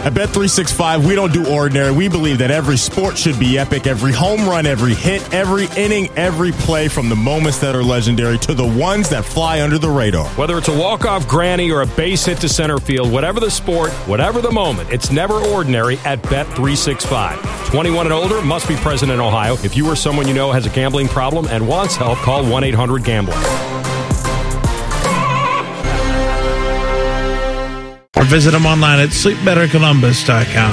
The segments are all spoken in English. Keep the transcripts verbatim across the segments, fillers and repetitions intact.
At Bet three sixty-five, we don't do ordinary. We believe that every sport should be epic. Every home run, every hit, every inning, every play, from the moments that are legendary to the ones that fly under the radar. Whether it's a walk-off granny or a base hit to center field, whatever the sport, whatever the moment, it's never ordinary at Bet three sixty-five. twenty-one and older, must be present in Ohio. If you or someone you know has a gambling problem and wants help, call one eight hundred gambler. Or visit them online at sleep better columbus dot com.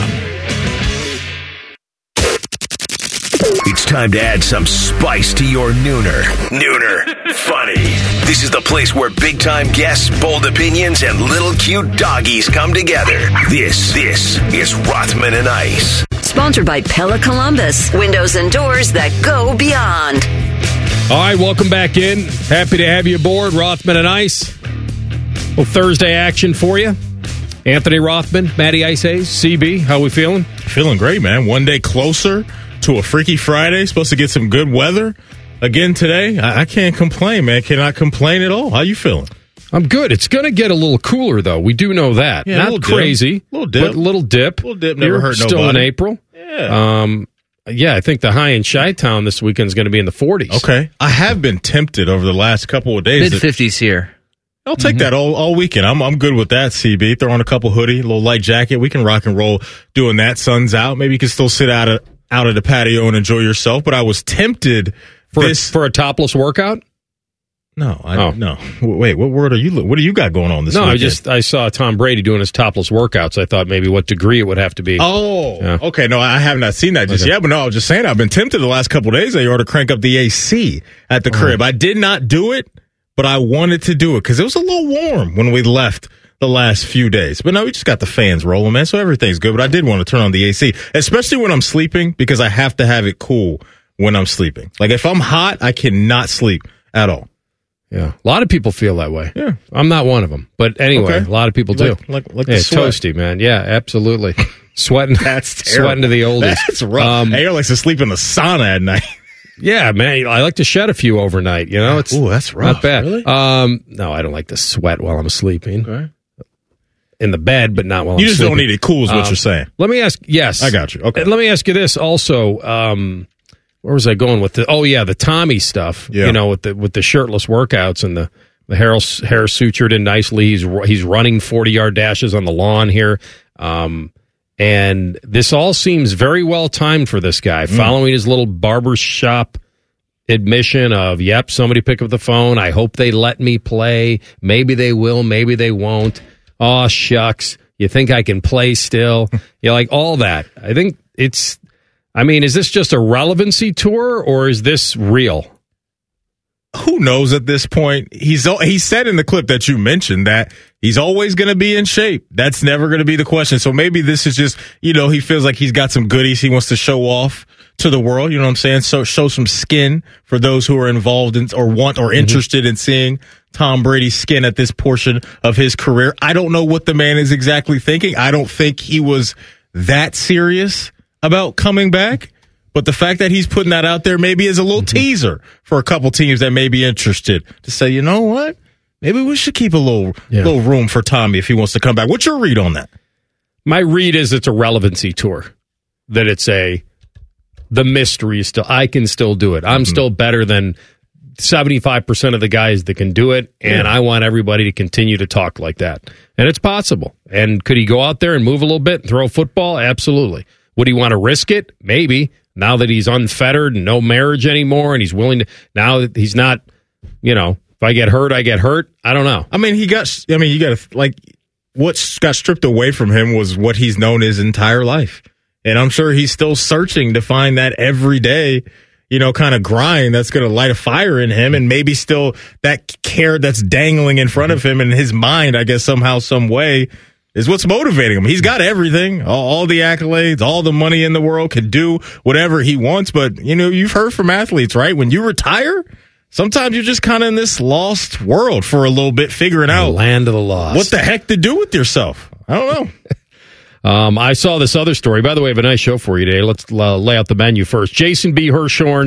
It's time to add some spice to your nooner. Nooner Funny. This is the place where big-time guests, bold opinions, and little cute doggies come together. This, this is Rothman and Ice. Sponsored by Pella Columbus. Windows and doors that go beyond. All right, welcome back in. Happy to have you aboard, Rothman and Ice. Well, Thursday action for you. Anthony Rothman, Matty Ice Hayes, C B, how we feeling? Feeling great, man. One day closer to a Freaky Friday. Supposed to get some good weather again today. I, I can't complain, man. Cannot complain at all. How you feeling? I'm good. It's going to get a little cooler, though. We do know that. Yeah, Not crazy. Dip. Little dip. But little dip. Little dip never You're hurt still nobody. in April. Yeah. Um, yeah, I think the high in Chi-Town this weekend is going to be in the forties. Okay. I have been tempted over the last couple of days. Mid-fifties here. I'll take mm-hmm. that all, all weekend. I'm I'm good with that, C B. Throw on a couple hoodie, a little light jacket. We can rock and roll doing that. Sun's out. Maybe you can still sit out of, out of the patio and enjoy yourself. But I was tempted for this a, for a topless workout. No, I oh. no. Wait, what word are you? What do you got going on this? No, weekend? I just I saw Tom Brady doing his topless workouts. I thought maybe what degree it would have to be. Oh, yeah. Okay. No, I have not seen that just okay. yet. But no, I was just saying I've been tempted the last couple of days. I ought to crank up the A C at the crib. Oh. I did not do it, but I wanted to do it because it was a little warm when we left the last few days. But no, we just got the fans rolling, man. So everything's good. But I did want to turn on the A C, especially when I'm sleeping, because I have to have it cool when I'm sleeping. Like if I'm hot, I cannot sleep at all. Yeah, a lot of people feel that way. Yeah, I'm not one of them, but anyway, okay. a lot of people do. Like, like, like yeah, the sweat. Toasty, man. Yeah, absolutely. Sweating. That's terrible. Sweating to the oldies. That's rough. Um, hey, likes to sleep in the sauna at night. Yeah, man. I like to shed a few overnight. You know, it's ooh, that's rough. Not bad. Really? Um, no, I don't like to sweat while I'm sleeping. Okay. In the bed, but not while you I'm just sleeping. don't need it cool, is what um, you're saying. Let me ask. Yes, I got you. Okay. Let me ask you this also. Um, where was I going with the? Oh yeah, the Tommy stuff. Yeah. You know, with the with the shirtless workouts and the. The hair, hair sutured in nicely. He's he's running forty-yard dashes on the lawn here. Um, and this all seems very well timed for this guy, mm. following his little barber shop admission of, yep, somebody pick up the phone. I hope they let me play. Maybe they will. Maybe they won't. Oh, shucks. You think I can play still? You know, like all that. I think it's, I mean, is this just a relevancy tour or is this real? Who knows at this point? He's he said in the clip that you mentioned that he's always going to be in shape. That's never going to be the question. So maybe this is just, you know, he feels like he's got some goodies he wants to show off to the world. You know what I'm saying? So show some skin for those who are involved in or want or interested mm-hmm. in seeing Tom Brady's skin at this portion of his career. I don't know what the man is exactly thinking. I don't think he was that serious about coming back. But the fact that he's putting that out there maybe is a little mm-hmm. teaser for a couple teams that may be interested to say, you know what? Maybe we should keep a little yeah. little room for Tommy if he wants to come back. What's your read on that? My read is it's a relevancy tour. That it's a, the mystery is still, I can still do it. I'm mm-hmm. still better than seventy-five percent of the guys that can do it. And yeah. I want everybody to continue to talk like that. And it's possible. And could he go out there and move a little bit and throw a football? Absolutely. Would he want to risk it? Maybe. Now that he's unfettered and no marriage anymore and he's willing to, now that he's not, you know, if I get hurt, I get hurt. I don't know. I mean, he got, I mean, you got to, like, what got stripped away from him was what he's known his entire life. And I'm sure he's still searching to find that every day, you know, kind of grind that's going to light a fire in him. And maybe still that carrot that's dangling in front of him in his mind, I guess, somehow, some way, is what's motivating him. He's got everything, all, all the accolades, all the money in the world, can do whatever he wants. But, you know, you've heard from athletes, right? When you retire, sometimes you're just kind of in this lost world for a little bit, figuring out the land of the lost. What the heck to do with yourself. I don't know. um, I saw this other story. By the way, I have a nice show for you today. Let's uh, lay out the menu first. Jason B. Hirschhorn,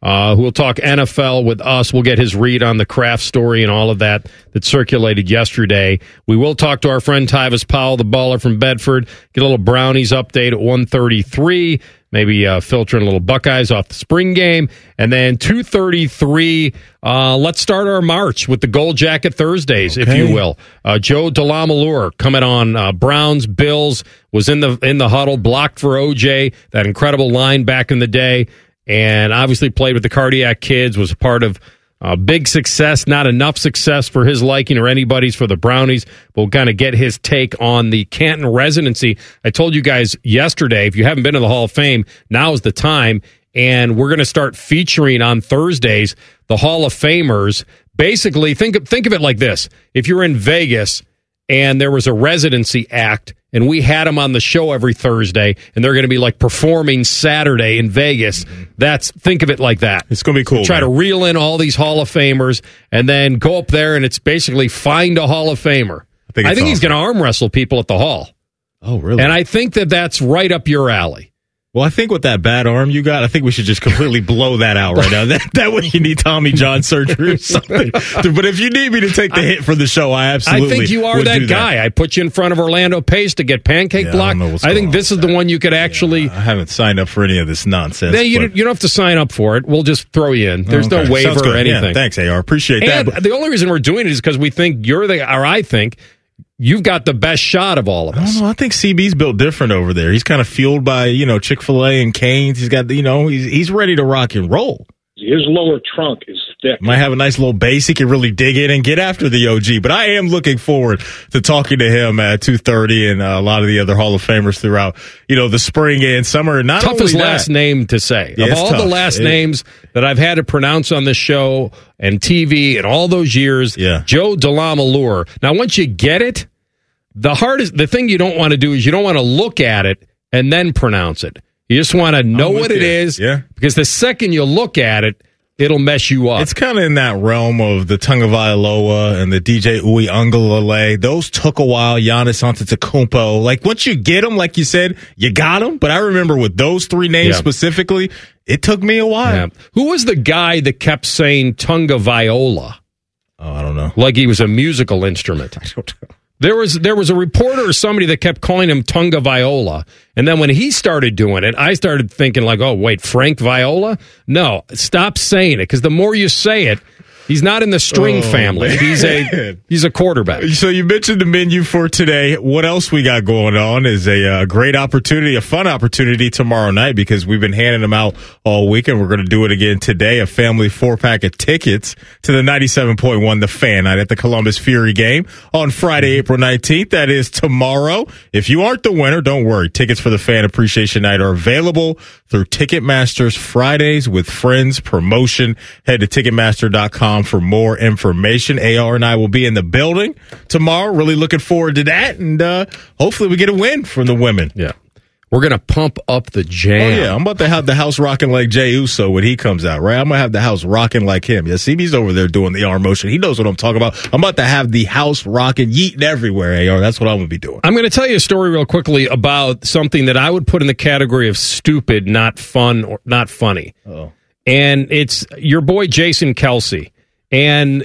uh, who will talk N F L with us. We'll get his read on the Kraft story and all of that that circulated yesterday. We will talk to our friend Tyvis Powell, the baller from Bedford, get a little Brownies update at one thirty-three. Maybe uh, filtering a little Buckeyes off the spring game. And then two thirty-three, uh, let's start our march with the Gold Jacket Thursdays, okay. if you will. Uh, Joe DeLamalure coming on uh, Browns, Bills, was in the in the huddle, blocked for O J, that incredible line back in the day, and obviously played with the Cardiac Kids, was a part of Uh, big success, not enough success for his liking or anybody's for the Brownies. We'll kind of get his take on the Canton residency. I told you guys yesterday, if you haven't been to the Hall of Fame, now's the time. And we're going to start featuring on Thursdays the Hall of Famers. Basically, think of, think of it like this. If you're in Vegas and there was a residency act, and we had them on the show every Thursday, and they're going to be like performing Saturday in Vegas. That's think of it like that. It's going to be cool. Try man. to reel in all these Hall of Famers, and then go up there, and it's basically find a Hall of Famer. I think, I think awesome. he's going to arm wrestle people at the Hall. Oh, really? And I think that that's right up your alley. Well, I think with that bad arm you got, I think we should just completely blow that out right now. That, that way you need Tommy John surgery or something. But if you need me to take the hit for the show, I absolutely I think you are that guy. That. I put you in front of Orlando Pace to get pancake yeah, block. I, I think this is the one you could actually... Yeah, I haven't signed up for any of this nonsense. Then you, you don't have to sign up for it. We'll just throw you in. There's okay. no waiver or anything. Yeah, thanks, A R. Appreciate and that. The only reason we're doing it is because we think you're the... Or I think... You've got the best shot of all of us. I don't know. I think C B's built different over there. He's kind of fueled by, you know, Chick-fil-A and Cane's. He's got, you know, he's he's ready to rock and roll. His lower trunk is thick. Might have a nice little base. He can really dig in and get after the O G. But I am looking forward to talking to him at two thirty and uh, a lot of the other Hall of Famers throughout, you know, the spring and summer. Not toughest only that, last name to say. Yeah, of all tough. the last it, names that I've had to pronounce on this show and T V and all those years, yeah. Joe DeLamalure. Now, once you get it, The hardest, the thing you don't want to do is you don't want to look at it and then pronounce it. You just want to know what it you. is, yeah. because the second you look at it, it'll mess you up. It's kind of in that realm of the Tunga Vailoa and the D J Uiagalelei. Those took a while. Giannis Antetokounmpo. Like, once you get them, like you said, you got them. But I remember with those three names yeah. specifically, it took me a while. Yeah. Who was the guy that kept saying Tunga Viola? Oh, I don't know. Like he was a musical instrument. I don't know. There was there was a reporter or somebody that kept calling him Tunga Viola. And then when he started doing it, I started thinking like, oh, wait, Frank Viola? No, stop saying it, because the more you say it, he's not in the string oh, family. Man. He's a he's a quarterback. So you mentioned the menu for today. What else we got going on is a uh, great opportunity, a fun opportunity tomorrow night, because we've been handing them out all weekend. We're going to do it again today. A family four-pack of tickets to the ninety-seven point one The Fan night at the Columbus Fury game on Friday, April nineteenth. That is tomorrow. If you aren't the winner, don't worry. Tickets for the Fan Appreciation Night are available through Ticketmaster's Fridays with Friends promotion. Head to Ticketmaster dot com for more information. A R and I will be in the building tomorrow. Really looking forward to that, and uh, hopefully we get a win from the women. Yeah, we're gonna pump up the jam. Oh yeah, I'm about to have the house rocking like Jey Uso when he comes out. Right, I'm gonna have the house rocking like him. Yeah, C B's over there doing the arm motion. He knows what I'm talking about. I'm about to have the house rocking, yeeting everywhere. A R, that's what I'm gonna be doing. I'm gonna tell you a story real quickly about something that I would put in the category of stupid, not fun, or not funny. Oh, and it's your boy Jason Kelce. And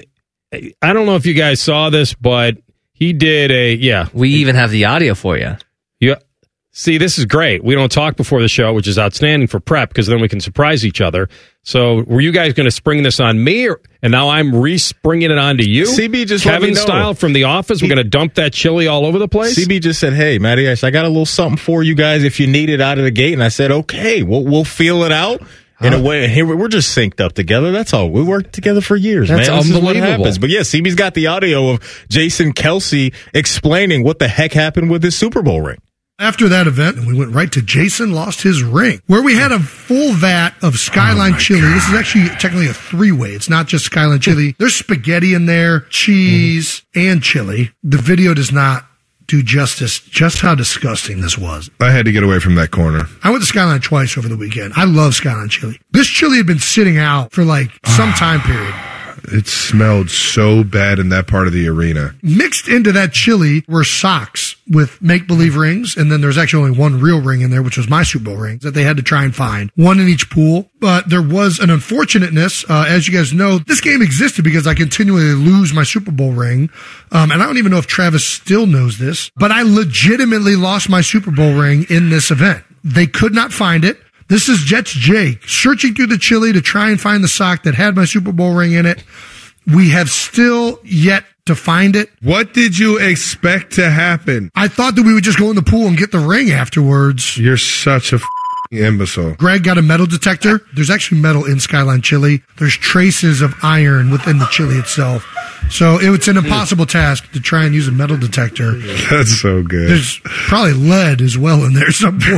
I don't know if you guys saw this, but he did a, yeah. We even have the audio for you. Yeah. See, this is great. We don't talk before the show, which is outstanding for prep, because then we can surprise each other. So were you guys going to spring this on me, or, and now I'm re-springing it onto you? C B just Kevin let me know. Style from The Office. He, we're going to dump that chili all over the place? C B just said, hey, Matty Ice, I got a little something for you guys if you need it out of the gate. And I said, okay, we'll, we'll feel it out. In a way, here we're just synced up together. That's all. We worked together for years, That's man. This unbelievable. Is what happens. But yeah, C B's got the audio of Jason Kelce explaining what the heck happened with his Super Bowl ring. After that event, we went right to Jason Lost His Ring, where we had a full vat of Skyline oh chili. God. This is actually technically a three-way. It's not just Skyline chili. There's spaghetti in there, cheese, mm. and chili. The video does not do justice just how disgusting this was. I had to get away from that corner. I went to Skyline twice over the weekend. I love Skyline chili. This chili had been sitting out for like some time period. It smelled so bad in that part of the arena. Mixed into that chili were socks with make-believe rings, and then there's actually only one real ring in there, which was my Super Bowl ring, that they had to try and find. One in each pool. But there was an unfortunateness. Uh, as you guys know, this game existed because I continually lose my Super Bowl ring. Um, and I don't even know if Travis still knows this, but I legitimately lost my Super Bowl ring in this event. They could not find it. This is Jets Jake searching through the chili to try and find the sock that had my Super Bowl ring in it. We have still yet to find it. What did you expect to happen? I thought that we would just go in the pool and get the ring afterwards. You're such a f- imbecile. Greg got a metal detector. There's actually metal in Skyline Chili. There's traces of iron within the chili itself. So it's an impossible task to try and use a metal detector. That's so good. There's probably lead as well in there somewhere.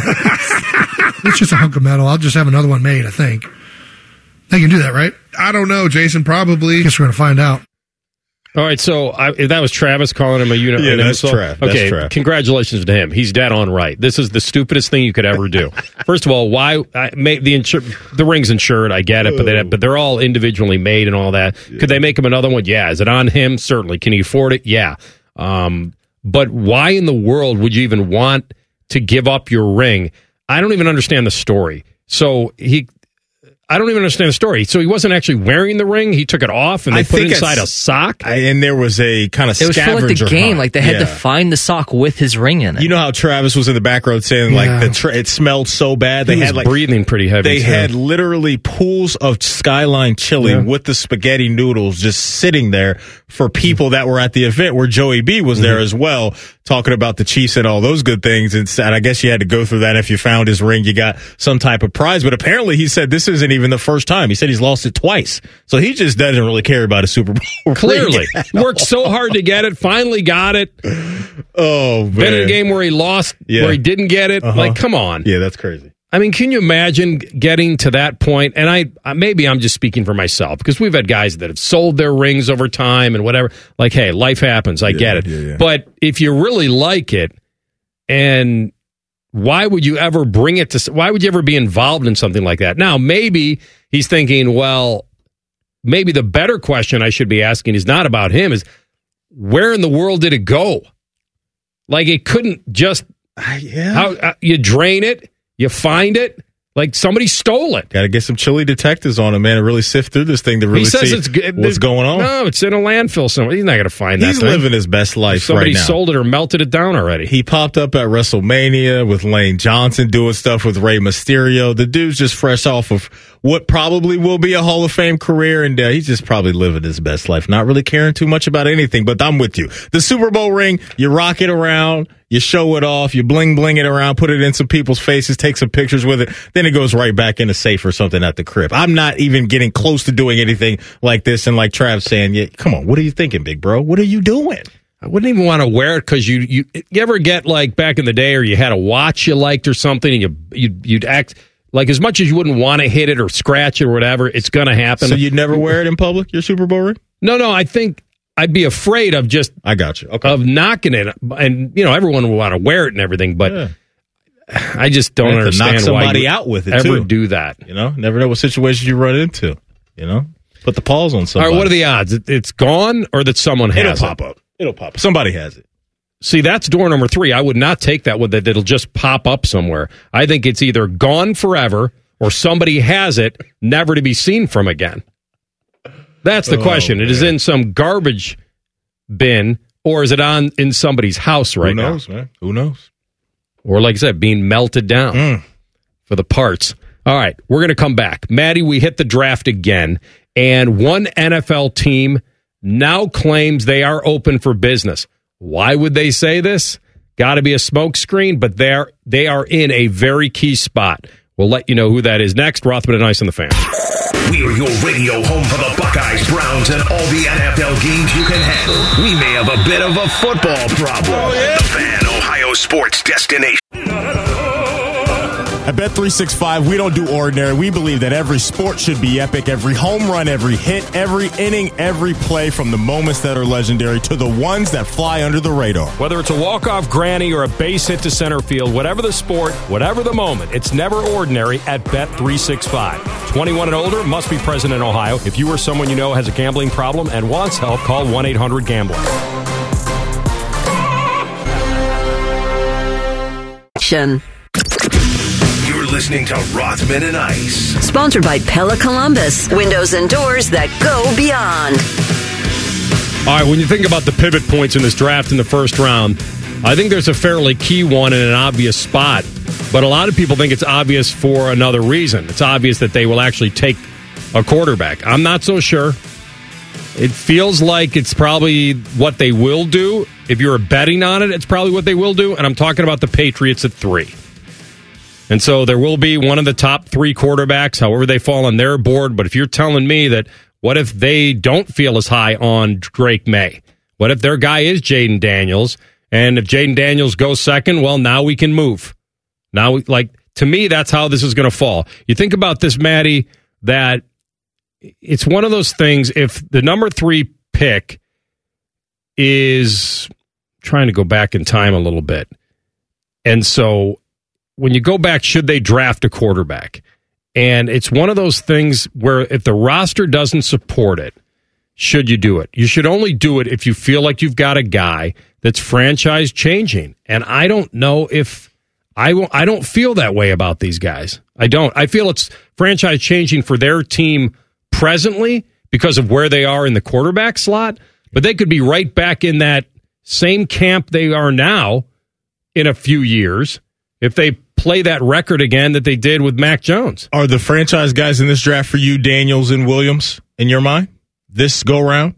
It's just a hunk of metal. I'll just have another one made, I think. They can do that, right? I don't know, Jason. Probably. Guess we're going to find out. All right, so I, that was Travis calling him a unit. Yeah, that's Trav. That's Okay, Trav. Congratulations to him. He's dead on right. This is the stupidest thing you could ever do. First of all, why I, may, the insur- the ring's insured? I get it, but they, but they're all individually made and all that. Yeah. Could they make him another one? Yeah. Is it on him? Certainly. Can he afford it? Yeah. Um, but why in the world would you even want to give up your ring? I don't even understand the story. So he. I don't even understand the story. So he wasn't actually wearing the ring. He took it off and they I put it think inside a sock. I, and there was a kind of It was scavenger for like the game. hunt. Like they had yeah. to find the sock with his ring in it. You know how Travis was in the back row saying Yeah. like the tra- it smelled so bad. They he was had like breathing pretty heavy. They too. had literally pools of Skyline Chili Yeah. with the spaghetti noodles just sitting there for people that were at the event where Joey B was there Mm-hmm. as well, talking about the Chiefs and all those good things. And, and I guess you had to go through that. If you found his ring, you got some type of prize. But apparently he said this isn't even the first time. He said he's lost it twice. So he just doesn't really care about a Super Bowl. Clearly. Worked so hard to get it, finally got it. Oh, man. Been in a game where he lost, Yeah. where he didn't get it. Uh-huh. Like, come on. Yeah, that's crazy. I mean, can you imagine getting to that point? And I, I maybe I'm just speaking for myself because we've had guys that have sold their rings over time and whatever. Like, hey, life happens. I Yeah, get it. yeah, yeah. But if you really like it, and why would you ever bring it to? Why would you ever be involved in something like that? Now, maybe he's thinking, well, maybe the better question I should be asking is not about him. Is where in the world did it go? Like it couldn't just. Uh, yeah. How uh, you drain it? You find it like somebody stole it. Got to get some chili detectives on him, man, and really sift through this thing to really He says see it's good. what's going on. No, it's in a landfill somewhere. He's not going to find that. He's thing. living his best life Somebody right now. sold it or melted it down already. He popped up at WrestleMania with Lane Johnson doing stuff with Rey Mysterio. The dude's just fresh off of what probably will be a Hall of Fame career, and uh, he's just probably living his best life, not really caring too much about anything. But I'm with you. The Super Bowl ring, you rock it around, you show it off, you bling bling it around, put it in some people's faces, take some pictures with it, then it goes right back in the safe or something at the crib. I'm not even getting close to doing anything like this, and like Trav saying, yeah, come on, what are you thinking, big bro? What are you doing? I wouldn't even want to wear it because you, you you ever get like back in the day, or you had a watch you liked or something, and you you'd, you'd act like as much as you wouldn't want to hit it or scratch it or whatever, it's going to happen. So you'd never wear it in public, your Super Bowl ring? No, no, I think I'd be afraid of just I got you. Okay. of knocking it, and you know everyone would want to wear it and everything, but Yeah. I just don't You have to understand knock somebody why you out with it, ever too. do that. You know, never know what situation you run into. You know, put the paws on All somebody. right, what are the odds? It, it's gone, or that someone has It'll it? pop up. It'll pop up. Somebody has it. See, that's door number three. I would not take that one that it'll just pop up somewhere. I think it's either gone forever or somebody has it, never to be seen from again. That's the Oh, question. It is man. in some garbage bin, or is it on in somebody's house right Who knows, now? man? Who knows? Or like I said, being melted down Mm. for the parts. All right, we're going to come back. Maddie, we hit the draft again, and one N F L team now claims they are open for business. Why would they say this? Got to be a smokescreen, but they're they are in a very key spot. We'll let you know who that is next. Rothman and Ice on the Fan. We're your radio home for the Buckeyes, Browns, and all the N F L games you can handle. We may have a bit of a football problem. Oh, yeah. The Fan, Ohio sports destination. At Bet three sixty-five, we don't do ordinary. We believe that every sport should be epic. Every home run, every hit, every inning, every play, from the moments that are legendary to the ones that fly under the radar. Whether it's a walk-off granny or a base hit to center field, whatever the sport, whatever the moment, it's never ordinary at Bet three sixty-five. twenty-one and older, must be present in Ohio. If you or someone you know has a gambling problem and wants help, call one eight hundred gambler. You're listening to Rothman and Ice. Sponsored by Pella Columbus. Windows and doors that go beyond. All right, when you think about the pivot points in this draft in the first round, I think there's a fairly key one in an obvious spot. But a lot of people think it's obvious for another reason. It's obvious that they will actually take a quarterback. I'm not so sure. It feels like it's probably what they will do. If you're betting on it, it's probably what they will do. And I'm talking about the Patriots at three. And so there will be one of the top three quarterbacks, however they fall on their board. But if you're telling me that, what if they don't feel as high on Drake May? What if their guy is Jaden Daniels? And if Jaden Daniels goes second, well, now we can move. Now, we, like, to me, that's how this is going to fall. You think about this, Maddie, that it's one of those things, if the number three pick is trying to go back in time a little bit. And so when you go back, should they draft a quarterback? And it's one of those things where if the roster doesn't support it, should you do it? You should only do it if you feel like you've got a guy that's franchise changing. And I don't know if I will, I don't feel that way about these guys. I don't. I feel it's franchise changing for their team presently because of where they are in the quarterback slot, but they could be right back in that same camp they are now in a few years if they play that record again that they did with Mac Jones. Are the franchise guys in this draft for you Daniels and Williams in your mind this go round?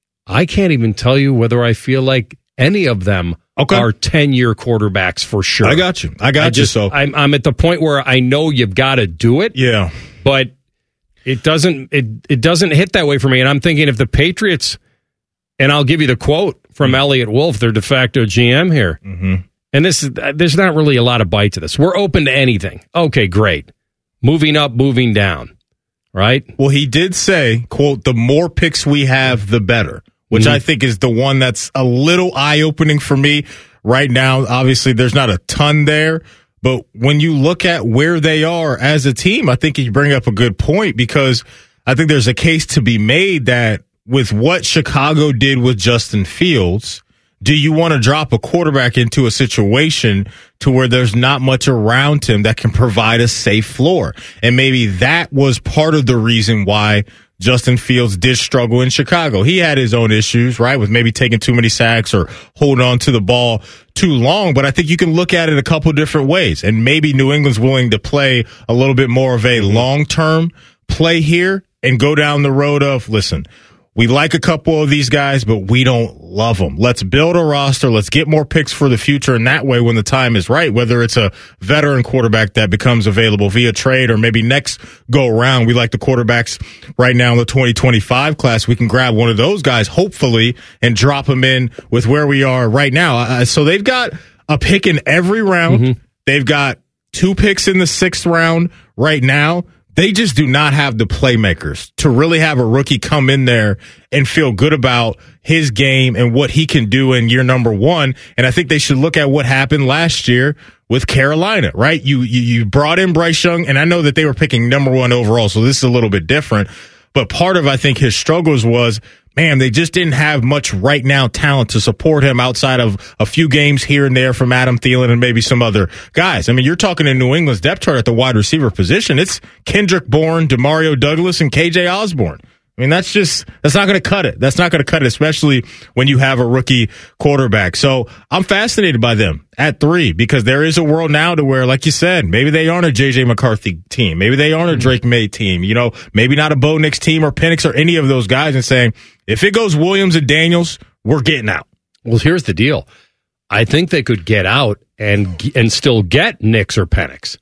I can't even tell you whether I feel like any of them okay. are ten-year quarterbacks for sure. I got you. I got I just, you. So I'm, I'm at the point where I know you've got to do it. Yeah, but it doesn't. It it doesn't hit that way for me. And I'm thinking if the Patriots, and I'll give you the quote from mm-hmm. Elliott Wolf, their de facto G M here. Mm-hmm. And this is there's not really a lot of bite to this. We're open to anything. Okay, great. Moving up, moving down. Right? Well, he did say, quote, the more picks we have, the better, which mm-hmm. I think is the one that's a little eye-opening for me right now. Obviously, there's not a ton there, but when you look at where they are as a team, I think you bring up a good point because I think there's a case to be made that with what Chicago did with Justin Fields, do you want to drop a quarterback into a situation to where there's not much around him that can provide a safe floor? And maybe that was part of the reason why Justin Fields did struggle in Chicago. He had his own issues, right, with maybe taking too many sacks or holding on to the ball too long. But I think you can look at it a couple different ways. And maybe New England's willing to play a little bit more of a long-term play here and go down the road of, listen, we like a couple of these guys, but we don't love them. Let's build a roster. Let's get more picks for the future. And that way, when the time is right, whether it's a veteran quarterback that becomes available via trade or maybe next go around, we like the quarterbacks right now in the twenty twenty-five class. We can grab one of those guys, hopefully, and drop them in with where we are right now. Uh, so they've got a pick in every round. Mm-hmm. They've got two picks in the sixth round right now. They just do not have the playmakers to really have a rookie come in there and feel good about his game and what he can do in year number one. And I think they should look at what happened last year with Carolina, right? You, you, you brought in Bryce Young, and I know that they were picking number one overall, so this is a little bit different. But part of, I think, his struggles was, man, they just didn't have much right now talent to support him outside of a few games here and there from Adam Thielen and maybe some other guys. I mean, you're talking in New England's depth chart at the wide receiver position. It's Kendrick Bourne, Demario Douglas, and K J Osborne. I mean, that's just, that's not going to cut it. That's not going to cut it, especially when you have a rookie quarterback. So I'm fascinated by them at three because there is a world now to where, like you said, maybe they aren't a J J McCarthy team. Maybe they aren't a Drake May team. You know, maybe not a Bo Nix team or Penix or any of those guys, and saying, if it goes Williams and Daniels, we're getting out. Well, here's the deal. I think they could get out and and still get Nix or Penix.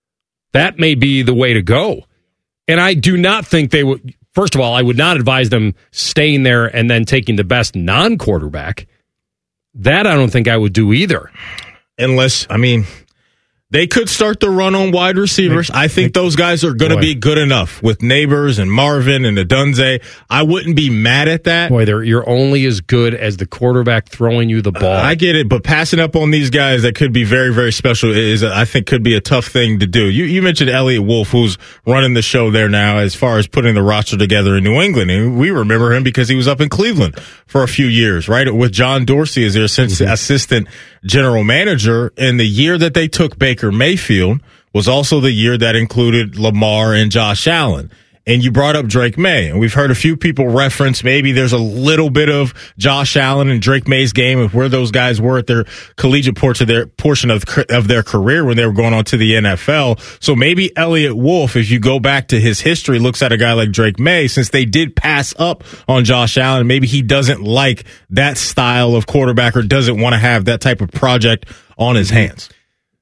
That may be the way to go. And I do not think they would. First of all, I would not advise them staying there and then taking the best non-quarterback. That I don't think I would do either. Unless, I mean, They could start the run on wide receivers. I think those guys are going to be good enough with Neighbors and Marvin and Adunze. I wouldn't be mad at that. Boy, they're, you're only as good as the quarterback throwing you the ball. Uh, I get it, but passing up on these guys that could be very, very special is, I think, could be a tough thing to do. You, you mentioned Elliott Wolf, who's running the show there now as far as putting the roster together in New England. And we remember him because he was up in Cleveland for a few years, right? With John Dorsey as their mm-hmm. assistant general manager. And the year that they took Baker Mayfield was also the year that included Lamar and Josh Allen. And you brought up Drake May, and we've heard a few people reference maybe there's a little bit of Josh Allen and Drake May's game of where those guys were at their collegiate portion of their, portion of, of their career when they were going on to the N F L. So maybe Elliott Wolf, if you go back to his history, looks at a guy like Drake May, since they did pass up on Josh Allen, maybe he doesn't like that style of quarterback or doesn't want to have that type of project on his hands.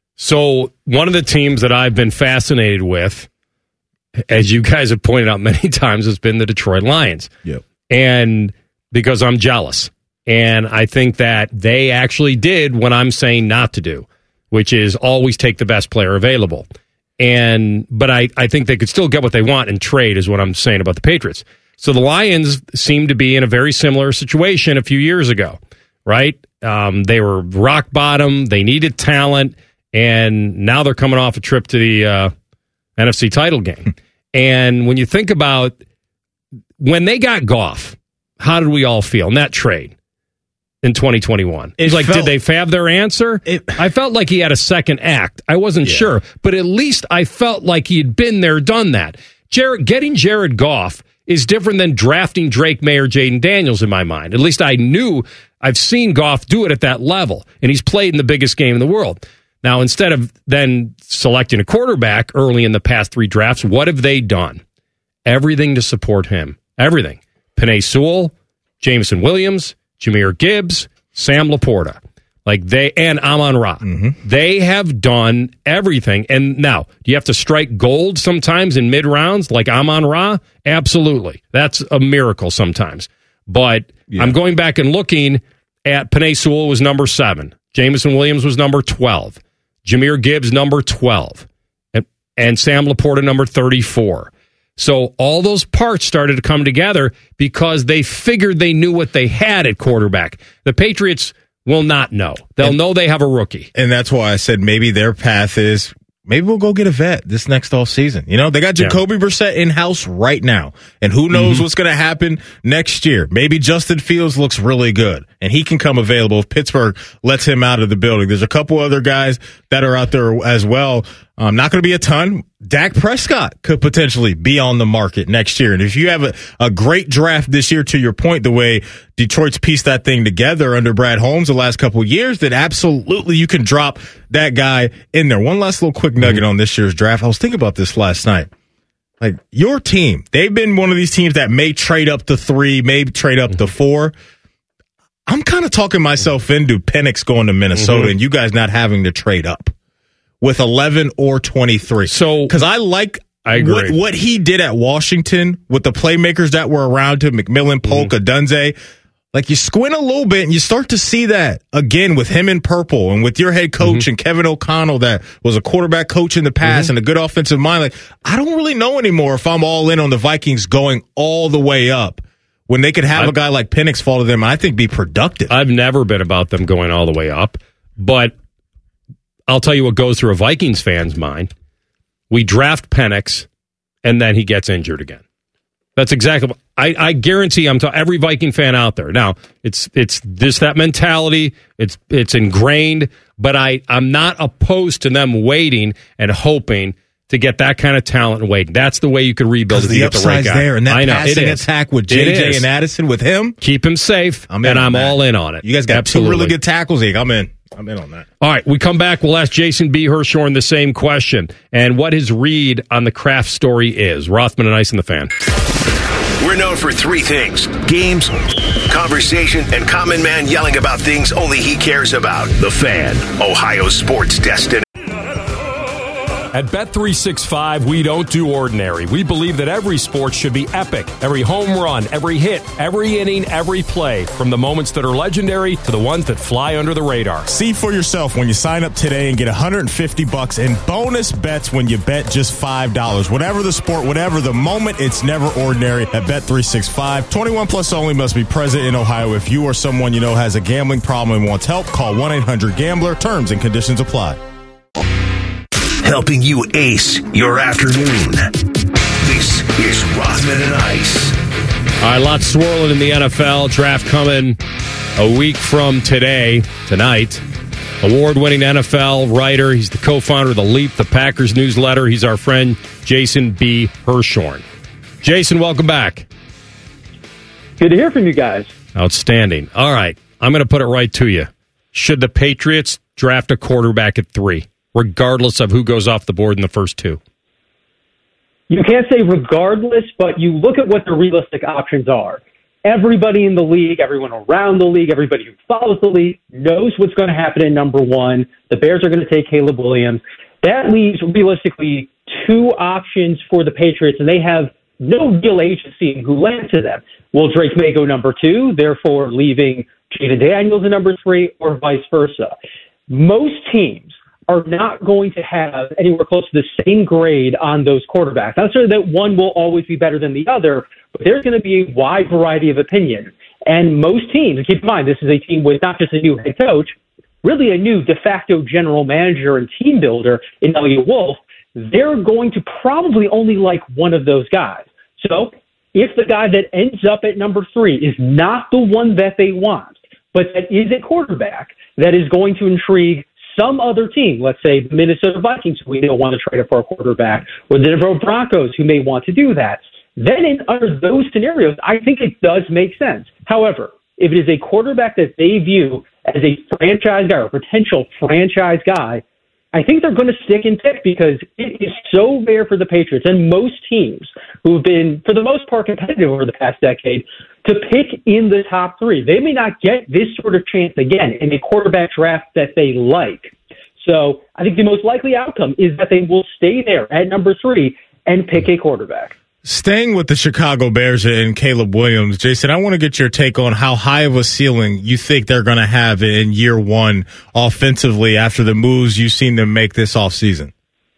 So one of the teams that I've been fascinated with, as you guys have pointed out many times, has been the Detroit Lions. Yep. And because I'm jealous. And I think that they actually did what I'm saying not to do, which is always take the best player available. And but I, I think they could still get what they want and trade, is what I'm saying about the Patriots. So the Lions seem to be in a very similar situation a few years ago, right? Um, they were rock bottom. They needed talent. And now they're coming off a trip to the uh, N F C title game. And when you think about when they got Goff, how did we all feel in that trade in twenty twenty-one? It was like, felt, did they have their answer? It, I felt like he had a second act. I wasn't yeah. sure, but at least I felt like he had been there, done that. Jared, getting Jared Goff is different than drafting Drake May or Jaden Daniels in my mind. At least I knew, I've seen Goff do it at that level, and he's played in the biggest game in the world. Now, instead of then selecting a quarterback early in the past three drafts, what have they done? Everything to support him. Everything. Penei Sewell, Jameson Williams, Jahmyr Gibbs, Sam Laporta. Like they and Amon-Ra. Mm-hmm. They have done everything. And now, do you have to strike gold sometimes in mid-rounds like Amon-Ra? Absolutely. That's a miracle sometimes. But yeah. I'm going back and looking at Penei Sewell was number seven. Jameson Williams was number twelve. Jahmyr Gibbs, number twelve. And, and Sam Laporta, number thirty-four. So all those parts started to come together because they figured they knew what they had at quarterback. The Patriots will not know. They'll and, know they have a rookie. And that's why I said maybe their path is, maybe we'll go get a vet this next offseason. You know, they got Jacoby yeah. Brissett in-house right now. And who knows mm-hmm. what's going to happen next year. Maybe Justin Fields looks really good, and he can come available if Pittsburgh lets him out of the building. There's a couple other guys that are out there as well. Um, not going to be a ton. Dak Prescott could potentially be on the market next year. And if you have a, a great draft this year, to your point, the way Detroit's pieced that thing together under Brad Holmes the last couple of years, then absolutely you can drop that guy in there. One last little quick nugget on this year's draft. I was thinking about this last night. Like, your team, they've been one of these teams that may trade up to three, maybe trade up to four. I'm kind of talking myself into Penix going to Minnesota mm-hmm. and you guys not having to trade up with eleven or twenty-three. So, because I like I agree. What, what he did at Washington with the playmakers that were around him, McMillan, Polk, mm-hmm. Adunze. Like, you squint a little bit and you start to see that again with him in purple and with your head coach mm-hmm. and Kevin O'Connell, that was a quarterback coach in the past mm-hmm. and a good offensive mind. Like, I don't really know anymore if I'm all in on the Vikings going all the way up when they could have I've, a guy like Penix fall to them and I think be productive. I've never been about them going all the way up, but I'll tell you what goes through a Vikings fan's mind. We draft Penix, and then he gets injured again. That's exactly what I, I guarantee I'm to every Viking fan out there. Now, it's it's this that mentality. It's it's ingrained, but I, I'm not opposed to them waiting and hoping to get that kind of talent and waiting. That's the way you could rebuild if the you get the right guy. There, and that I know, passing attack with J J and Addison with him. Keep him safe, I'm and I'm that. all in on it. You guys got Absolutely. two really good tackles, Ike. I'm in. I'm in on that. All right, we come back. We'll ask Jason B. Hirschhorn the same question and what his read on the Kraft story is. Rothman and Ice and the Fan. We're known for three things: games, conversation, and Common Man yelling about things only he cares about. The Fan, Ohio sports destination. At Bet three sixty-five, we don't do ordinary. We believe that every sport should be epic. Every home run, every hit, every inning, every play. From the moments that are legendary to the ones that fly under the radar. See for yourself when you sign up today and get one hundred fifty bucks in bonus bets when you bet just five dollars. Whatever the sport, whatever the moment, it's never ordinary at Bet three sixty-five. twenty-one plus only, must be present in Ohio. If you or someone you know has a gambling problem and wants help, call one eight hundred gambler. Terms and conditions apply. Helping you ace your afternoon. This is Rothman and Ice. All right, lots swirling in the N F L. Draft coming a week from today, tonight. Award-winning N F L writer. He's the co-founder of The Leap, the Packers newsletter. He's our friend Jason B. Hirschhorn. Jason, welcome back. Good to hear from you guys. Outstanding. All right, I'm going to put it right to you. Should the Patriots draft a quarterback at three, regardless of who goes off the board in the first two? You can't say regardless, but you look at what the realistic options are. Everybody in the league, everyone around the league, everybody who follows the league knows what's going to happen in number one. The Bears are going to take Caleb Williams. That leaves realistically two options for the Patriots, and they have no real agency in who lands to them. Will Drake May go number two, therefore leaving Jaden Daniels in number three, or vice versa? Most teams are not going to have anywhere close to the same grade on those quarterbacks. Not necessarily that one will always be better than the other, but there's going to be a wide variety of opinions. And most teams, and keep in mind, this is a team with not just a new head coach, really a new de facto general manager and team builder in Elliott Wolf, they're going to probably only like one of those guys. So if the guy that ends up at number three is not the one that they want, but that is a quarterback that is going to intrigue some other team, let's say the Minnesota Vikings, who we don't want to trade it for a quarterback, or the Denver Broncos, who may want to do that, then in under those scenarios, I think it does make sense. However, if it is a quarterback that they view as a franchise guy or potential franchise guy, I think they're going to stick and pick because it is so rare for the Patriots and most teams who've been, for the most part, competitive over the past decade to pick in the top three. They may not get this sort of chance again in a quarterback draft that they like. So I think the most likely outcome is that they will stay there at number three and pick a quarterback. Staying with the Chicago Bears and Caleb Williams, Jason, I want to get your take on how high of a ceiling you think they're going to have in year one offensively after the moves you've seen them make this offseason.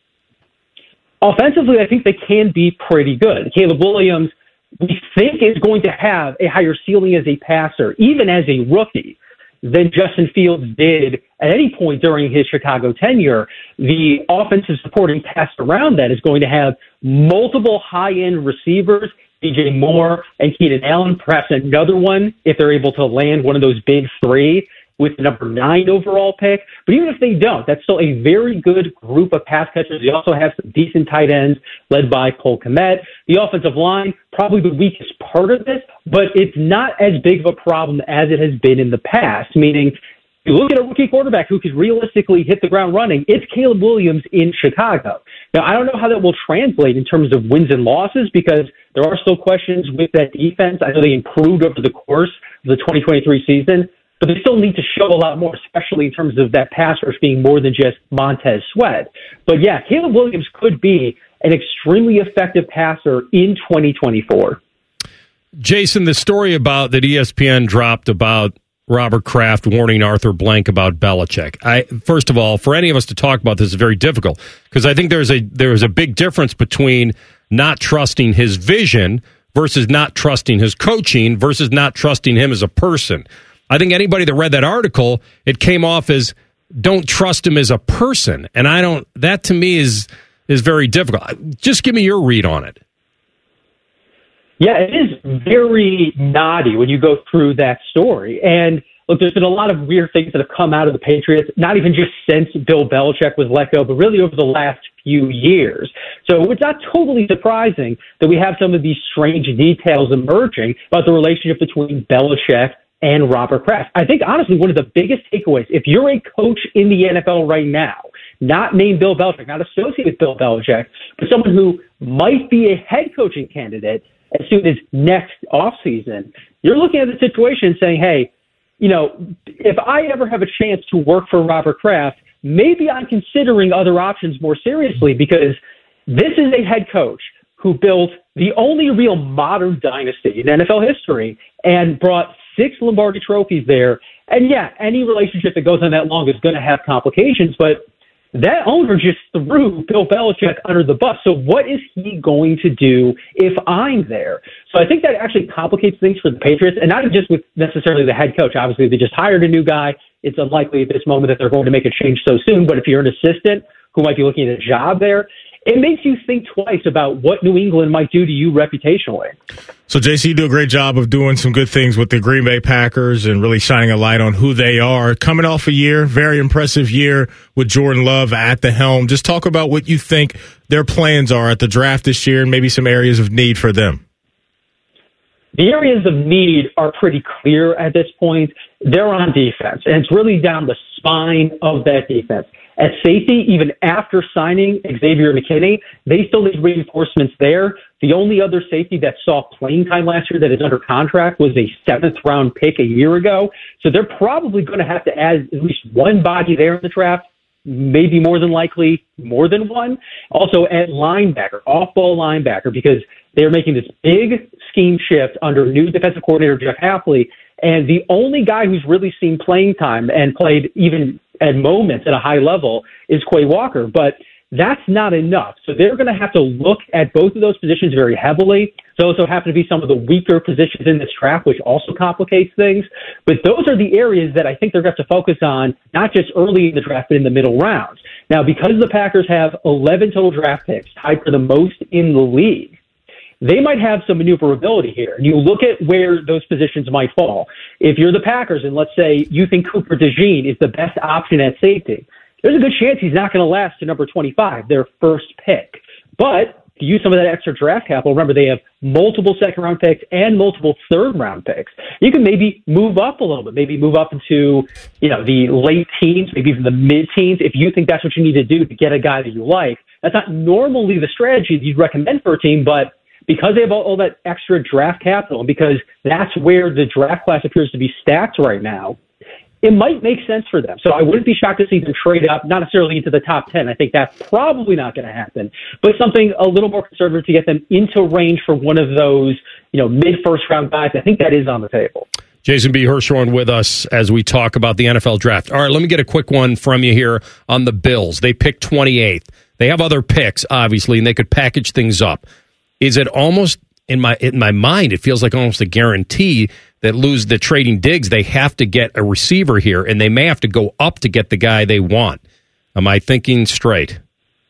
Offensively, I think they can be pretty good. Caleb Williams, we think, is going to have a higher ceiling as a passer, even as a rookie, than Justin Fields did at any point during his Chicago tenure. The offensive supporting cast around that is going to have multiple high-end receivers, D J Moore and Keenan Allen, perhaps another one if they're able to land one of those big three with the number nine overall pick. But even if they don't, that's still a very good group of pass catchers. They also have some decent tight ends led by Cole Kmet. The offensive line, probably the weakest part of this, but it's not as big of a problem as it has been in the past, meaning you look at a rookie quarterback who could realistically hit the ground running, it's Caleb Williams in Chicago. Now, I don't know how that will translate in terms of wins and losses because there are still questions with that defense. I know they improved over the course of the twenty twenty-three season, but they still need to show a lot more, especially in terms of that pass rush being more than just Montez Sweat. But yeah, Caleb Williams could be an extremely effective passer in twenty twenty-four. Jason, the story about that E S P N dropped about Robert Kraft warning Arthur Blank about Belichick. I first of all, for any of us to talk about this is very difficult because I think there's a there's a big difference between not trusting his vision versus not trusting his coaching versus not trusting him as a person. I think anybody that read that article, it came off as don't trust him as a person, and I don't. That to me is is very difficult. Just give me your read on it. Yeah, it is very naughty when you go through that story. And look, there's been a lot of weird things that have come out of the Patriots, not even just since Bill Belichick was let go, but really over the last few years. So it's not totally surprising that we have some of these strange details emerging about the relationship between Belichick and Robert Kraft. I think, honestly, one of the biggest takeaways, if you're a coach in the N F L right now, not named Bill Belichick, not associated with Bill Belichick, but someone who might be a head coaching candidate as soon as next offseason, you're looking at the situation and saying, hey, you know, if I ever have a chance to work for Robert Kraft, maybe I'm considering other options more seriously, because this is a head coach who built the only real modern dynasty in N F L history and brought six Lombardi trophies there. And yeah, any relationship that goes on that long is going to have complications, but that owner just threw Bill Belichick under the bus. So what is he going to do if I'm there? So I think that actually complicates things for the Patriots, and not just with necessarily the head coach. Obviously, they just hired a new guy. It's unlikely at this moment that they're going to make a change so soon. But if you're an assistant who might be looking at a job there, it makes you think twice about what New England might do to you reputationally. So, J C, you do a great job of doing some good things with the Green Bay Packers and really shining a light on who they are. Coming off a year, very impressive year with Jordan Love at the helm. Just talk about what you think their plans are at the draft this year and maybe some areas of need for them. The areas of need are pretty clear at this point. They're on defense, and it's really down the spine of that defense. At safety, even after signing Xavier McKinney, they still need reinforcements there. The only other safety that saw playing time last year that is under contract was a seventh round pick a year ago. So they're probably going to have to add at least one body there in the draft, maybe more than likely more than one. Also at linebacker, off-ball linebacker, because they're making this big scheme shift under new defensive coordinator Jeff Hafley. And the only guy who's really seen playing time and played even at moments at a high level is Quay Walker. But that's not enough. So they're going to have to look at both of those positions very heavily. Those also happen to be some of the weaker positions in this draft, which also complicates things. But those are the areas that I think they're going to have to focus on, not just early in the draft, but in the middle rounds. Now, because the Packers have eleven total draft picks, tied for the most in the league, they might have some maneuverability here. And you look at where those positions might fall. If you're the Packers and let's say you think Cooper DeJean is the best option at safety, there's a good chance he's not going to last to number twenty-five, their first pick. But to use some of that extra draft capital, remember they have multiple second-round picks and multiple third-round picks. You can maybe move up a little bit, maybe move up into you know the late teens, maybe even the mid-teens, if you think that's what you need to do to get a guy that you like. That's not normally the strategy you'd recommend for a team, but because they have all, all that extra draft capital, and because that's where the draft class appears to be stacked right now, it might make sense for them. So I wouldn't be shocked to see them trade up, not necessarily into the top ten. I think that's probably not going to happen, but something a little more conservative to get them into range for one of those, you know, mid-first round guys. I think that is on the table. Jason B. Hirschhorn with us as we talk about the N F L draft. All right, let me get a quick one from you here on the Bills. They picked twenty-eighth. They have other picks, obviously, and they could package things up. Is it almost, in my in my mind, it feels like almost a guarantee that lose the trading Diggs, they have to get a receiver here, and they may have to go up to get the guy they want. Am I thinking straight?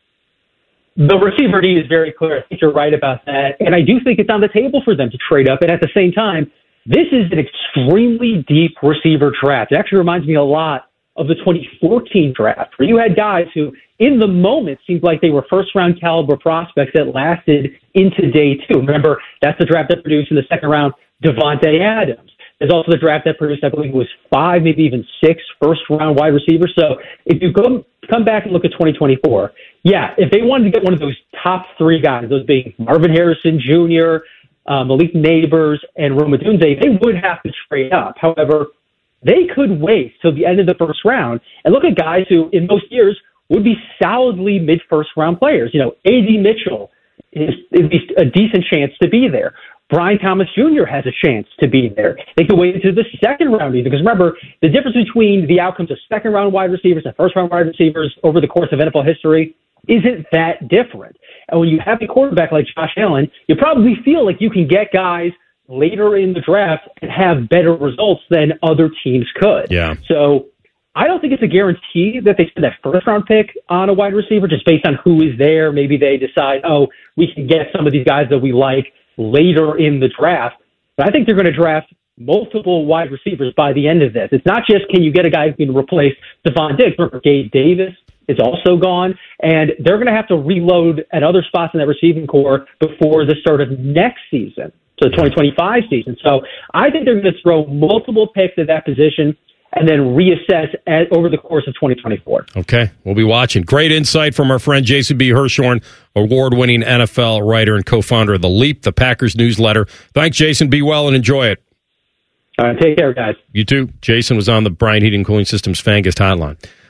The receiver need is very clear. I think you're right about that. And I do think it's on the table for them to trade up. And at the same time, this is an extremely deep receiver draft. It actually reminds me a lot of the twenty fourteen draft, where you had guys who, in the moment, seemed like they were first-round caliber prospects that lasted into day two. Remember, that's the draft that produced in the second round Devontae Adams. There's also the draft that produced, I believe it was five, maybe even six first-round wide receivers. So if you go, come back and look at twenty twenty-four, yeah, if they wanted to get one of those top three guys, those being Marvin Harrison Junior, um, Malik Neighbors, and Rome Odunze, they would have to trade up. However, they could wait till the end of the first round and look at guys who, in most years, would be solidly mid-first round players. You know, A D Mitchell is at least a decent chance to be there. Brian Thomas Junior has a chance to be there. They could wait into the second round even, because remember, the difference between the outcomes of second-round wide receivers and first-round wide receivers over the course of N F L history isn't that different. And when you have a quarterback like Josh Allen, you probably feel like you can get guys later in the draft and have better results than other teams could. Yeah. So I don't think it's a guarantee that they spend that first round pick on a wide receiver just based on who is there. Maybe they decide, oh, we can get some of these guys that we like later in the draft. But I think they're going to draft multiple wide receivers by the end of this. It's not just can you get a guy who can replace Stephon Diggs. Remember, Gabe Davis is also gone, and they're going to have to reload at other spots in that receiving core before the start of next season. So the twenty twenty-five season. So I think they're going to throw multiple picks at that position and then reassess as, over the course of twenty twenty-four. Okay, we'll be watching. Great insight from our friend Jason B. Hirschhorn, award-winning N F L writer and co-founder of The Leap, the Packers newsletter. Thanks, Jason. Be well and enjoy it. All right, take care, guys. You too. Jason was on the Bryant Heating and Cooling Systems Fangast hotline.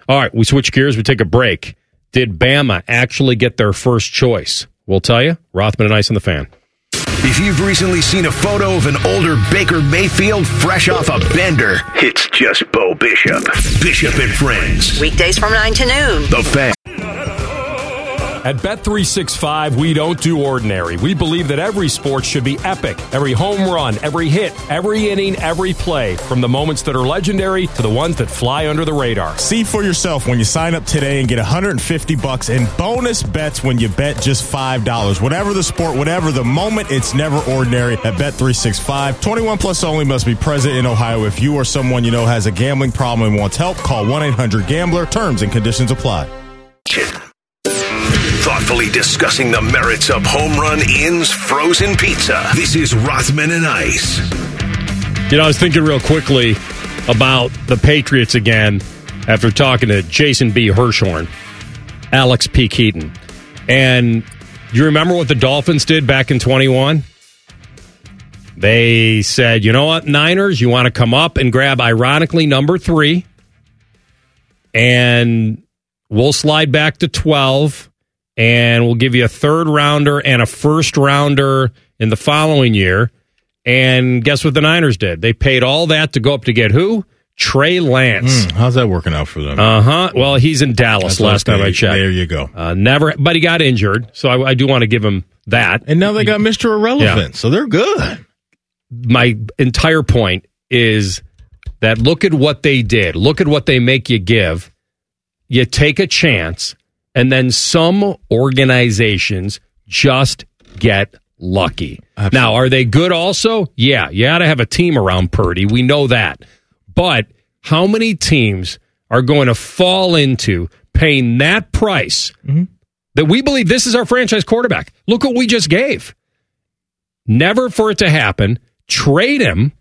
All right, we switch gears. We take a break. Did Bama actually get their first choice? We'll tell you. Rothman and Ice on the Fan. If you've recently seen a photo of an older Baker Mayfield fresh off a bender, it's just Bo Bishop. Bishop and Friends. Weekdays from nine to noon. The Fan. At Bet three sixty-five, we don't do ordinary. We believe that every sport should be epic. Every home run, every hit, every inning, every play. From the moments that are legendary to the ones that fly under the radar. See for yourself when you sign up today and get one hundred fifty bucks in bonus bets when you bet just five dollars. Whatever the sport, whatever the moment, it's never ordinary at Bet three sixty-five. twenty-one plus only, must be present in Ohio. If you or someone you know has a gambling problem and wants help, call one eight hundred gambler. Terms and conditions apply. Thoughtfully discussing the merits of Home Run Inn's frozen pizza. This is Rothman and Ice. You know, I was thinking real quickly about the Patriots again after talking to Jason B. Hirschhorn, Alex P. Keaton. And you remember what the Dolphins did back in twenty-one? They said, you know what, Niners, you want to come up and grab, ironically, number three, and we'll slide back to twelve. And we'll give you a third rounder and a first rounder in the following year. And guess what the Niners did? They paid all that to go up to get who? Trey Lance. Mm, how's that working out for them? Uh-huh. Well, he's in Dallas. That's last time I checked. There you go. Uh, never, but he got injured, so I, I do want to give him that. And now they got Mister Irrelevant, yeah. So they're good. My entire point is that look at what they did. Look at what they make you give. You take a chance. And then some organizations just get lucky. Absolutely. Now, are they good also? Yeah, you got to have a team around Purdy. We know that. But how many teams are going to fall into paying that price mm-hmm. that we believe this is our franchise quarterback? Look what we just gave. Never for it to happen. Trade him.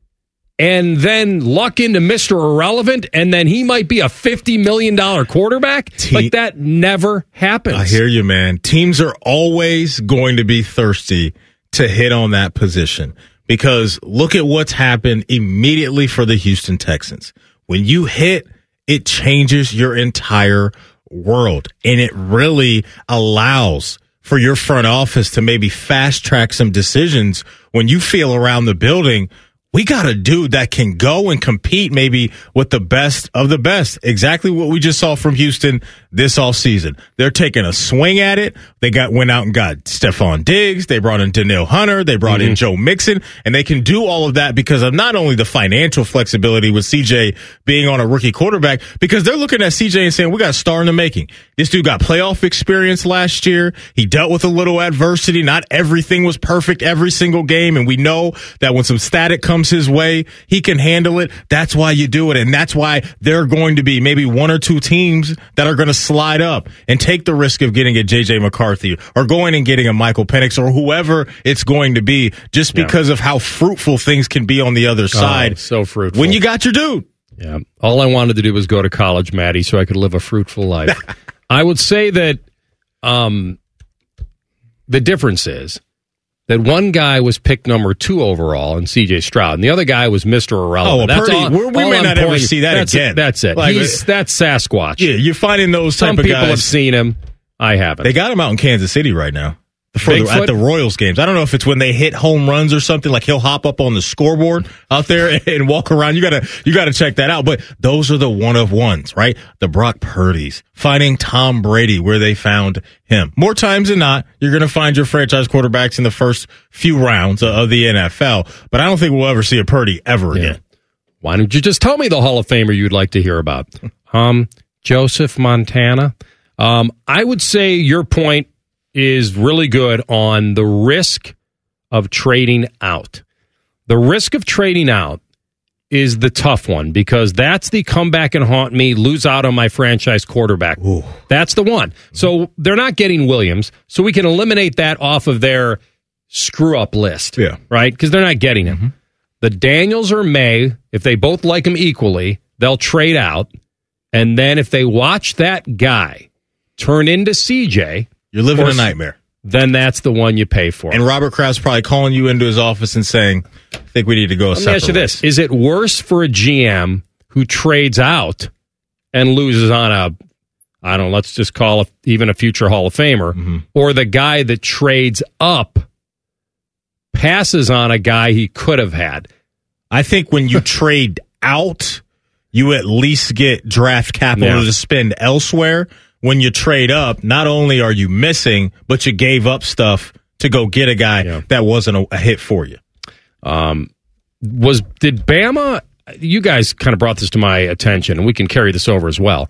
And then luck into Mister Irrelevant, and then he might be a fifty million dollars quarterback? Te- like, that never happens. I hear you, man. Teams are always going to be thirsty to hit on that position because look at what's happened immediately for the Houston Texans. When you hit, it changes your entire world, and it really allows for your front office to maybe fast-track some decisions when you feel around the building. We got a dude that can go and compete maybe with the best of the best. Exactly what we just saw from Houston this offseason. They're taking a swing at it. They got went out and got Stephon Diggs. They brought in Danielle Hunter. They brought mm-hmm. in Joe Mixon. And they can do all of that because of not only the financial flexibility with C J being on a rookie quarterback, because they're looking at C J and saying, we got a star in the making. This dude got playoff experience last year. He dealt with a little adversity. Not everything was perfect every single game. And we know that when some static comes his way, he can handle it. That's why you do it. And that's why there are going to be maybe one or two teams that are going to slide up and take the risk of getting a J J McCarthy or going and getting a Michael Penix or whoever it's going to be just because yeah. of how fruitful things can be on the other side. Oh, so fruitful. When you got your dude. Yeah. All I wanted to do was go to college, Maddie, so I could live a fruitful life. I would say that um, the difference is that one guy was picked number two overall in C J Stroud, and the other guy was Mister Irrelevant. Oh, well, that's Purdy, all, we we all may I'm not ever pointing, see that that's again. It, that's it. Like, He's, that's Sasquatch. Yeah, you're finding those Some type of guys. Some people have seen him. I haven't. They got him out in Kansas City right now. For the, at the Royals games. I don't know if it's when they hit home runs or something, like he'll hop up on the scoreboard out there and, and walk around. You gotta, you gotta check that out. But those are the one of ones, right? The Brock Purdy's, finding Tom Brady where they found him. More times than not, you're gonna find your franchise quarterbacks in the first few rounds of the N F L. But I don't think we'll ever see a Purdy ever yeah. again. Why don't you just tell me the Hall of Famer you'd like to hear about? Um, Joseph Montana. Um, I would say your point is really good on the risk of trading out. The risk of trading out is the tough one because that's the come back and haunt me, lose out on my franchise quarterback. Ooh. That's the one. So they're not getting Williams, so we can eliminate that off of their screw-up list, yeah. right? Because they're not getting him. Mm-hmm. The Daniels or May, if they both like him equally, they'll trade out. And then if they watch that guy turn into C J... You're living a nightmare. Then that's the one you pay for. And Robert Kraft's probably calling you into his office and saying, I think we need to go a Let me ask you this. Is it worse for a G M who trades out and loses on a, I don't know, let's just call it even a future Hall of Famer, mm-hmm. or the guy that trades up passes on a guy he could have had. I think when you trade out, you at least get draft capital yeah. to spend elsewhere. When you trade up, not only are you missing, but you gave up stuff to go get a guy yeah. that wasn't a, a hit for you. Um, was did Bama? You guys kind of brought this to my attention, and we can carry this over as well.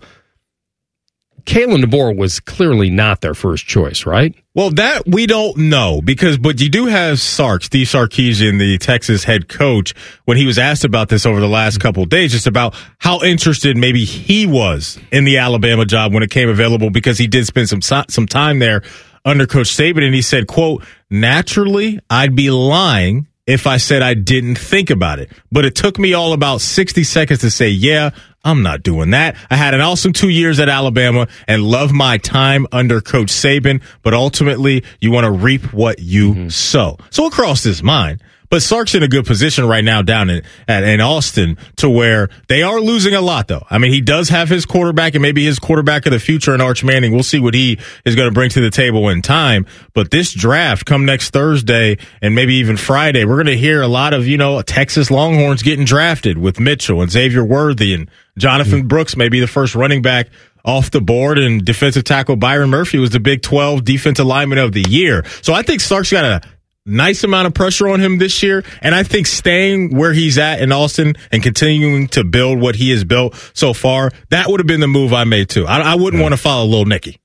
Kalen DeBoer was clearly not their first choice, right? Well, that we don't know because, but you do have Sark, Steve Sarkisian, the Texas head coach, when he was asked about this over the last couple of days, just about how interested maybe he was in the Alabama job when it came available, because he did spend some some time there under Coach Saban, and he said, quote, naturally, I'd be lying if I said I didn't think about it. But it took me all about sixty seconds to say, yeah, I'm not doing that. I had an awesome two years at Alabama and love my time under Coach Saban, but ultimately you want to reap what you mm-hmm. sow. So it crossed his mind. But Sark's in a good position right now down in, at, in Austin, to where they are losing a lot, though. I mean, he does have his quarterback and maybe his quarterback of the future in Arch Manning. We'll see what he is going to bring to the table in time. But this draft come next Thursday and maybe even Friday, we're going to hear a lot of, you know, Texas Longhorns getting drafted with Mitchell and Xavier Worthy, and Jonathan mm-hmm. Brooks may be the first running back off the board, and defensive tackle Byron Murphy was the Big twelve defensive lineman of the year. So I think Sark's got a nice amount of pressure on him this year, and I think staying where he's at in Austin and continuing to build what he has built so far, that would have been the move I made too. I, I wouldn't yeah. want to follow Lil Nicky.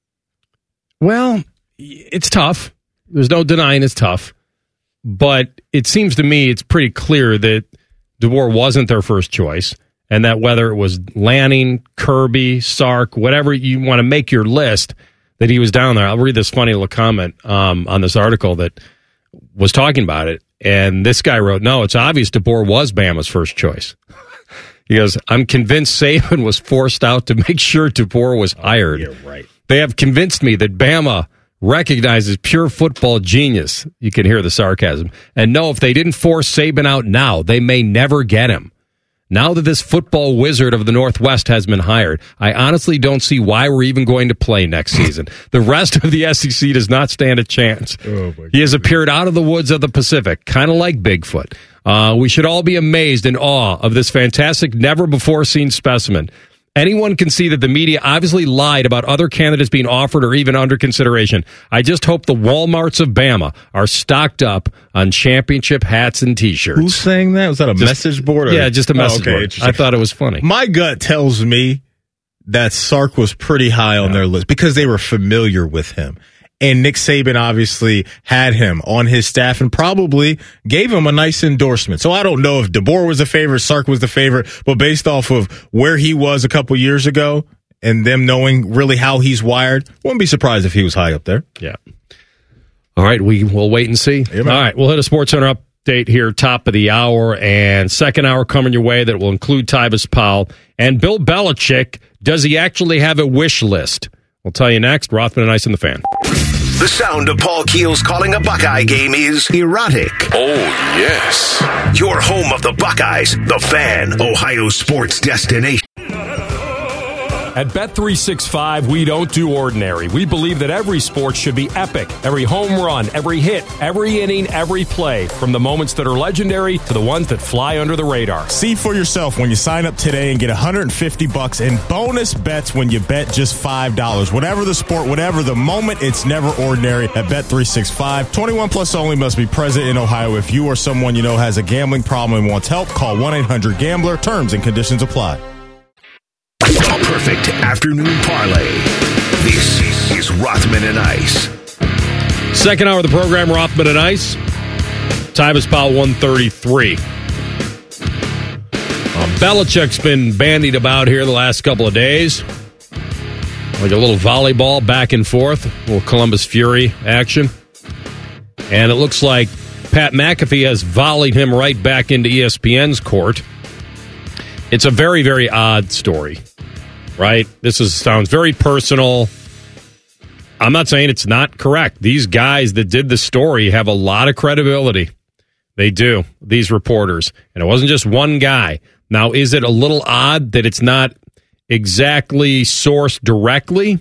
Well, it's tough. There's no denying it's tough, but it seems to me it's pretty clear that DeBoer wasn't their first choice, and that whether it was Lanning, Kirby, Sark, whatever you want to make your list, that he was down there. I'll read this funny little comment um, on this article that was talking about it, and this guy wrote, no, it's obvious DeBoer was Bama's first choice. He goes, I'm convinced Saban was forced out to make sure DeBoer was hired. Oh, yeah, right. They have convinced me that Bama recognizes pure football genius. You can hear the sarcasm. And no, if they didn't force Saban out now, they may never get him. Now that this football wizard of the Northwest has been hired, I honestly don't see why we're even going to play next season. The rest of the S E C does not stand a chance. Oh, he has appeared out of the woods of the Pacific, kind of like Bigfoot. Uh, we should all be amazed in awe of this fantastic, never-before-seen specimen. Anyone can see that the media obviously lied about other candidates being offered or even under consideration. I just hope the Walmarts of Bama are stocked up on championship hats and T-shirts. Who's saying that? Was that a just, message board? Or? Yeah, just a message oh, okay, board. I thought it was funny. My gut tells me that Sark was pretty high on yeah. their list because they were familiar with him. And Nick Saban obviously had him on his staff and probably gave him a nice endorsement. So I don't know if DeBoer was the favorite, Sark was the favorite, but based off of where he was a couple years ago and them knowing really how he's wired, wouldn't be surprised if he was high up there. Yeah. All right, we will wait and see. Yeah, all right, we'll hit a SportsCenter update here, top of the hour, and second hour coming your way that will include Tyvis Powell and Bill Belichick. Does he actually have a wish list? We'll tell you next. Rothman and Ice in the Fan. The sound of Paul Keels calling a Buckeye game is erotic. Oh, yes. Your home of the Buckeyes, the Fan, Ohio sports destination. At Bet three sixty-five, we don't do ordinary. We believe that every sport should be epic. Every home run, every hit, every inning, every play. From the moments that are legendary to the ones that fly under the radar. See for yourself when you sign up today and get one hundred fifty bucks in bonus bets when you bet just five dollars. Whatever the sport, whatever the moment, it's never ordinary at Bet three sixty-five. twenty-one plus only, must be present in Ohio. If you or someone you know has a gambling problem and wants help, call one eight hundred gambler. Terms and conditions apply. A perfect afternoon parlay. This is Rothman and Ice. Second hour of the program, Rothman and Ice. Tyvis Powell, one thirty-three. Uh, Belichick's been bandied about here the last couple of days. Like a little volleyball back and forth. A little Columbus Fury action. And it looks like Pat McAfee has volleyed him right back into E S P N's court. It's a very, very odd story, right? This is sounds very personal. I'm not saying it's not correct. These guys that did the story have a lot of credibility. They do, these reporters. And it wasn't just one guy. Now, is it a little odd that it's not exactly sourced directly.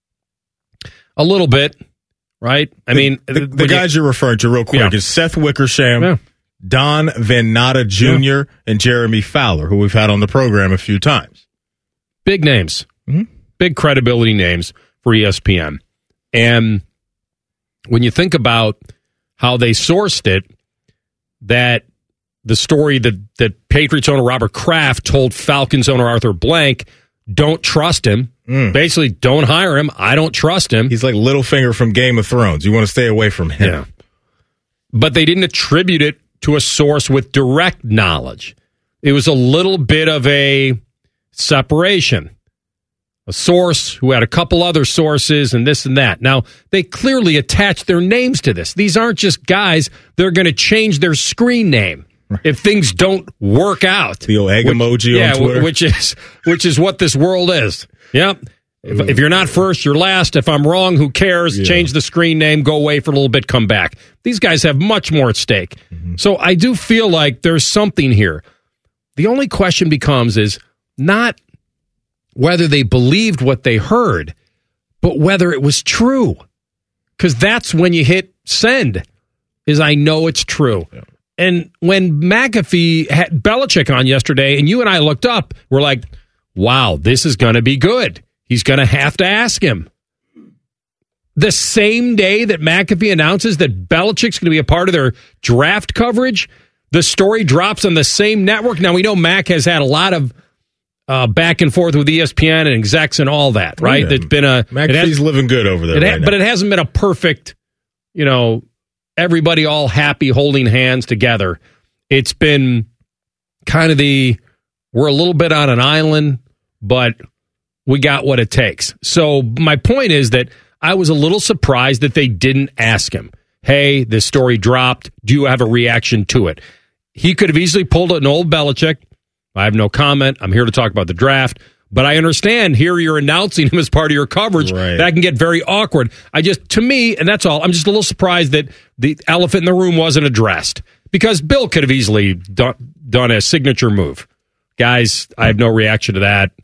A little bit, right? I the, mean, the, the guys you, you're referring to real quick yeah. is Seth Wickersham, yeah. Don Van Natta Junior, yeah. and Jeremy Fowler, who we've had on the program a few times. Big names. Mm-hmm. Big credibility names for E S P N. And when you think about how they sourced it, that the story that, that Patriots owner Robert Kraft told Falcons owner Arthur Blank, don't trust him. Mm. Basically, don't hire him. I don't trust him. He's like Littlefinger from Game of Thrones. You want to stay away from him. Yeah. But they didn't attribute it to a source with direct knowledge. It was a little bit of a separation. A source who had a couple other sources and this and that. Now, they clearly attached their names to this. These aren't just guys. They're going to change their screen name if things don't work out. The old egg which, emoji yeah, on Twitter. which is which is what this world is. Yep. If, if you're not first, you're last. If I'm wrong, who cares? Yeah. Change the screen name, go away for a little bit, come back. These guys have much more at stake. Mm-hmm. So I do feel like there's something here. The only question becomes is not whether they believed what they heard, but whether it was true. Because that's when you hit send, is I know it's true. Yeah. And when McAfee had Belichick on yesterday, and you and I looked up, we're like, wow, this is going to be good. He's going to have to ask him. The same day that McAfee announces that Belichick's going to be a part of their draft coverage, the story drops on the same network. Now, we know Mac has had a lot of uh, back and forth with E S P N and execs and all that, right? Yeah. It's been a McAfee's living good over there, it right ha- now. But it hasn't been a perfect, you know, everybody all happy holding hands together. It's been kind of the, we're a little bit on an island, but we got what it takes. So my point is that I was a little surprised that they didn't ask him, hey, this story dropped. Do you have a reaction to it? He could have easily pulled an old Belichick. I have no comment. I'm here to talk about the draft. But I understand here you're announcing him as part of your coverage. Right. That can get very awkward. I just, to me, and that's all, I'm just a little surprised that the elephant in the room wasn't addressed. Because Bill could have easily done, done a signature move. Guys, I have no reaction to that.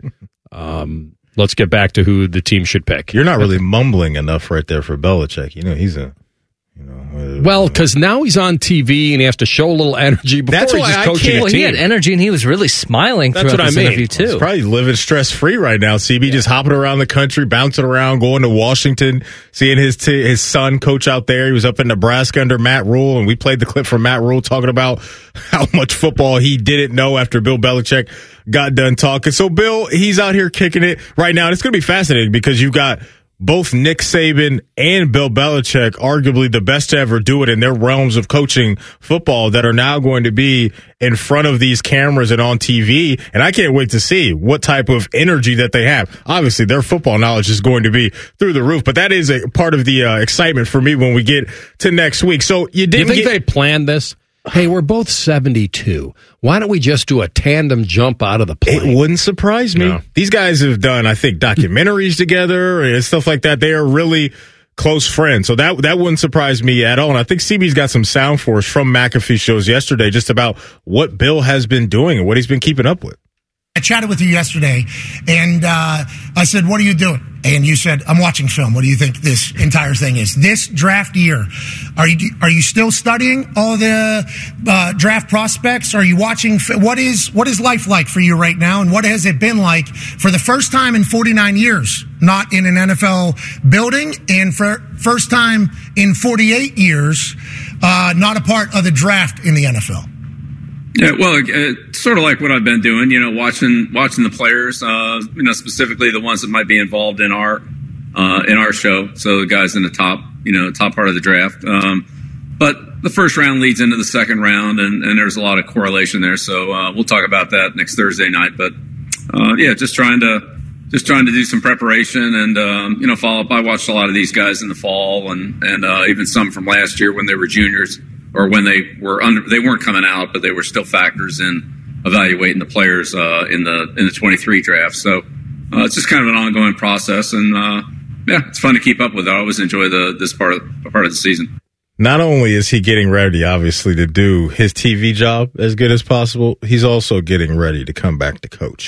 Um, let's get back to who the team should pick. You're not really mumbling enough right there for Belichick. You know, he's a... You know, well, because now he's on T V and he has to show a little energy. Before That's he's why just I coaching can't. a Well, team. he had energy and he was really smiling That's throughout what this I mean. interview too. He's probably living stress free right now. C B yeah. just hopping around the country, bouncing around, going to Washington, seeing his t- his son coach out there. He was up in Nebraska under Matt Rule, and we played the clip from Matt Rule talking about how much football he didn't know after Bill Belichick got done talking. So Bill, he's out here kicking it right now. And it's going to be fascinating because you've got both Nick Saban and Bill Belichick, arguably the best to ever do it in their realms of coaching football, that are now going to be in front of these cameras and on T V. And I can't wait to see what type of energy that they have. Obviously, their football knowledge is going to be through the roof, but that is a part of the uh, excitement for me when we get to next week. So you didn't Do you think get- they planned this? Hey, we're both seventy-two. Why don't we just do a tandem jump out of the plane? It wouldn't surprise me. No. These guys have done, I think, documentaries together and stuff like that. They are really close friends. So that that wouldn't surprise me at all. And I think C B's got some sound for us from McAfee shows yesterday just about what Bill has been doing and what he's been keeping up with. I chatted with you yesterday, and uh, I said, what are you doing? And you said, I'm watching film. What do you think this entire thing is? This draft year, are you are you still studying all the uh, draft prospects? Are you watching? What is what is life like for you right now? And what has it been like for the first time in forty-nine years, not in an N F L building, and for first time in forty-eight years, uh, not a part of the draft in the N F L? Yeah, well, uh, sort of like what I've been doing, you know, watching watching the players, uh, you know, specifically the ones that might be involved in our uh, in our show. So the guys in the top, you know, top part of the draft. Um, but the first round leads into the second round, and, and there's a lot of correlation there. So uh, we'll talk about that next Thursday night. But uh, yeah, just trying to just trying to do some preparation and um, you know, follow up. I watched a lot of these guys in the fall, and and uh, even some from last year when they were juniors. Or when they were under, they weren't coming out, but they were still factors in evaluating the players uh, in the in the twenty-three draft. So uh, it's just kind of an ongoing process, and uh, yeah, it's fun to keep up with. I always enjoy the this part of part of the season. Not only is he getting ready, obviously, to do his T V job as good as possible, he's also getting ready to come back to coach.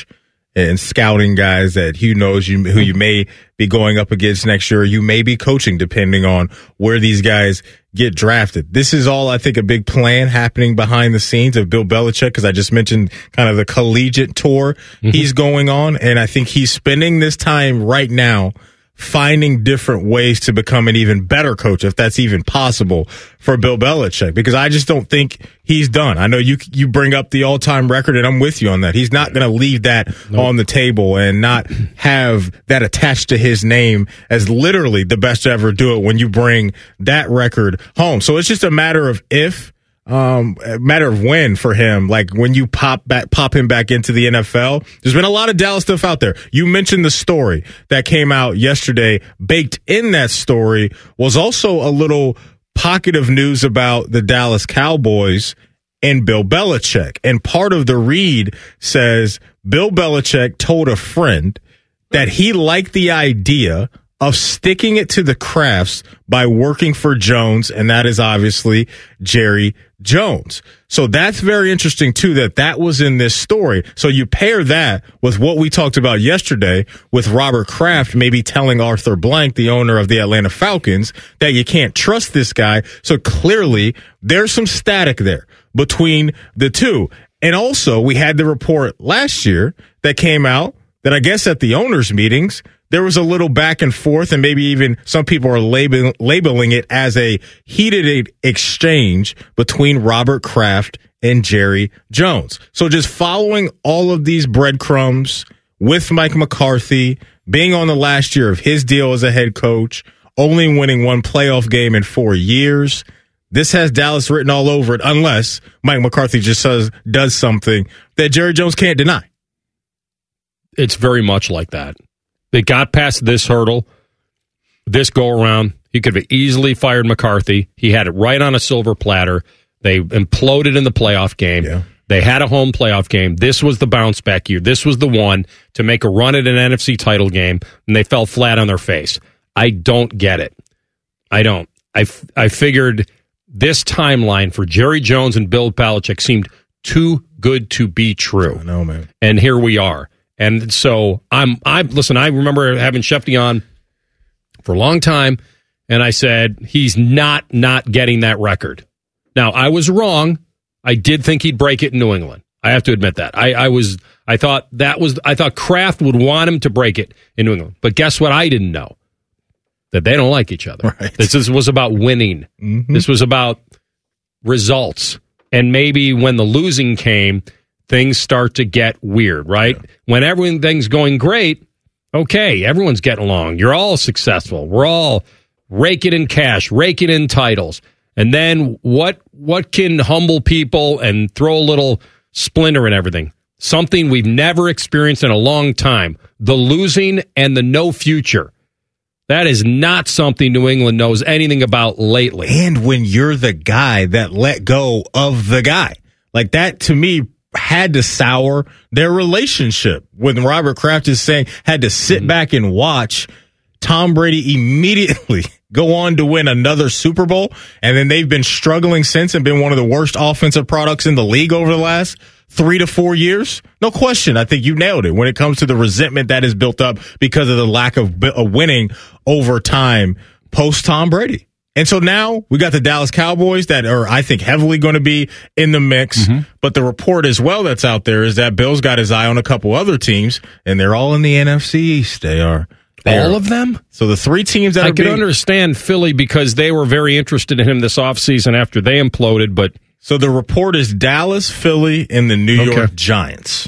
and scouting guys that he knows you, who you may be going up against next year. You may be coaching depending on where these guys get drafted. This is all, I think, a big plan happening behind the scenes of Bill Belichick, because I just mentioned kind of the collegiate tour mm-hmm. he's going on. And I think he's spending this time right now finding different ways to become an even better coach, if that's even possible for Bill Belichick, because I just don't think he's done. I know you you bring up the all-time record, and I'm with you on that. He's not going to leave that nope. on the table and not have that attached to his name as literally the best to ever do it when you bring that record home. So it's just a matter of if, Um, a matter of when for him. Like when you pop back, pop him back into the N F L. There's been a lot of Dallas stuff out there. You mentioned the story that came out yesterday. Baked in that story was also a little pocket of news about the Dallas Cowboys and Bill Belichick. And part of the read says Bill Belichick told a friend that he liked the idea of sticking it to the crafts by working for Jones, and that is obviously Jerry Jones. So that's very interesting, too, that that was in this story. So you pair that with what we talked about yesterday with Robert Kraft maybe telling Arthur Blank, the owner of the Atlanta Falcons, that you can't trust this guy. So clearly there's some static there between the two. And also we had the report last year that came out that I guess at the owners' meetings, there was a little back and forth, and maybe even some people are label, labeling it as a heated exchange between Robert Kraft and Jerry Jones. So just following all of these breadcrumbs with Mike McCarthy, being on the last year of his deal as a head coach, only winning one playoff game in four years, this has Dallas written all over it, unless Mike McCarthy just says, does something that Jerry Jones can't deny. It's very much like that. They got past this hurdle, this go-around. He could have easily fired McCarthy. He had it right on a silver platter. They imploded in the playoff game. Yeah. They had a home playoff game. This was the bounce-back year. This was the one to make a run at an N F C title game, and they fell flat on their face. I don't get it. I don't. I, f- I figured this timeline for Jerry Jones and Bill Belichick seemed too good to be true. I know, man. And here we are. And so I'm, I listen, I remember having Shefty on for a long time, and I said, he's not, not getting that record. Now, I was wrong. I did think he'd break it in New England. I have to admit that. I, I was, I thought that was, I thought Kraft would want him to break it in New England. But guess what? I didn't know that they don't like each other. Right. This is, was about winning. Mm-hmm. This was about results. And maybe when the losing came, things start to get weird, right? Yeah. When everything's going great, okay, everyone's getting along. You're all successful. We're all raking in cash, raking in titles. And then what what can humble people and throw a little splinter in everything? Something we've never experienced in a long time. The losing and the no future. That is not something New England knows anything about lately. And when you're the guy that let go of the guy. Like that, to me, had to sour their relationship. When Robert Kraft is saying had to sit mm-hmm. back and watch Tom Brady immediately go on to win another Super Bowl, and then they've been struggling since and been one of the worst offensive products in the league over the last three to four years. No question. I think you nailed it when it comes to the resentment that is built up because of the lack of, of winning over time post Tom Brady. And so now we got the Dallas Cowboys that are, I think, heavily going to be in the mix. Mm-hmm. But the report as well that's out there is that Bill's got his eye on a couple other teams, and they're all in the N F C East. They are. They're, all of them? So the three teams that I are could being, understand Philly because they were very interested in him this offseason after they imploded. But so the report is Dallas, Philly, and the New okay. York Giants.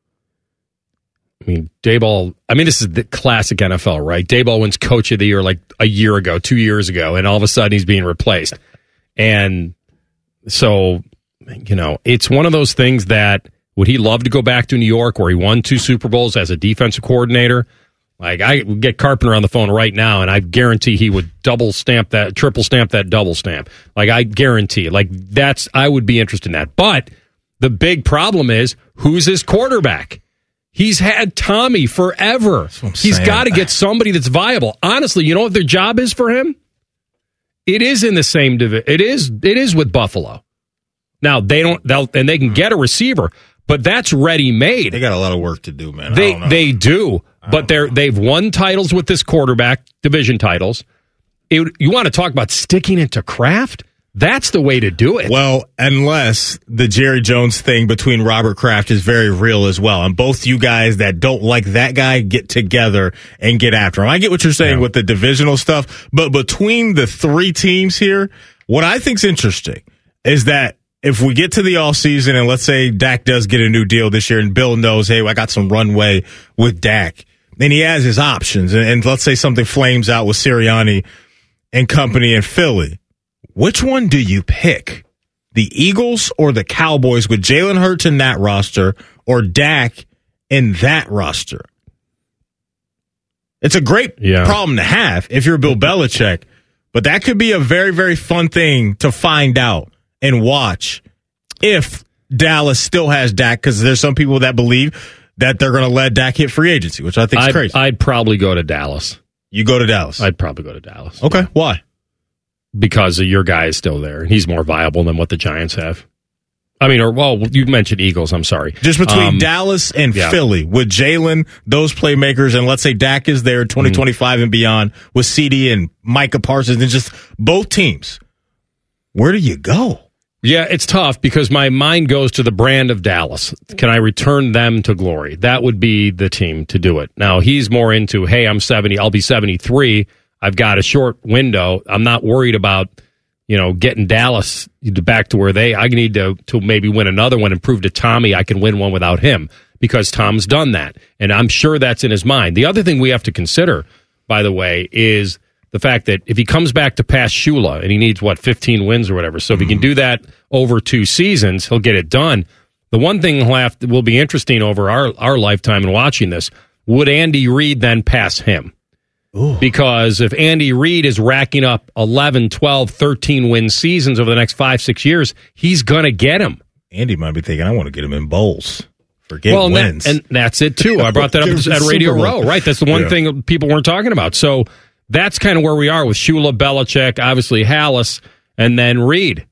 I mean, Daboll, I mean, this is the classic N F L, right? Daboll wins Coach of the Year like a year ago, two years ago, and all of a sudden he's being replaced. And so, you know, it's one of those things that, would he love to go back to New York where he won two Super Bowls as a defensive coordinator? Like, I would get Carpenter on the phone right now, and I guarantee he would double stamp that, triple stamp that double stamp. Like, I guarantee. Like, that's, I would be interested in that. But the big problem is, who's his quarterback? He's had Tommy forever. He's got to get somebody that's viable. Honestly, you know what their job is for him? It is in the same division. It is. It is with Buffalo. Now they don't. They'll and they can get a receiver, but that's ready-made. They got a lot of work to do, man. I They don't know. they do, but they're they've won titles with this quarterback, division titles. It, you want to talk about sticking it to Kraft? That's the way to do it. Well, unless the Jerry Jones thing between Robert Kraft is very real as well. And both you guys that don't like that guy get together and get after him. I get what you're saying yeah. with the divisional stuff, but between the three teams here, what I think's interesting is that if we get to the offseason and let's say Dak does get a new deal this year and Bill knows, hey, I got some runway with Dak, then he has his options. And, and let's say something flames out with Sirianni and company in Philly. Which one do you pick? The Eagles or the Cowboys with Jalen Hurts in that roster or Dak in that roster? It's a great yeah. problem to have if you're Bill Belichick, but that could be a very, very fun thing to find out and watch if Dallas still has Dak, because there's some people that believe that they're going to let Dak hit free agency, which I think is I'd, crazy. I'd probably go to Dallas. You go to Dallas? I'd probably go to Dallas. Okay, why? Because your guy is still there. He's more viable than what the Giants have. I mean, or, well, you mentioned Eagles. I'm sorry. Just between um, Dallas and yeah. Philly, with Jalen, those playmakers, and let's say Dak is there twenty twenty-five mm-hmm. and beyond, with C D and Micah Parsons, and just both teams. Where do you go? Yeah, it's tough because my mind goes to the brand of Dallas. Can I return them to glory? That would be the team to do it. Now, he's more into, hey, I'm seventy, I'll be seventy-three. I've got a short window. I'm not worried about, you know, getting Dallas back to where they, I need to, to maybe win another one and prove to Tommy I can win one without him, because Tom's done that. And I'm sure that's in his mind. The other thing we have to consider, by the way, is the fact that if he comes back to pass Shula and he needs, what, fifteen wins or whatever. So if he can do that over two seasons, he'll get it done. The one thing he'll have to, will be interesting over our, our lifetime in watching this, would Andy Reid then pass him? Ooh. Because if Andy Reid is racking up eleven, twelve, thirteen win seasons over the next five, six years, he's going to get him. Andy might be thinking, I want to get him in bowls. Forget well, and wins. That, and that's it, too. I brought that up at Radio Row, right? That's the one yeah. thing people weren't talking about. So that's kind of where we are with Shula, Belichick, obviously Hallis, and then Reid.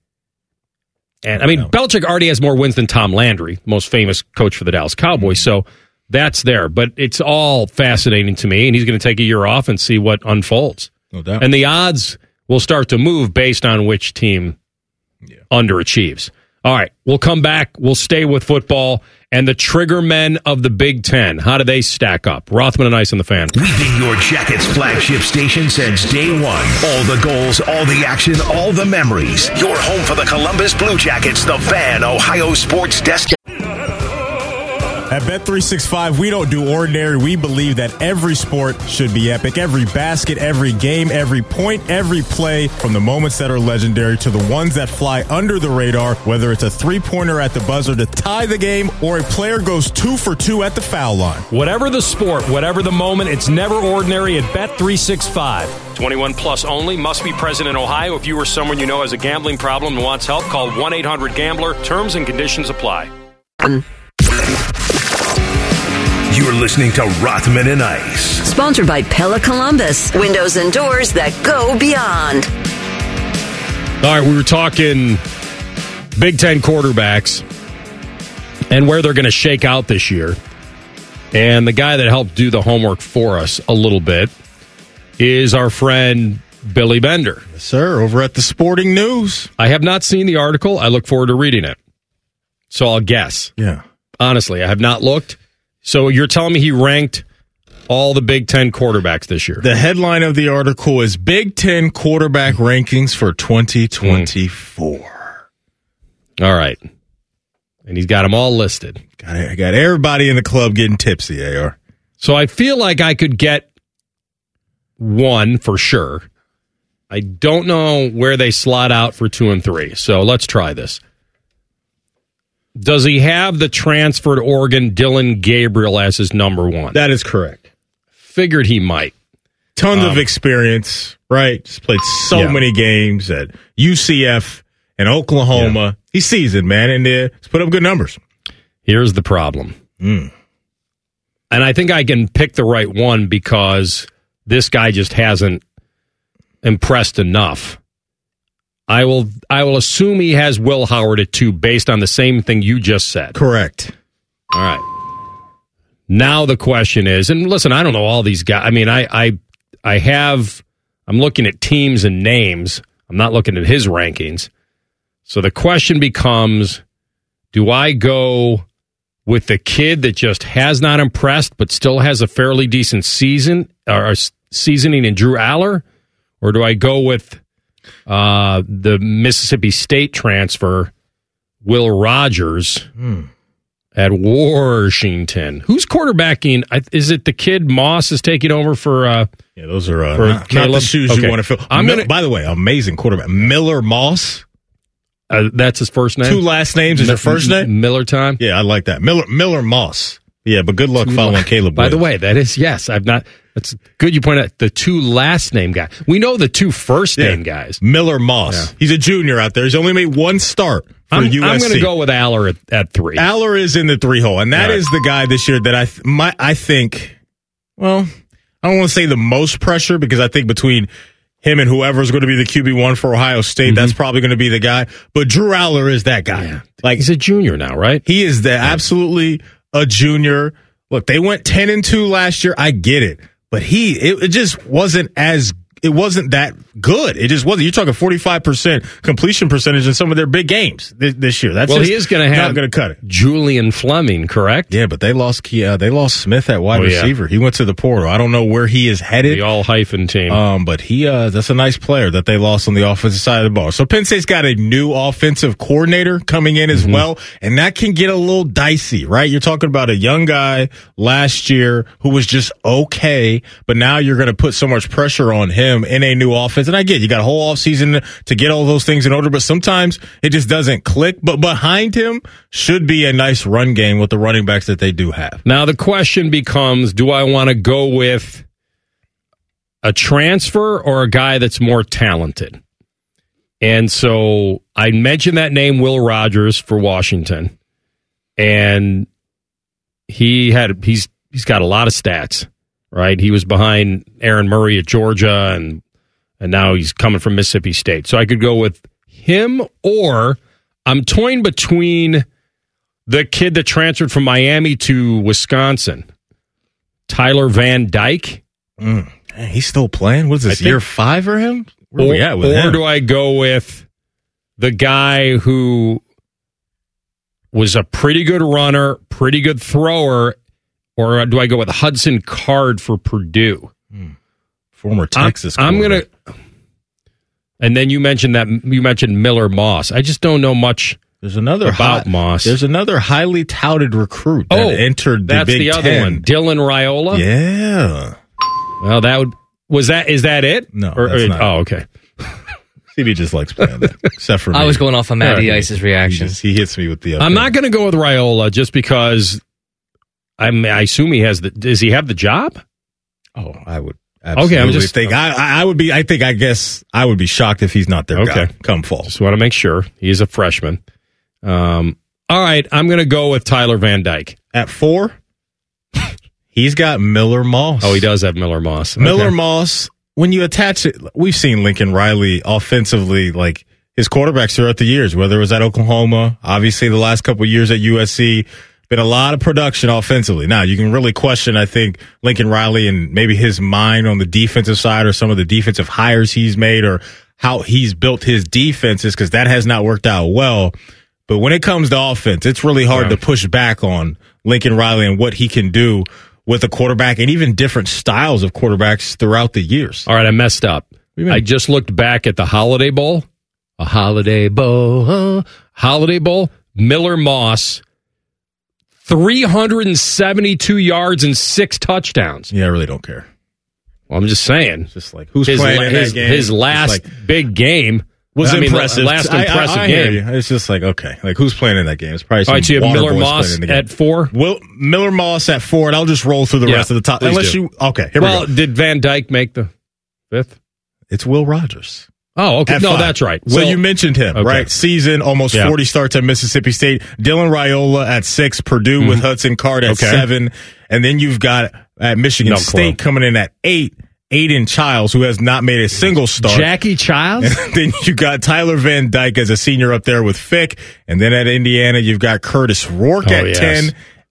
And I mean, Belichick already has more wins than Tom Landry, most famous coach for the Dallas Cowboys. So that's there. But it's all fascinating to me, and he's going to take a year off and see what unfolds. No doubt. And the odds will start to move based on which team yeah. underachieves. All right, we'll come back. We'll stay with football and the trigger men of the Big Ten. How do they stack up? Rothman and Ice on the Fan. We've been your Jackets flagship station since day one. All the goals, all the action, all the memories. Your home for the Columbus Blue Jackets, the Fan, Ohio sports desk. At Bet three sixty-five, we don't do ordinary. We believe that every sport should be epic. Every basket, every game, every point, every play, from the moments that are legendary to the ones that fly under the radar, whether it's a three-pointer at the buzzer to tie the game or a player goes two for two at the foul line. Whatever the sport, whatever the moment, it's never ordinary at Bet three sixty-five. twenty-one plus only, must be present in Ohio. If you or someone you know has a gambling problem and wants help, call one eight hundred gambler. Terms and conditions apply. You're listening to Rothman and Ice. Sponsored by Pella Columbus. Windows and doors that go beyond. All right, we were talking Big Ten quarterbacks and where they're going to shake out this year. And the guy that helped do the homework for us a little bit is our friend Billy Bender. Yes, sir, over at the Sporting News. I have not seen the article. I look forward to reading it. So I'll guess. Yeah. Honestly, I have not looked. So you're telling me he ranked all the Big Ten quarterbacks this year? The headline of the article is Big Ten quarterback rankings for twenty twenty-four. Mm. All right. And he's got them all listed. Got I got everybody in the club getting tipsy, A R. So I feel like I could get one for sure. I don't know where they slot out for two and three. So let's try this. Does he have the transfer to Oregon, Dylan Gabriel, as his number one? That is correct. Figured he might. Tons um, of experience, right? Just played so yeah. many games at U C F and Oklahoma. Yeah. He's seasoned, man, and uh, he's put up good numbers. Here's the problem. Mm. And I think I can pick the right one because this guy just hasn't impressed enough. I will I will assume he has Will Howard at two based on the same thing you just said. Correct. All right. Now the question is, and listen, I don't know all these guys. I mean, I, I, I have, I'm looking at teams and names. I'm not looking at his rankings. So the question becomes, do I go with the kid that just has not impressed but still has a fairly decent season or seasoning in Drew Aller? Or do I go with uh, the Mississippi State transfer, Will Rogers, hmm. at Washington? Who's quarterbacking? Is it the kid Moss is taking over for? Uh, yeah, those are uh, for not, not the shoes okay. you want to fill. I'm Mil- gonna, by the way, amazing quarterback, Miller Moss. Uh, that's his first name. Two last names is M- your first name. Miller time. Yeah, I like that. Miller Miller Moss. Yeah, but good luck two following la- Caleb. By Williams. the way, that is yes. I've not. That's good. You point out the two last name guys. We know the two first yeah. name guys. Miller Moss. Yeah. He's a junior out there. He's only made one start for I'm, U S C. I'm going to go with Aller at, at three. Aller is in the three hole, and that right. is the guy this year that I th- my I think. Well, I don't want to say the most pressure because I think between him and whoever's going to be the Q B one for Ohio State, mm-hmm. that's probably going to be the guy. But Drew Aller is that guy. Yeah. Like he's a junior now, right? He is the, absolutely a junior. Look, they went ten and two last year. I get it, but he it, it just wasn't as it wasn't that good. It just wasn't. You're talking forty-five percent completion percentage in some of their big games this, this year. That's well, just he is going to have not going to cut it. Julian Fleming, correct? Yeah, but they lost uh, they lost Smith at wide oh, receiver. Yeah. He went to the portal. I don't know where he is headed. The all hyphen team. Um, but he uh, that's a nice player that they lost on the offensive side of the ball. So Penn State's got a new offensive coordinator coming in as mm-hmm. well, and that can get a little dicey, right? You're talking about a young guy last year who was just okay, but now you're going to put so much pressure on him in a new offense. And I get you got a whole offseason to get all those things in order, but sometimes it just doesn't click. But behind him should be a nice run game with the running backs that they do have. Now the question becomes, do I want to go with a transfer or a guy that's more talented? And so I mentioned that name, Will Rogers, for Washington. And he had he's he's got a lot of stats, right? He was behind Aaron Murray at Georgia, and and now he's coming from Mississippi State. So I could go with him, or I'm toying between the kid that transferred from Miami to Wisconsin, Tyler Van Dyke. Mm. Man, he's still playing? What is this, think, year five for him? Where or are we at with or him? do I go with the guy who was a pretty good runner, pretty good thrower, or do I go with Hudson Card for Purdue? Mm. Former Texas. I'm, I'm gonna, and then you mentioned that you mentioned Miller Moss. I just don't know much. There's another about high, Moss. There's another highly touted recruit that oh, entered the that's Big the other Ten. one, Dylan Raiola. Yeah. Well, that would was that is that it? No. Or, that's or, not oh, it. okay. C B just likes playing that, except for me. I was going off on Matty yeah, Ice's reaction. He, just, he hits me with the. I'm not going to go with Raiola just because. I'm, I assume he has the. Does he have the job? Oh, I would. Absolutely. Okay, I'm just think I, I would be. I think I guess I would be shocked if he's not their okay. guy come fall. Just want to make sure he's a freshman. Um. All right, I'm going to go with Tyler Van Dyke at four. He's got Miller Moss. Oh, he does have Miller Moss. Okay. Miller Moss. When you attach it, we've seen Lincoln Riley offensively, like his quarterbacks throughout the years. Whether it was at Oklahoma, obviously the last couple of years at U S C. Been a lot of production offensively. Now, you can really question, I think, Lincoln Riley and maybe his mind on the defensive side or some of the defensive hires he's made or how he's built his defenses because that has not worked out well. But when it comes to offense, it's really hard yeah. to push back on Lincoln Riley and what he can do with a quarterback and even different styles of quarterbacks throughout the years. All right, I messed up. I just looked back at the Holiday Bowl. A Holiday Bowl. Huh? Holiday Bowl. Miller Moss. three hundred seventy-two yards and six touchdowns. Yeah, I really don't care. Well, I'm just saying. It's just like, who's his, playing in his, that game? His last like, big game was I impressive. Mean, last I, impressive I, I game. Hear you. It's just like, okay, like who's playing in that game? It's probably some All right, so you have Miller Moss at four? Will, Miller Moss at four, and I'll just roll through the yeah, rest of the top. Unless do. you, okay, here well, we go. Did Van Dyke make the fifth? It's Will Rogers. Oh, okay. At no, five. That's right. So Will, you mentioned him, okay. right? Season, almost yeah. forty starts at Mississippi State. Dylan Raiola at six. Purdue mm-hmm. with Hudson Card at okay. seven. And then you've got at Michigan no State clue. coming in at eight. Aiden Childs, who has not made a single start. Jackie Childs? And then you got Tyler Van Dyke as a senior up there with Fick. And then at Indiana, you've got Curtis Rourke oh, at yes. ten.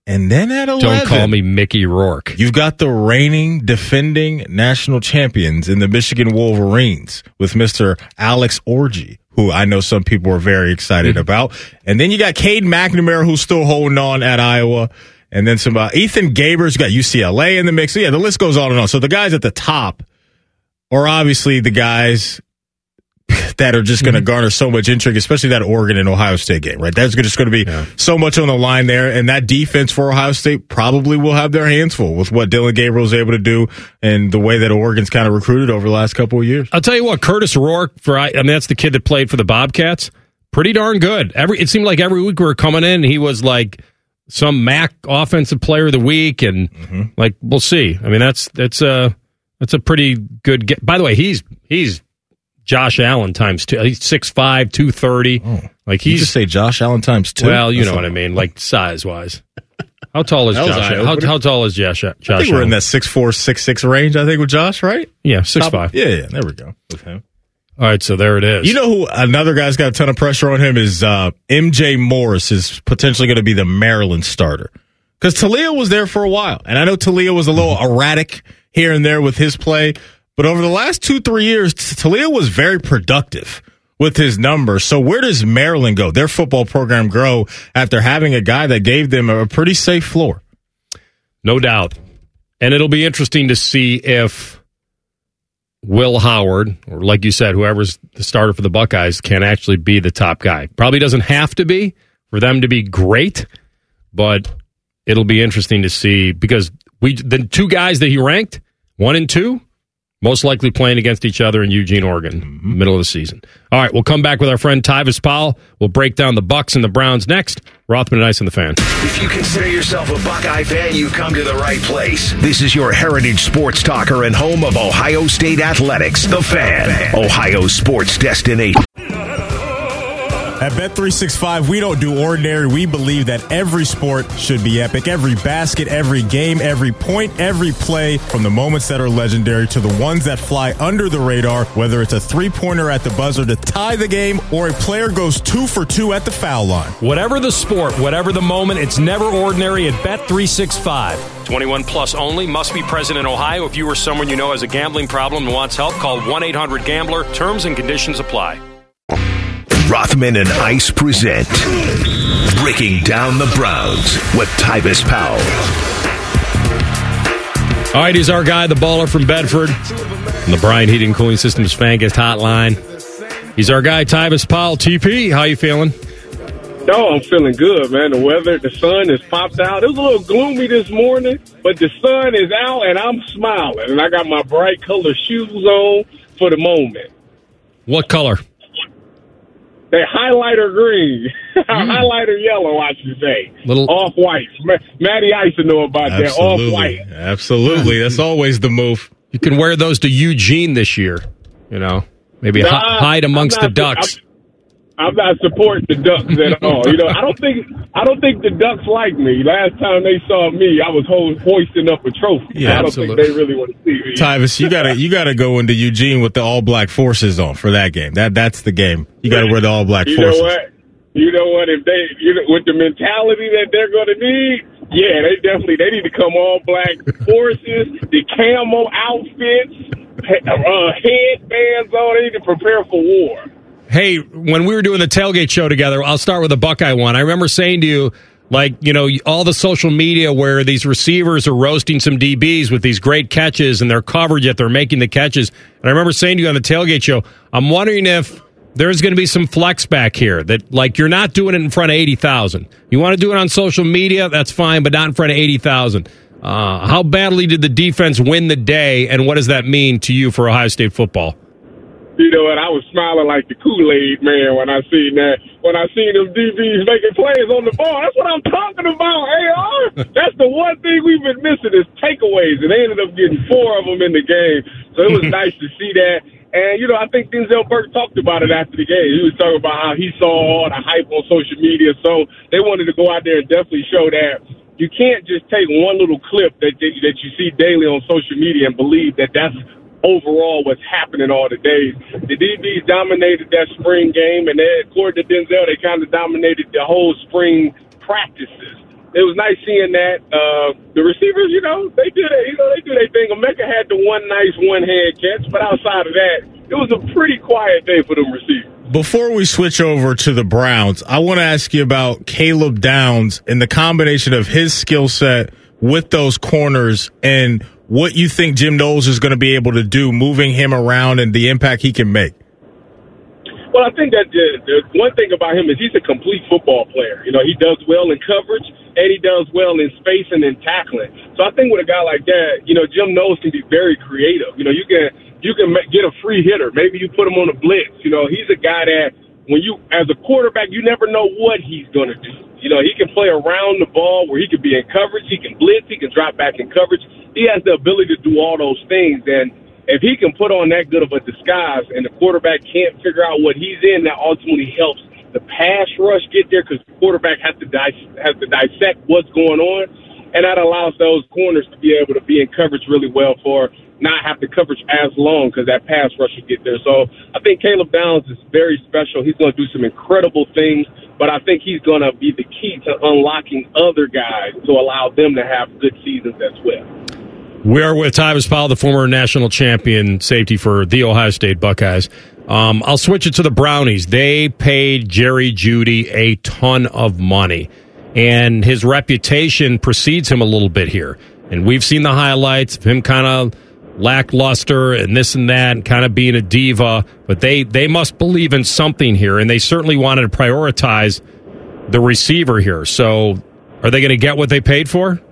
And then at eleven, don't call me Mickey Rourke. You've got the reigning, defending national champions in the Michigan Wolverines with Mister Alex Orji, who I know some people are very excited mm-hmm. about. And then you got Cade McNamara, who's still holding on at Iowa. And then some uh, Ethan Gabers, you got U C L A in the mix. So yeah, the list goes on and on. So the guys at the top are obviously the guys that are just going to mm-hmm. garner so much intrigue, especially that Oregon and Ohio State game, right? That's just going to be yeah. so much on the line there. And that defense for Ohio State probably will have their hands full with what Dylan Gabriel is able to do and the way that Oregon's kind of recruited over the last couple of years. I'll tell you what, Curtis Rourke, for I mean, that's the kid that played for the Bobcats, pretty darn good. Every It seemed like every week we were coming in, he was like some M A C offensive player of the week. And mm-hmm. like, we'll see. I mean, that's, that's a, that's a pretty good get. By the way, he's, he's, Josh Allen times two. He's six five, two thirty. Oh, like he's you just say Josh Allen times two. Well, you That's know what I mean, like size wise. How tall is Josh? How, how tall is Josh? Josh I think Allen? we're in that six four, six six range. I think with Josh, right? Yeah, six five. Yeah, yeah. There we go with him. All right, so there it is. You know who another guy's got a ton of pressure on him is uh, M J Morris is potentially going to be the Maryland starter because Talia was there for a while, and I know Talia was a little erratic here and there with his play. But over the last two, three years, Talia was very productive with his numbers. So where does Maryland go? Their football program grow after having a guy that gave them a pretty safe floor. No doubt. And it'll be interesting to see if Will Howard, or like you said, whoever's the starter for the Buckeyes, can actually be the top guy. Probably doesn't have to be for them to be great, but it'll be interesting to see because we the two guys that he ranked, one and two, most likely playing against each other in Eugene, Oregon, mm-hmm. middle of the season. All right, we'll come back with our friend Tyvis Powell. We'll break down the Bucks and the Browns next. Rothman and Ice and the Fan. If you consider yourself a Buckeye fan, you've come to the right place. This is your heritage sports talker and home of Ohio State Athletics, The Fan, Ohio's sports destination. At Bet three sixty-five, we don't do ordinary. We believe that every sport should be epic. Every basket, every game, every point, every play, from the moments that are legendary to the ones that fly under the radar, whether it's a three-pointer at the buzzer to tie the game or a player goes two for two at the foul line. Whatever the sport, whatever the moment, it's never ordinary at Bet three sixty-five. twenty-one plus only, must be present in Ohio. If you or someone you know has a gambling problem and wants help, call one eight hundred gambler. Terms and conditions apply. Rothman and Ice present Breaking Down the Browns with Tyvis Powell. All right, he's our guy, the baller from Bedford, on the Brian Heating Cooling Systems Fan Guest Hotline. He's our guy, Tyvis Powell. T P, how you feeling? No, I'm feeling good, man. The weather, the sun has popped out. It was a little gloomy this morning, but the sun is out, and I'm smiling. And I got my bright color shoes on for the moment. What color? They highlighter green, mm. highlighter yellow, I should say. Little off white. Matty Ice to know about Absolutely. that. Off white. Absolutely, that's always the move. You can wear those to Eugene this year. You know, maybe nah, hi- hide amongst the Ducks. I'm, I'm not supporting the Ducks at all. You know, I don't think I don't think the Ducks like me. Last time they saw me, I was ho- hoisting up a trophy. Yeah, I don't absolutely. think they really want to see me. Tyvis, you gotta you gotta go into Eugene with the all black forces on for that game. That that's the game. You gotta wear the all black you forces. You know what? You know what? If they you know, with the mentality that they're going to need, yeah, they definitely they need to come all black forces, the camo outfits, uh, headbands on. They need to prepare for war. Hey, when we were doing the tailgate show together, I'll start with the Buckeye one. I remember saying to you, like, you know, all the social media where these receivers are roasting some D Bs with these great catches and their coverage, yet they're making the catches. And I remember saying to you on the tailgate show, I'm wondering if there's going to be some flex back here that, like, you're not doing it in front of eighty thousand. You want to do it on social media, that's fine, but not in front of eighty thousand. Uh, how badly did the defense win the day, and what does that mean to you for Ohio State football? You know what? I was smiling like the Kool-Aid man when I seen that. When I seen them D Bs making plays on the ball. That's what I'm talking about, A R. That's the one thing we've been missing is takeaways, and they ended up getting four of them in the game. So it was nice to see that. And, you know, I think Denzel Burke talked about it after the game. He was talking about how he saw all the hype on social media. So they wanted to go out there and definitely show that you can't just take one little clip that that you see daily on social media and believe that that's overall what's happening all the days. The D Bs dominated that spring game, and they, according to Denzel, they kind of dominated the whole spring practices. it was nice seeing that. Uh, the receivers, you know, they do that. You know, they do their thing. Emeka had the one nice one-hand catch, but outside of that, it was a pretty quiet day for them receivers. Before we switch over to the Browns, I want to ask you about Caleb Downs and the combination of his skill set with those corners and what you think Jim Knowles is going to be able to do, moving him around and the impact he can make. Well, I think that the, the one thing about him is he's a complete football player. You know, he does well in coverage, and he does well in spacing and tackling. So I think with a guy like that, you know, Jim Knowles can be very creative. You know, you can you can get a free hitter. Maybe you put him on a blitz. You know, he's a guy that when you, as a quarterback, you never know what he's going to do. You know, he can play around the ball where he can be in coverage. He can blitz. He can drop back in coverage. He has the ability to do all those things. And if he can put on that good of a disguise and the quarterback can't figure out what he's in, that ultimately helps the pass rush get there because the quarterback has to, dis- has to dissect what's going on. And that allows those corners to be able to be in coverage really well for not have to coverage as long because that pass rush will get there. So I think Caleb Downs is very special. He's going to do some incredible things, but I think he's going to be the key to unlocking other guys to allow them to have good seasons as well. We are with Tyvis Powell, the former national champion safety for the Ohio State Buckeyes. Um, I'll switch it to the Brownies. They paid Jerry Jeudy a ton of money, and his reputation precedes him a little bit here. And we've seen the highlights of him kind of lackluster and this and that and kind of being a diva, but they, they must believe in something here, and they certainly wanted to prioritize the receiver here. So are they going to get what they paid for?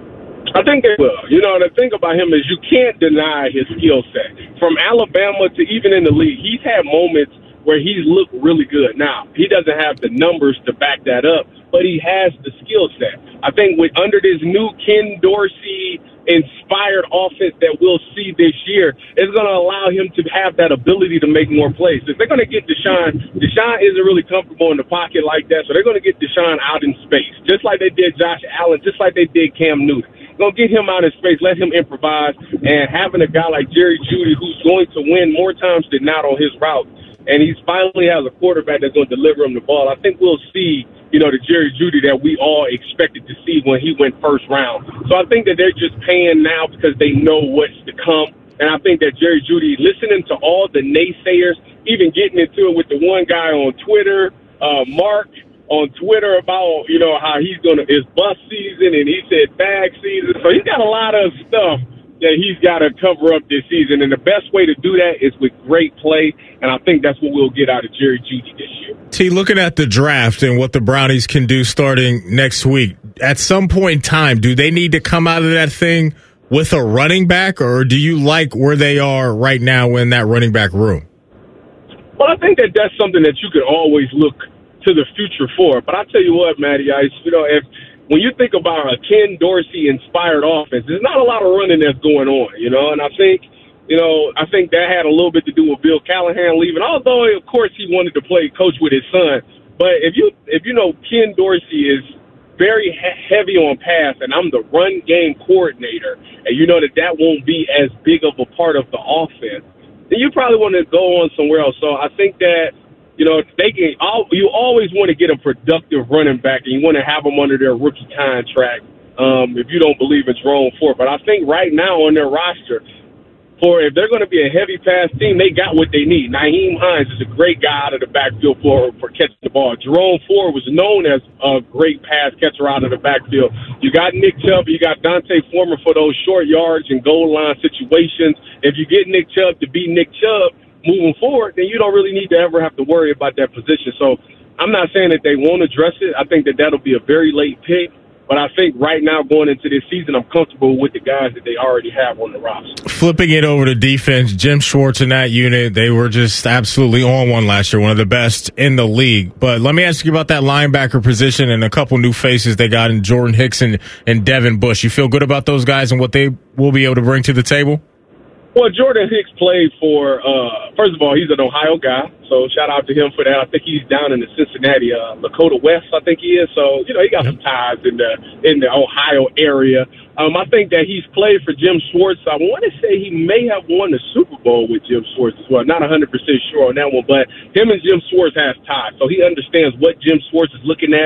I think they will. You know, the thing about him is you can't deny his skill set. From Alabama to even in the league, he's had moments where he's looked really good. Now, he doesn't have the numbers to back that up, but he has the skill set. I think with under this new Ken Dorsey-inspired offense that we'll see this year, it's going to allow him to have that ability to make more plays. If they're going to get Deshaun, Deshaun isn't really comfortable in the pocket like that, so they're going to get Deshaun out in space, just like they did Josh Allen, just like they did Cam Newton. Going to get him out in space, let him improvise, and having a guy like Jerry Jeudy who's going to win more times than not on his route, and he finally has a quarterback that's going to deliver him the ball, I think we'll see, you know, the Jerry Jeudy that we all expected to see when he went first round. So I think that they're just paying now because they know what's to come, and I think that Jerry Jeudy, listening to all the naysayers, even getting into it with the one guy on Twitter, uh, Mark, on Twitter about, you know, how he's going to, it's bus season, and he said bag season. So he's got a lot of stuff that he's got to cover up this season. And the best way to do that is with great play. And I think that's what we'll get out of Jerry Jeudy this year. T, looking at the draft and what the Brownies can do starting next week, at some point in time, do they need to come out of that thing with a running back, or do you like where they are right now in that running back room? Well, I think that that's something that you can always look to the future for. But I tell you what, Matty Ice, you know, if when you think about a Ken Dorsey-inspired offense, there's not a lot of running that's going on, you know, and I think, you know, I think that had a little bit to do with Bill Callahan leaving, although, of course, he wanted to play coach with his son. But if you, if you know Ken Dorsey is very he- heavy on pass, and I'm the run game coordinator, and you know that that won't be as big of a part of the offense, then you probably want to go on somewhere else. So I think that, you know, they can. You always want to get a productive running back, and you want to have them under their rookie contract. Um, if you don't believe in Jerome Ford, but I think right now on their roster, for if they're going to be a heavy pass team, they got what they need. Nyheim Hines is a great guy out of the backfield for for catching the ball. Jerome Ford was known as a great pass catcher out of the backfield. You got Nick Chubb, you got Dante Foreman for those short yards and goal line situations. If you get Nick Chubb to be Nick Chubb moving forward, then you don't really need to ever have to worry about that position. So I'm not saying that they won't address it. I think that that'll be a very late pick. But I think right now going into this season, I'm comfortable with the guys that they already have on the roster. Flipping it over to defense, Jim Schwartz in that unit, they were just absolutely on one last year, one of the best in the league. But let me ask you about that linebacker position and a couple new faces they got in Jordan Hicks and, and Devin Bush. You feel good about those guys and what they will be able to bring to the table? Well, Jordan Hicks played for, uh, first of all, he's an Ohio guy, so shout out to him for that. I think he's down in the Cincinnati, uh, Lakota West, I think he is. So, you know, he got some ties in the in the Ohio area. Um, I think that he's played for Jim Schwartz. I want to say he may have won the Super Bowl with Jim Schwartz as well. Not one hundred percent sure on that one, but him and Jim Schwartz has ties, so he understands what Jim Schwartz is looking at.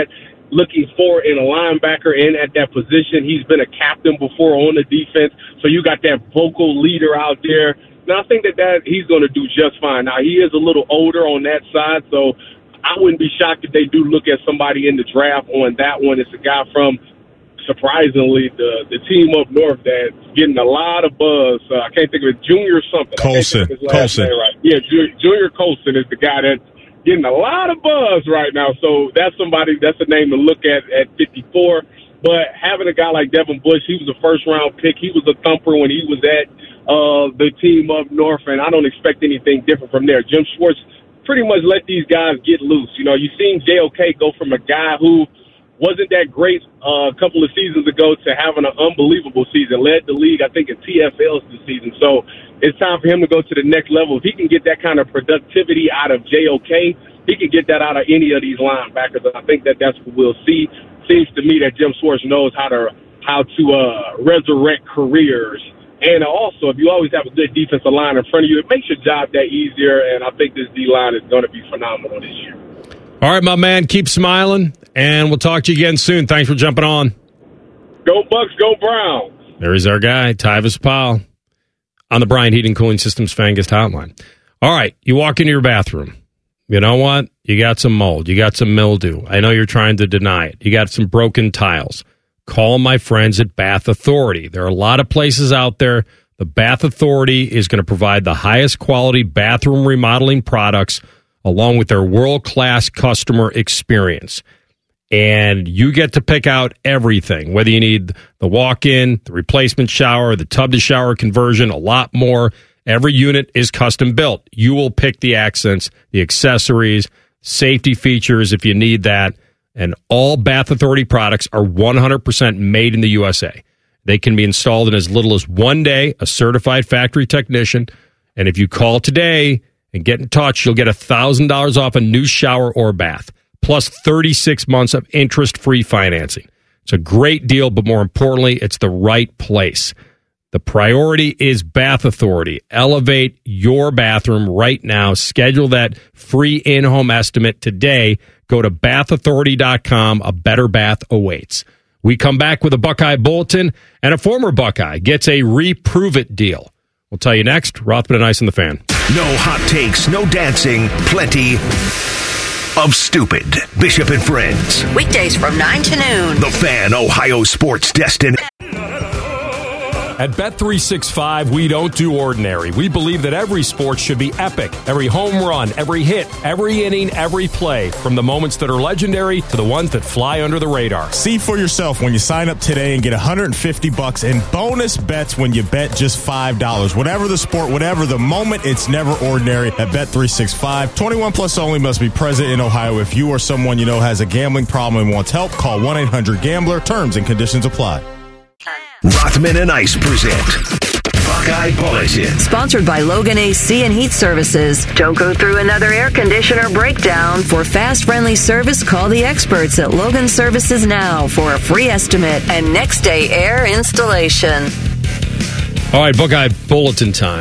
looking for in a linebacker and at that position. He's been a captain before on the defense, so you got that vocal leader out there. Now, I think that, that he's going to do just fine. Now, he is a little older on that side, so I wouldn't be shocked if they do look at somebody in the draft on that one. It's a guy from, surprisingly, the, the team up north that's getting a lot of buzz. Uh, I can't think of it, Junior something. Colson. Colson. Right. Yeah, Junior Colson is the guy that's getting a lot of buzz right now. So that's somebody, that's a name to look at at fifty-four. But having a guy like Devin Bush, he was a first-round pick. He was a thumper when he was at uh, the team up north, and I don't expect anything different from there. Jim Schwartz pretty much let these guys get loose. You know, you've seen J O K go from a guy who wasn't that great uh, a couple of seasons ago to having an unbelievable season. Led the league, I think, in T F Ls this season. So it's time for him to go to the next level. If he can get that kind of productivity out of J O K, he can get that out of any of these linebackers. And I think that that's what we'll see. Seems to me that Jim Schwartz knows how to how to uh, resurrect careers. And also, if you always have a good defensive line in front of you, it makes your job that easier. And I think this D-line is going to be phenomenal this year. All right, my man, keep smiling, and we'll talk to you again soon. Thanks for jumping on. Go Bucks, go Browns. There is our guy, Tyvis Powell, on the Bryant Heating Cooling Systems Fan Guest Hotline. All right, you walk into your bathroom. You know what? You got some mold. You got some mildew. I know you're trying to deny it. You got some broken tiles. Call my friends at Bath Authority. There are a lot of places out there. The Bath Authority is going to provide the highest quality bathroom remodeling products along with their world-class customer experience. And you get to pick out everything, whether you need the walk-in, the replacement shower, the tub-to-shower conversion, a lot more. Every unit is custom built. You will pick the accents, the accessories, safety features if you need that. And all Bath Authority products are one hundred percent made in the U S A. They can be installed in as little as one day, a certified factory technician. And if you call today and get in touch, you'll get one thousand dollars off a new shower or bath, plus thirty-six months of interest-free financing. It's a great deal, but more importantly, it's the right place. The priority is Bath Authority. Elevate your bathroom right now. Schedule that free in-home estimate today. Go to bath authority dot com. A better bath awaits. We come back with a Buckeye Bulletin, and a former Buckeye gets a reprove it deal. We'll tell you next. Rothman and Ice on the Fan. No hot takes, no dancing, plenty of stupid. Bishop and Friends. Weekdays from nine to noon. The Fan, Ohio sports destination. At Bet three sixty-five, we don't do ordinary. We believe that every sport should be epic. Every home run, every hit, every inning, every play. From the moments that are legendary to the ones that fly under the radar. See for yourself when you sign up today and get one hundred fifty bucks in bonus bets when you bet just five dollars. Whatever the sport, whatever the moment, it's never ordinary at Bet three sixty-five. twenty-one plus only, must be present in Ohio. If you or someone you know has a gambling problem and wants help, call one eight hundred gambler. Terms and conditions apply. Rothman and Ice present Buckeye Bulletin. Sponsored by Logan A C and Heat Services. Don't go through another air conditioner breakdown. For fast, friendly service, call the experts at Logan Services now for a free estimate and next day air installation. All right, Buckeye Bulletin time.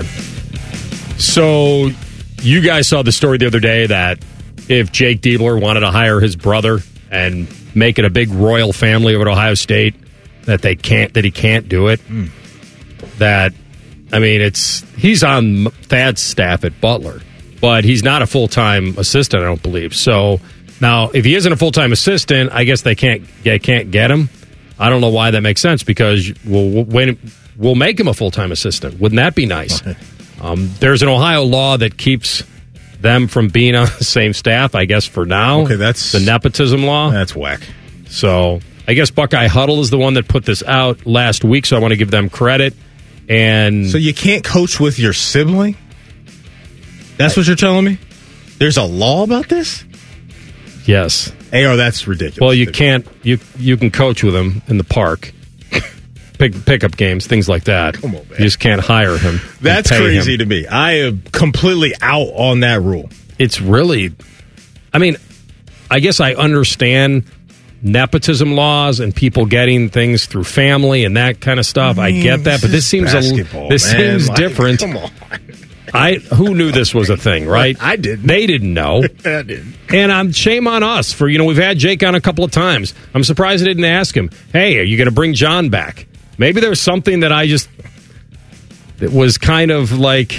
So you guys saw the story the other day that if Jake Diebler wanted to hire his brother and make it a big royal family over at Ohio State, that they can't, that he can't do it. Mm. That, I mean, it's he's on Thad's staff at Butler, but he's not a full time assistant, I don't believe. So now, if he isn't a full time assistant, I guess they can't they can't get him. I don't know why that makes sense because we'll when we'll make him a full time assistant. Wouldn't that be nice? Okay. Um, there's an Ohio law that keeps them from being on the same staff, I guess, for now. Okay, that's the nepotism law. That's whack. So I guess Buckeye Huddle is the one that put this out last week, so I want to give them credit. And so you can't coach with your sibling? That's what you're telling me? There's a law about this? Yes. Hey, oh, that's ridiculous. Well, you can't. You you can coach with him in the park, pick pickup games, things like that. Come on, man. You just can't hire him. That's crazy him. to me. I am completely out on that rule. It's really. I mean, I guess I understand nepotism laws and people getting things through family and that kind of stuff. I, mean, I get that, but this seems a this man. seems like, different. Come on. I who knew this was a thing, right? I didn't. They didn't know. I didn't. And I'm shame on us for, you know, we've had Jake on a couple of times. I'm surprised I didn't ask him, hey, are you going to bring John back? Maybe there's something that I just, it was kind of like,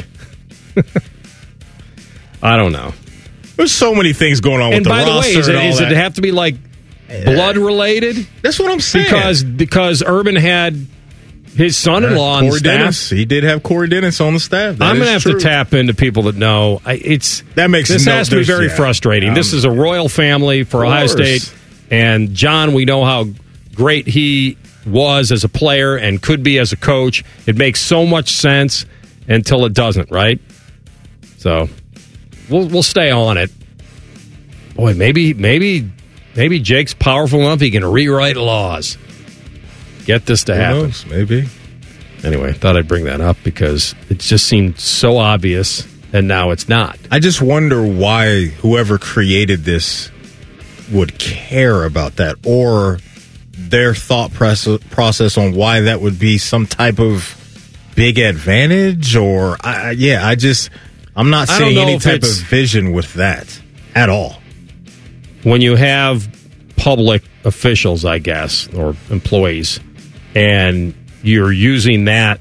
I don't know. There's so many things going on and with the by the roster way, is it, and all is that. it have to be like blood related? That's what I'm saying. Because, because Urban had his son-in-law on the Corey staff. Dennis. He did have Corey Dennis on the staff. That I'm going to is have true. to tap into people that know. I, it's That makes this no- has to be there's- very yeah. frustrating. Um, this is a royal family for of Ohio course. State, and John. We know how great he was as a player and could be as a coach. It makes so much sense until it doesn't, right? So we'll we'll stay on it. Boy, maybe maybe maybe Jake's powerful enough he can rewrite laws. Get this to Who happen. knows? Maybe. Anyway, thought I'd bring that up because it just seemed so obvious, and now it's not. I just wonder why whoever created this would care about that, or their thought process process on why that would be some type of big advantage, or I, I- yeah, I just I'm not I don't seeing know any if type of it's- vision with that at all. When you have public officials, I guess, or employees, and you're using that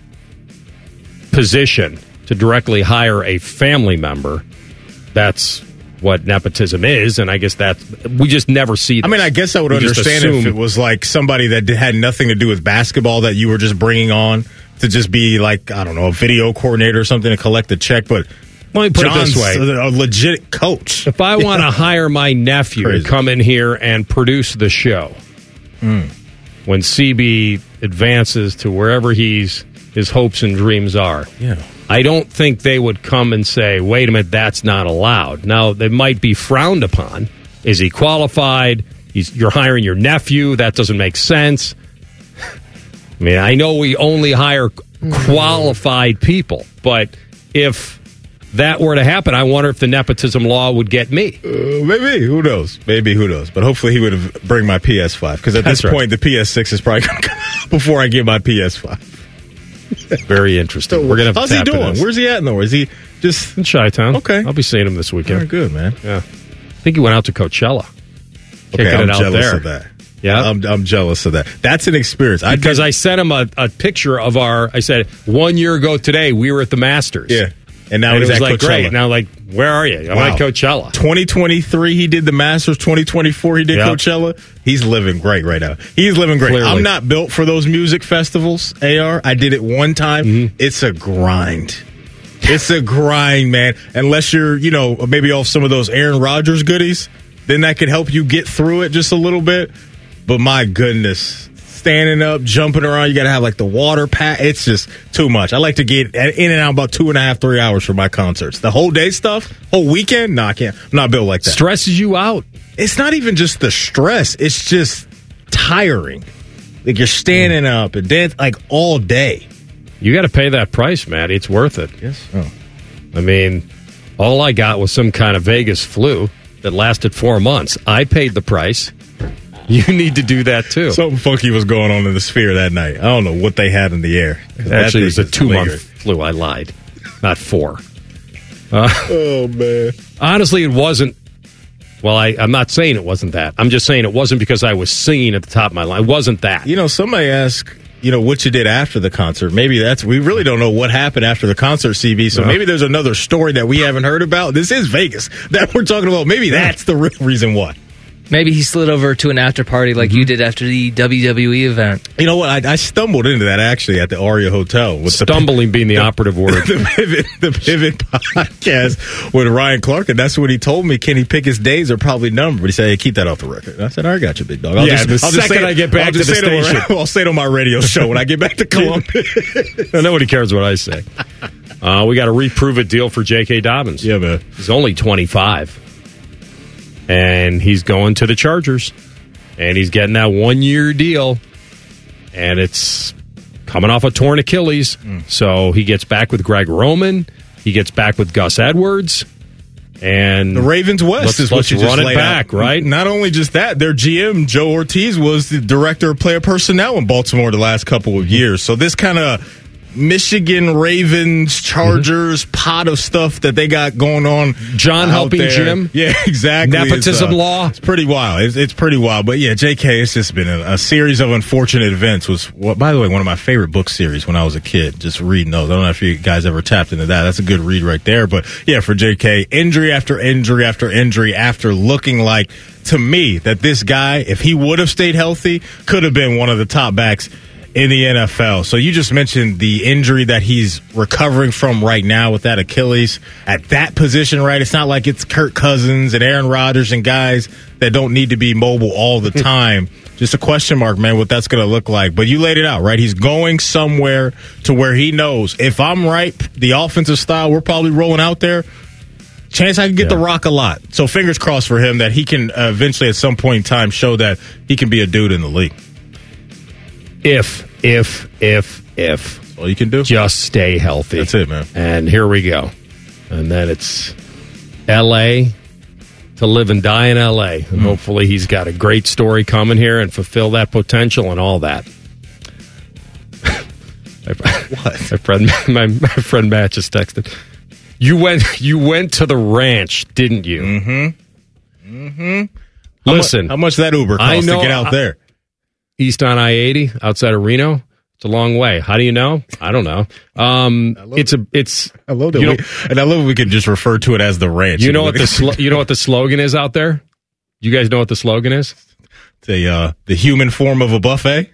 position to directly hire a family member, that's what nepotism is, and I guess that we just never see this. I mean, I guess I would We just understand if assume- it was like somebody that had nothing to do with basketball that you were just bringing on to just be like, I don't know, a video coordinator or something to collect the check. But Let me put John's it this way. a legit coach. If I want to hire my nephew Crazy. to come in here and produce the show, Mm. when C B advances to wherever he's his hopes and dreams are, Yeah. I don't think they would come and say, wait a minute, that's not allowed. Now, they might be frowned upon. Is he qualified? He's, you're hiring your nephew. That doesn't make sense. I mean, I know we only hire qualified people, but if that were to happen, I wonder if the nepotism law would get me. Uh, maybe. Who knows? Maybe. Who knows? But hopefully he would have bring my P S five, because at That's this right. point the P S six is probably going to come out before I get my P S five. Very interesting. We're gonna have How's to he tap into doing? this. Where's he at? Though? Is he just in Chi-Town? Okay. I'll be seeing him this weekend. Very good, man. Yeah, I think he went out to Coachella. Okay, Kicking I'm it out jealous there. of that. Yeah, I'm, I'm jealous of that. That's an experience. I because did- I sent him a, a picture of our. I said one year ago today we were at the Masters. Yeah, and now and he's it was at like Coachella. great. Now like, where are you? I'm Wow. at Coachella. twenty twenty-three he did the Masters. twenty twenty-four he did Yep. Coachella. He's living great right now. He's living great. Clearly. I'm not built for those music festivals, A R. I did it one time. Mm-hmm. It's a grind. It's a grind, man. Unless you're, you know, maybe off some of those Aaron Rodgers goodies, then that could help you get through it just a little bit. But my goodness, standing up, jumping around, you got to have like the water pack. It's just too much. I like to get in and out about two and a half, three hours for my concerts. The whole day stuff, whole weekend, no, I can't. I'm not built like that. Stresses you out. It's not even just the stress. It's just tiring. Like you're standing up and dance like all day. You got to pay that price, Matt. It's worth it. Yes. Oh. I mean, all I got was some kind of Vegas flu that lasted four months. I paid the price. You need to do that too. Something funky was going on in the Sphere that night. I don't know what they had in the air. Actually, it was a That thing is two month lingering. flu. I lied. Not four. Uh, Oh, man. honestly, it wasn't. Well, I, I'm not saying it wasn't that. I'm just saying it wasn't because I was singing at the top of my line. It wasn't that. You know, somebody asked, you know, what you did after the concert. Maybe that's, we really don't know what happened after the concert, C B. So No. maybe there's another story that we haven't heard about. This is Vegas that we're talking about. Maybe that's the real reason why. Maybe he slid over to an after party like you did after the W W E event. You know what? I, I stumbled into that actually at the Aria Hotel. With Stumbling being the operative word. The, the pivot, the pivot podcast with Ryan Clark, and that's what he told me. Kenny Pickett's days are probly numbered. But he said, "Hey, keep that off the record." And I said, "All right, got you, big dog." I'll Yeah, just, the I'll just second say it- I get back I'll to just the say it on my- station. I'll say it on my radio show when I get back to Columbia. Nobody cares what I say. Uh, we got a reprove it deal for J K. Dobbins. Yeah, man. He's only twenty-five. And he's going to the Chargers. And he's getting that one-year deal. And it's coming off a torn Achilles. Mm. So he gets back with Greg Roman. He gets back with Gus Edwards. And The Ravens West let's, is what let's you just run it laid back, out. right? Not only just that, their G M, Joe Ortiz, was the director of player personnel in Baltimore the last couple of years. So this kind of Michigan Ravens Chargers mm-hmm. pot of stuff that they got going on. John helping there. Jim. Yeah, exactly. Nepotism it's, uh, law. It's pretty wild. It's, it's pretty wild. But yeah, J K, it's just been a, a series of unfortunate events. Was, well, by the way, one of my favorite book series when I was a kid, just reading those. I don't know if you guys ever tapped into that. That's a good read right there. But yeah, for J K, injury after injury after injury after looking like, to me, that this guy, if he would have stayed healthy, could have been one of the top backs in the N F L. So you just mentioned the injury that he's recovering from right now with that Achilles at that position, right? It's not like it's Kirk Cousins and Aaron Rodgers and guys that don't need to be mobile all the time. Just a question mark, man, what that's going to look like. But you laid it out, right? He's going somewhere to where he knows, if I'm right, the offensive style we're probably rolling out there, chance I can get yeah. the rock a lot. So fingers crossed for him that he can uh, eventually at some point in time show that he can be a dude in the league. If, if, if, if. That's all you can do. Just stay healthy. That's it, man. And here we go. And then it's L A to live and die in L A. And mm. hopefully he's got a great story coming here and fulfill that potential and all that. What? My friend, my, my friend Matt just texted. You went, you went to the ranch, didn't you? Mm-hmm. Mm-hmm. Listen. How much, how much that Uber cost I know, to get out I, there? East on I eighty, outside of Reno. It's a long way. How do you know? I don't know. Um, it's a, it's. I love that, you we, know, and I love we could just refer to it as the ranch. You know what the slo- you know what the slogan is out there? You guys know what the slogan is? The uh, the human form of a buffet.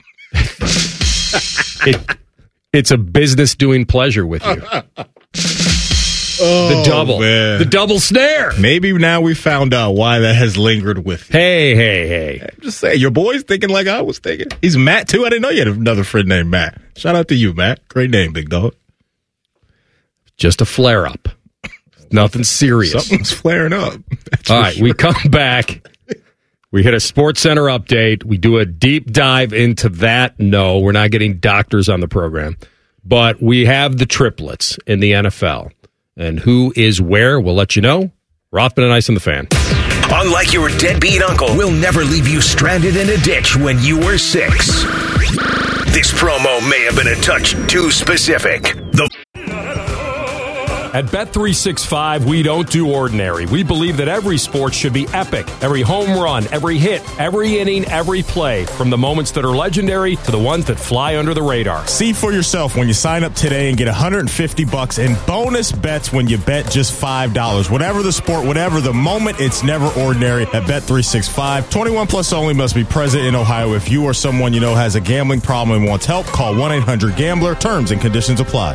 it, it's a business doing pleasure with you. Oh, the double. Man. The double snare. Maybe now we found out why that has lingered with you. Hey, hey, hey. I'm just saying, your boy's thinking like I was thinking. He's Matt, too. I didn't know you had another friend named Matt. Shout out to you, Matt. Great name, big dog. Just a flare-up. Nothing serious. Something's flaring up. All right, sure. We come back. We hit a Sports Center update. We do a deep dive into that. No, we're not getting doctors on the program. But we have the triplets in the N F L. And who is where, we'll let you know. Rothman and Ice on the Fan. Unlike your deadbeat uncle, we'll never leave you stranded in a ditch when you were six. This promo may have been a touch too specific. The At Bet three sixty-five, we don't do ordinary. We believe that every sport should be epic. Every home run, every hit, every inning, every play. From the moments that are legendary to the ones that fly under the radar. See for yourself when you sign up today and get one hundred fifty bucks in bonus bets when you bet just five dollars. Whatever the sport, whatever the moment, it's never ordinary at Bet three sixty-five. twenty-one plus only, must be present in Ohio. If you or someone you know has a gambling problem and wants help, call one eight hundred gambler. Terms and conditions apply.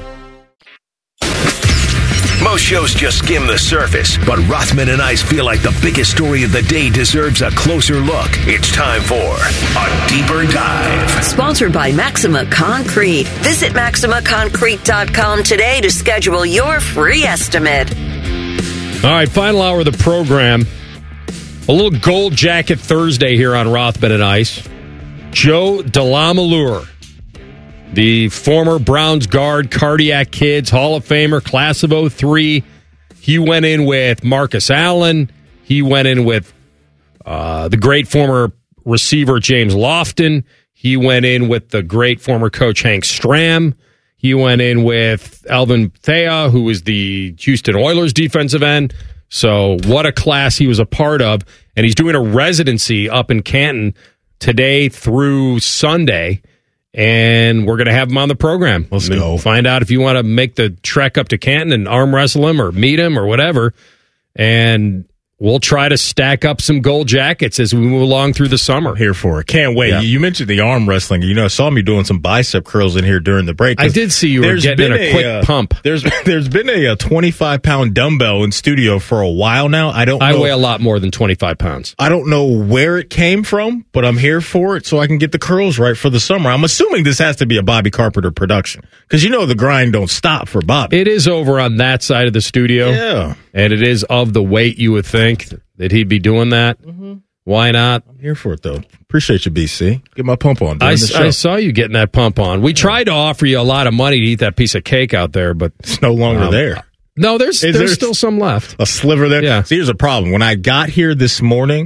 Most shows just skim the surface, but Rothman and Ice feel like the biggest story of the day deserves a closer look. It's time for a deeper dive. Sponsored by Maxima Concrete. Visit maxima concrete dot com today to schedule your free estimate. All right, final hour of the program. A little Gold Jacket Thursday here on Rothman and Ice. Joe DeLamielleure, the former Browns guard, Cardiac Kids, Hall of Famer, class of oh three. He went in with Marcus Allen. He went in with uh, the great former receiver, James Lofton. He went in with the great former coach, Hank Stram. He went in with Alvin Thea, who was the Houston Oilers defensive end. So what a class he was a part of. And he's doing a residency up in Canton today through Sunday. And we're going to have him on the program. Let's go. Find out if you want to make the trek up to Canton and arm wrestle him or meet him or whatever. And we'll try to stack up some gold jackets as we move along through the summer. I'm here for it. Can't wait. Yeah. You mentioned the arm wrestling. You know, I saw me doing some bicep curls in here during the break. I did see you were getting in a, a quick uh, pump. There's There's been a, a twenty-five pound dumbbell in studio for a while now. I don't. I know, weigh a lot more than twenty-five pounds. I don't know where it came from, but I'm here for it so I can get the curls right for the summer. I'm assuming this has to be a Bobby Carpenter production because you know the grind don't stop for Bobby. It is over on that side of the studio. Yeah. And it is of the weight you would think that he'd be doing that. Mm-hmm. Why not? I'm here for it, though. Appreciate you, B C. Get my pump on. I, the show. I saw you getting that pump on. We yeah. tried to offer you a lot of money to eat that piece of cake out there, but it's no longer um, there. No, there's Is there's there still some left. A sliver there? Yeah. See, here's a problem. When I got here this morning,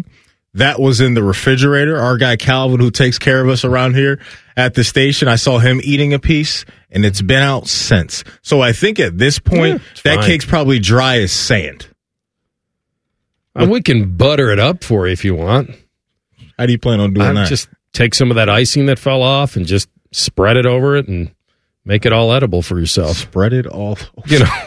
that was in the refrigerator. Our guy Calvin, who takes care of us around here at the station, I saw him eating a piece, and it's been out since. So I think at this point, Yeah, that fine. cake's probably dry as sand. Uh, we can butter it up for you if you want. How do you plan on doing I'd that? Just take some of that icing that fell off and just spread it over it and make it all edible for yourself. Spread it all. You know,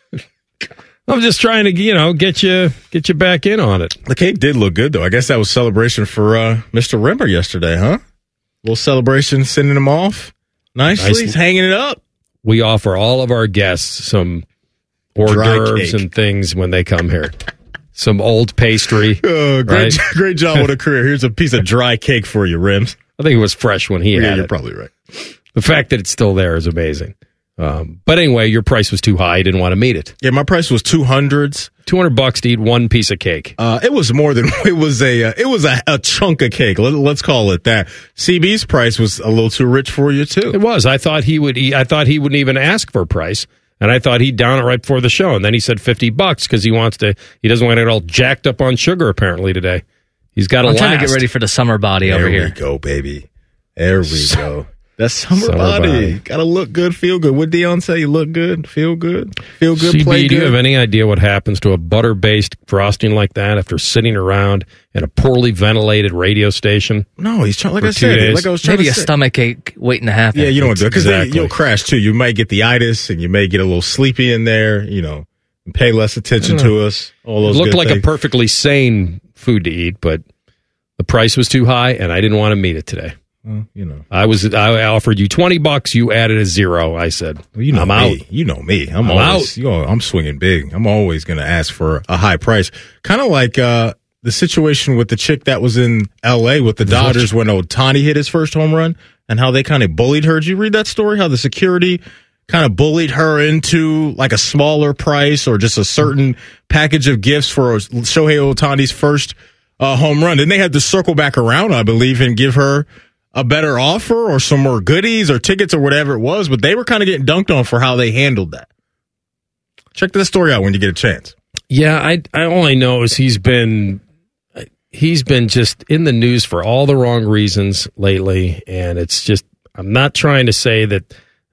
I'm just trying to, you know, get you get you back in on it. The cake did look good, though. I guess that was celebration for uh, Mister Rimmer yesterday, huh? Little celebration, sending him off nicely. Nice. He's hanging it up. We offer all of our guests some hors Dry d'oeuvres cake. and things when they come here. Some old pastry. Oh, great, right? great job with a career. Here's a piece of dry cake for you, Rims. I think it was fresh when he Yeah, had you're it. probably right. The fact that it's still there is amazing. Um, but anyway, your price was too high. You didn't want to meet it. Yeah, my price was two hundreds. two hundred bucks to eat one piece of cake. Uh, it was more than it was a uh, it was a, a chunk of cake. Let, let's call it that. C B's price was a little too rich for you too. It was. I thought he would. Eat, I thought he wouldn't even ask for a price, and I thought he'd down it right before the show. And then he said fifty bucks because he wants to. He doesn't want to get all jacked up on sugar. Apparently today, he's got to. I'm last. trying to get ready for the summer body there over we here. go, baby. There we go. That's summer, Summer body. body. Gotta look good, feel good. What Dion say? You look good, feel good, feel good, C B, play do good. you have any idea what happens to a butter-based frosting like that after sitting around in a poorly ventilated radio station? No, he's trying. Like for I two said, days? like I was trying Maybe to a say. stomach ache waiting to happen. Yeah, you don't want to do it because Exactly. you'll crash too. You might get the itis, and you may get a little sleepy in there. You know, and pay less attention to us. All It those looked good like things. a perfectly sane food to eat, but the price was too high, and I didn't want to meet it today. Well, you know, I was. I offered you twenty bucks. You added a zero. I said, well, you know I'm me. out. You know me. I'm, I'm always. out. You know, I'm swinging big. I'm always going to ask for a high price. Kind of like uh, the situation with the chick that was in L A with the Dodgers when Ohtani hit his first home run, and how they kind of bullied her. Did you read that story? How the security kind of bullied her into like a smaller price or just a certain package of gifts for Shohei Ohtani's first uh, home run. Then they had to circle back around, I believe, and give her a better offer or some more goodies or tickets or whatever it was. But they were kind of getting dunked on for how they handled that. Check that story out when you get a chance. Yeah, I. I all I know is he's been. He's been just in the news for all the wrong reasons lately, and it's just. I'm not trying to say that.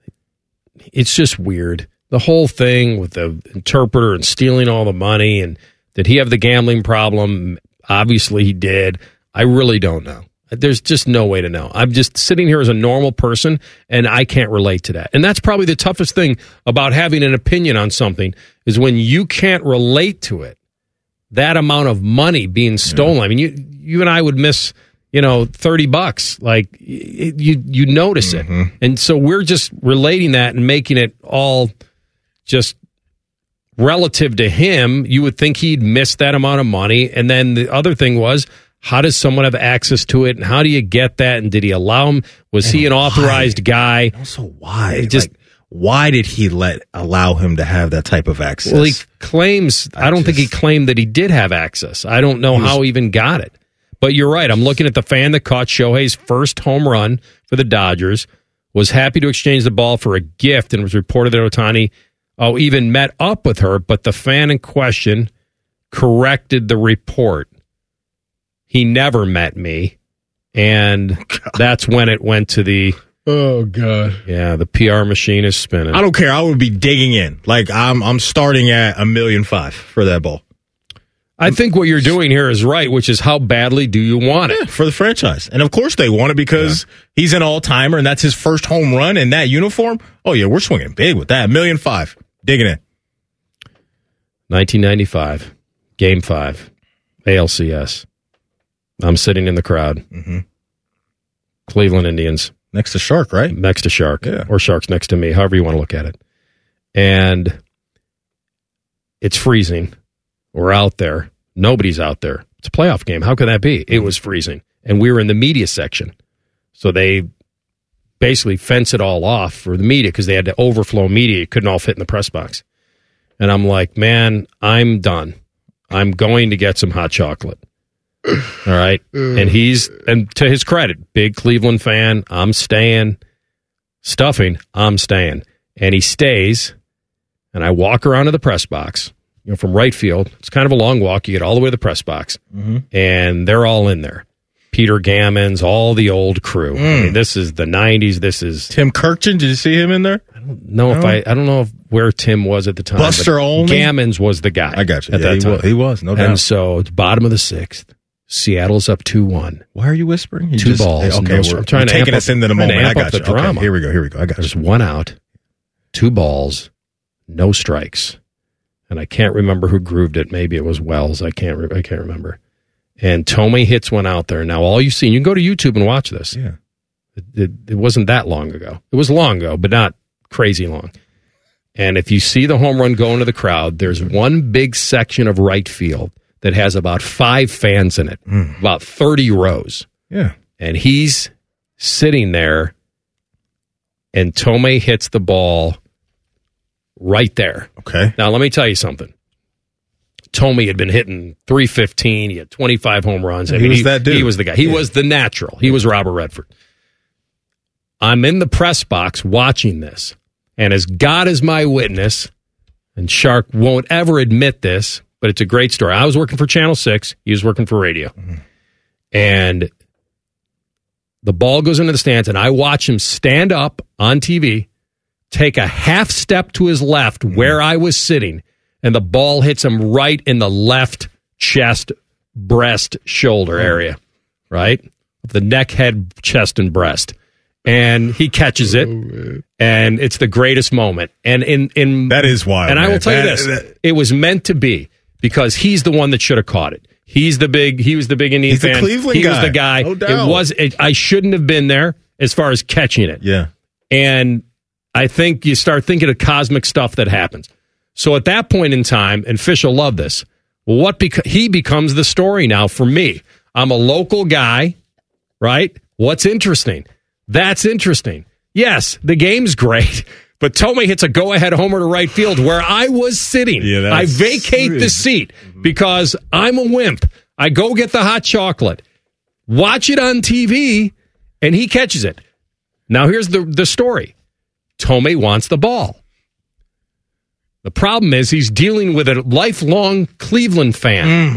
It's just weird. The whole thing with the interpreter and stealing all the money, and did he have the gambling problem? Obviously, he did. I really don't know. There's just no way to know. I'm just sitting here as a normal person, and I can't relate to that. And that's probably the toughest thing about having an opinion on something is when you can't relate to it. That amount of money being stolen. Yeah. I mean, you you and I would miss, you know, thirty bucks. Like it, you you notice Mm-hmm. it, and so we're just relating that and making it all just relative to him. You would think he'd miss that amount of money, and then the other thing was, how does someone have access to it, and how do you get that? And did he allow him? Was and he an authorized why? guy? Also, why? Just like, why did he let allow him to have that type of access? Well, he claims. I, I don't just, think he claimed that he did have access. I don't know he was, how he even got it. But you're right. I'm looking at the fan that caught Shohei's first home run for the Dodgers. Was happy to exchange the ball for a gift, and it was reported that Ohtani, oh, even met up with her. But the fan in question corrected the report. He never met me, and oh, that's when it went to the. Oh God! Yeah, the P R machine is spinning. I don't care. I would be digging in. Like I'm, I'm starting at a million five for that ball. I think what you're doing here is right, which is how badly do you want it yeah, for the franchise? And of course they want it because yeah. he's an all timer, and that's his first home run in that uniform. Oh yeah, we're swinging big with that. A million five, digging in. nineteen ninety-five, Game Five, A L C S. I'm sitting in the crowd. Mm-hmm. Cleveland Indians. Next to Shark, right? Next to Shark. Yeah. Or Shark's next to me, however you want to look at it. And it's freezing. We're out there. Nobody's out there. It's a playoff game. How could that be? It was freezing. And we were in the media section. So they basically fence it all off for the media because they had to overflow media. It couldn't all fit in the press box. And I'm like, man, I'm done. I'm going to get some hot chocolate. All right. And he's, and to his credit, big Cleveland fan. I'm staying. Stuffing, I'm staying. And he stays. And I walk around to the press box. you know, from right field. It's kind of a long walk. You get all the way to the press box, Mm-hmm. and they're all in there. Peter Gammons, all the old crew. Mm. I mean, this is the nineties. This is Tim Kirkchin. Did you see him in there? I don't know No? if I. I don't know if, where Tim was at the time. Buster but Olney? Gammons was the guy. I got you. At Yeah, that he time. was, he was, no doubt. And so it's bottom of the sixth. Seattle's up two one. Why are you whispering? You Two just- balls. Okay, no, we're, I'm trying we're to taking amp us up, into the trying to moment. I amp got up you. the drama. Okay, here we go. Here we go. I got There's you. one out, two balls, no strikes, and I can't remember who grooved it. Maybe it was Wells. I can't. Re- I can't remember. And Tomei hits one out there. Now all you've seen, you can go to YouTube and watch this. Yeah, it, it, it wasn't that long ago. It was long ago, but not crazy long. And if you see the home run go into the crowd, there's one big section of right field that has about five fans in it, Mm. about thirty rows. Yeah. And he's sitting there, and Tomei hits the ball right there. Okay. Now, let me tell you something. Tomei had been hitting three fifteen. He had twenty-five home runs. I He mean, was that dude. He was the guy. He Yeah. was the natural. He was Robert Redford. I'm in the press box watching this, and as God is my witness, and Shark won't ever admit this, but it's a great story. I was working for Channel six. He was working for radio. Mm-hmm. And the ball goes into the stands, and I watch him stand up on T V, take a half step to his left Mm-hmm. where I was sitting, and the ball hits him right in the left chest, breast, shoulder area, right? The neck, head, chest, and breast. And he catches it, and it's the greatest moment. And in, in That is wild. And I man. will tell you That- this: that- it was meant to be because he's the one that should have caught it. He's the big. He was the big Indian He's the fan. Cleveland he was guy. the guy. No It doubt. was. It, I shouldn't have been there as far as catching it. yeah. And I think you start thinking of cosmic stuff that happens. So at that point in time, and Fish will love this. Well, what beca- he becomes the story now for me. I'm a local guy, right? What's interesting? That's interesting. Yes, the game's great, but Tomei hits a go-ahead homer to right field where I was sitting. Yeah, I that's vacate the sweet. seat because I'm a wimp. I go get the hot chocolate, watch it on T V, and he catches it. Now here's the, the story. Tomei wants the ball. The problem is he's dealing with a lifelong Cleveland fan.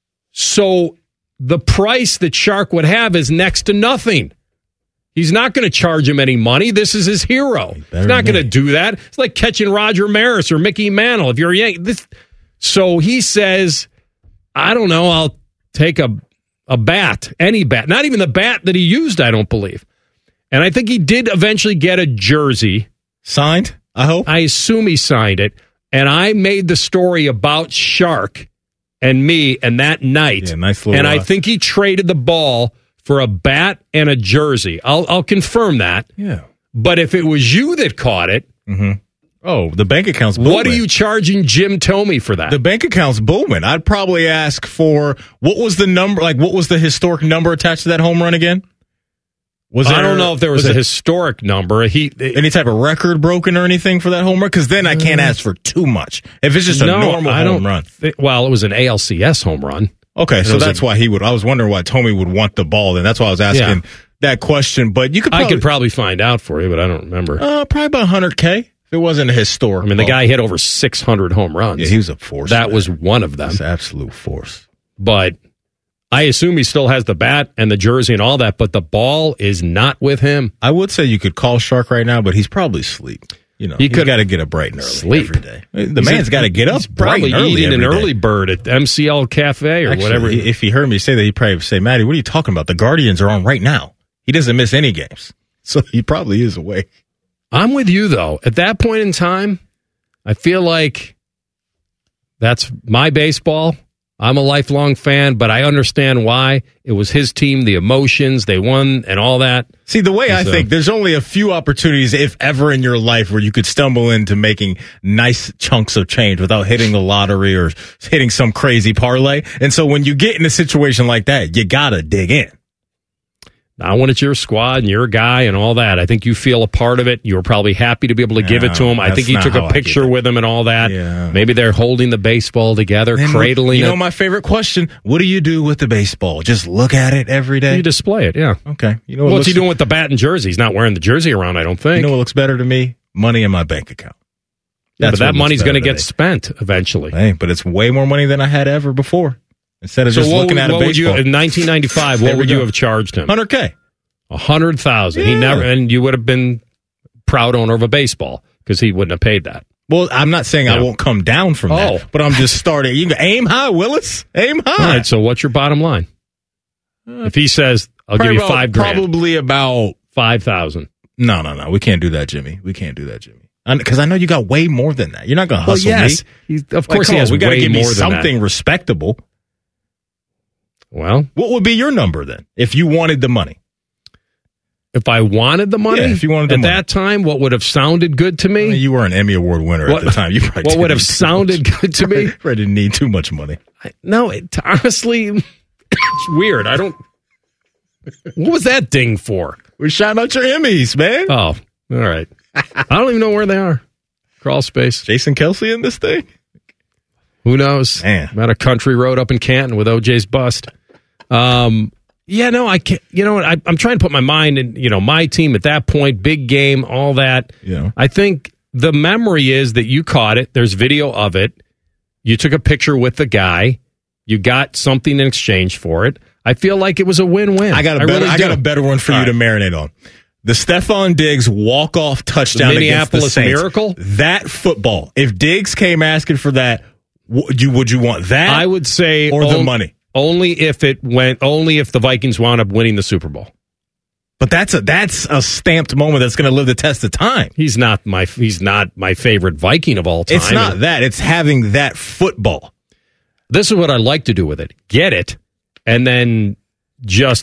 So the price that Shark would have is next to nothing. He's not going to charge him any money. This is his hero. He's not going to do that. It's like catching Roger Maris or Mickey Mantle. If you're a Yankee, this. So he says, I don't know, I'll take a, a bat, any bat, not even the bat that he used, I don't believe. And I think he did eventually get a jersey. Signed, I hope. I assume he signed it. And I made the story about Shark and me and that night. Yeah, nice little, and I uh, think he traded the ball for a bat and a jersey. I'll, I'll confirm that. Yeah. But if it was you that caught it, Mm-hmm. Oh, the bank account's booming. what are you charging Jim Tomei for that? The bank account's booming. I'd probably ask for what was the number, like what was the historic number attached to that home run again? Was I there- don't know if there was, was a it historic number. He any type of record broken or anything for that home run? Because then I can't ask for too much. If it's just a no, normal I home don't run. thi- well, it was an A L C S home run. Okay, It so was that's a- why he would. I was wondering why Tomei would want the ball. Then that's why I was asking Yeah. that question. But you could, probably, I could probably find out for you, but I don't remember. uh, probably about one hundred K. If it wasn't a historic. I mean, the ball. guy hit over six hundred home runs. Yeah, he was a force. That man. was one of them. That's absolute force. But I assume he still has the bat and the jersey and all that, but the ball is not with him. I would say you could call Shark right now, but he's probably asleep. You know, He he could- could got to get up bright and early Sleep. every day. The He's man's a- got to get up he's bright probably and early eating an every day. early bird at M C L Cafe or Actually, whatever. he- if he heard me say that, he'd probably say, "Maddie, what are you talking about? The Guardians are on right now. He doesn't miss any games, so he probably is awake." I'm with you, though. At that point in time, I feel like that's my baseball. I'm a lifelong fan, but I understand why. It was his team, the emotions, they won, and all that. See, the way I So- think, there's only a few opportunities, if ever, in your life where you could stumble into making nice chunks of change without hitting the lottery or hitting some crazy parlay. And so when you get in a situation like that, you got to dig in. Now, when it's your squad and you're a guy and all that, I think you feel a part of it. You were probably happy to be able to give it to No, him. I think that's he not took how a I picture get it. with him and all that. Yeah. Maybe they're holding the baseball together, And cradling you know it. my favorite question? What do you do with the baseball? Just look at it every day? You display it, yeah. Okay. You know what What's he looks- doing with the bat and jersey? He's not wearing the jersey around, I don't think. You know what looks better to me? Money in my bank account. Yeah, but That's that what looks money's going to better to get me. spent eventually. Hey, but it's way more money than I had ever before. Instead of So just what, looking would- at a what would you baseball. in nineteen ninety-five? There What we would you go. have charged him? one hundred K. A hundred thousand. He Yeah. never, and you would have been proud owner of a baseball because he wouldn't have paid that. Well, I'm not saying I Yeah. won't come down from Oh. that, but I'm just starting. You can aim high, Willis. Aim high. All right. So what's your bottom line? If he says, "I'll Probably give you about- five grand," Probably about five thousand. No, no, no. We can't do that, Jimmy. We can't do that, Jimmy. Because I know you got way more than that. You're not going to Well, hustle yes. me. He- of Like, course, come he on, has we gotta way give me more than that. something respectable. Well, what would be your number then if you wanted the money? If I wanted the money, Yeah, if you wanted the at money. that time, what would have sounded good to me? I mean, you were an Emmy Award winner What- at the time. You probably what would have didn't need too sounded much. good to me? I didn't need too much money. No, it, honestly, it's weird. I don't. What was that ding for? We're shouting out your Emmys, man. Oh, all right. I don't even know where they are. Crawl space. Jason Kelsey in this thing? Who knows? Man. I'm at a country road up in Canton with O J's bust. Um, yeah, no, I can't. You know what? I, I'm trying to put my mind in, you know, my team at that point, big game, all that. Yeah. I think the memory is that you caught it. There's video of it. You took a picture with the guy. You got something in exchange for it. I feel like it was a win-win. I got a better, really I do. got a better one for All you to right. marinate on. The Stephon Diggs walk-off touchdown The against the Minneapolis Saints. Miracle? That football. If Diggs came asking for that, would you would you want that? I would say or the on- money. Only if it went. Only if the Vikings wound up winning the Super Bowl. But that's a that's a stamped moment that's going to live the test of time. He's not my. He's not my favorite Viking of all time. It's not that. It's having that football. This is what I like to do with it. Get it, and then just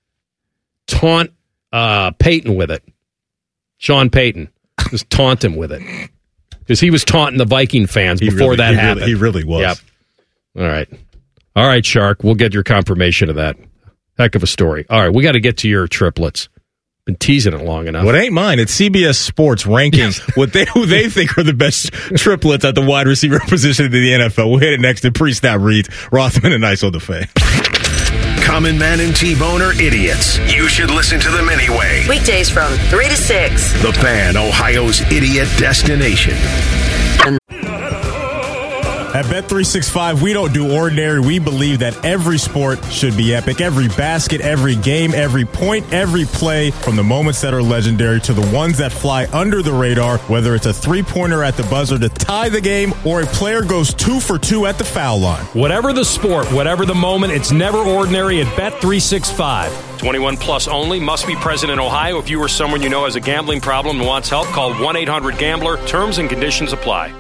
taunt uh, Peyton with it. Sean Payton. Just taunt him with it. Because he was taunting the Viking fans He before really- that he really- happened. he really was. Yep. All right. All right, Shark. We'll get your confirmation of that. Heck of a story. All right, we got to get to your triplets. Been teasing it long enough. Well, it ain't mine. It's C B S Sports ranking what they who they think are the best triplets at the wide receiver position in the N F L. We'll hit it next to pre-snap reads. Rothman and Ice on the Fan. Common Man and T-Bone are idiots. You should listen to them anyway. Weekdays from three to six. The Fan, Ohio's idiot destination. At Bet three sixty-five, we don't do ordinary. We believe that every sport should be epic. Every basket, every game, every point, every play, from the moments that are legendary to the ones that fly under the radar, whether it's a three-pointer at the buzzer to tie the game or a player goes two for two at the foul line. Whatever the sport, whatever the moment, it's never ordinary at Bet three sixty-five. twenty-one plus only, must be present in Ohio. If you or someone you know has a gambling problem and wants help, call one eight hundred gambler. Terms and conditions apply.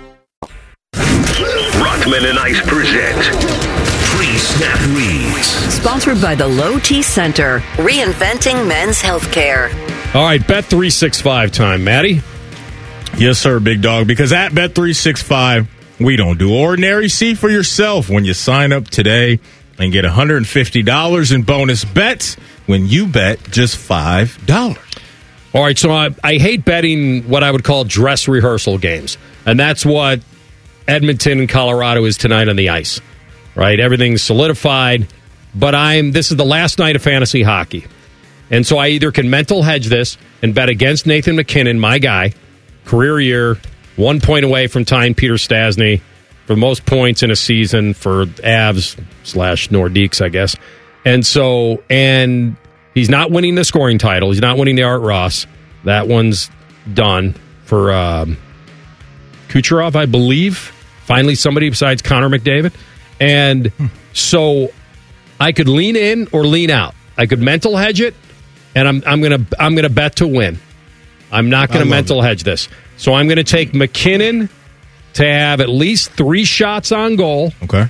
Rothman and Ice present Pre-Snap Reads. Sponsored by the Low T Center, reinventing men's healthcare. All right, Bet three sixty-five time, Maddie. Yes, sir, big dog. Because at Bet three sixty-five, we don't do ordinary. See for yourself when you sign up today and get one hundred fifty dollars in bonus bets when you bet just five dollars. All right, so I, I hate betting what I would call dress rehearsal games. And that's what Edmonton and Colorado is tonight on the ice. Right? Everything's solidified. But I'm this is the last night of fantasy hockey. And so I either can mental hedge this and bet against Nathan McKinnon, my guy, career year, one point away from tying Peter Stastny for the most points in a season for Avs slash Nordiques, I guess. And so, and he's not winning the scoring title. He's not winning the Art Ross. That one's done for um, Kucherov, I believe. Finally, somebody besides Connor McDavid. And so I could lean in or lean out. I could mental hedge it, and I'm I'm gonna I'm gonna bet to win. I'm not gonna mental hedge this. So I'm gonna take McKinnon to have at least three shots on goal. Okay.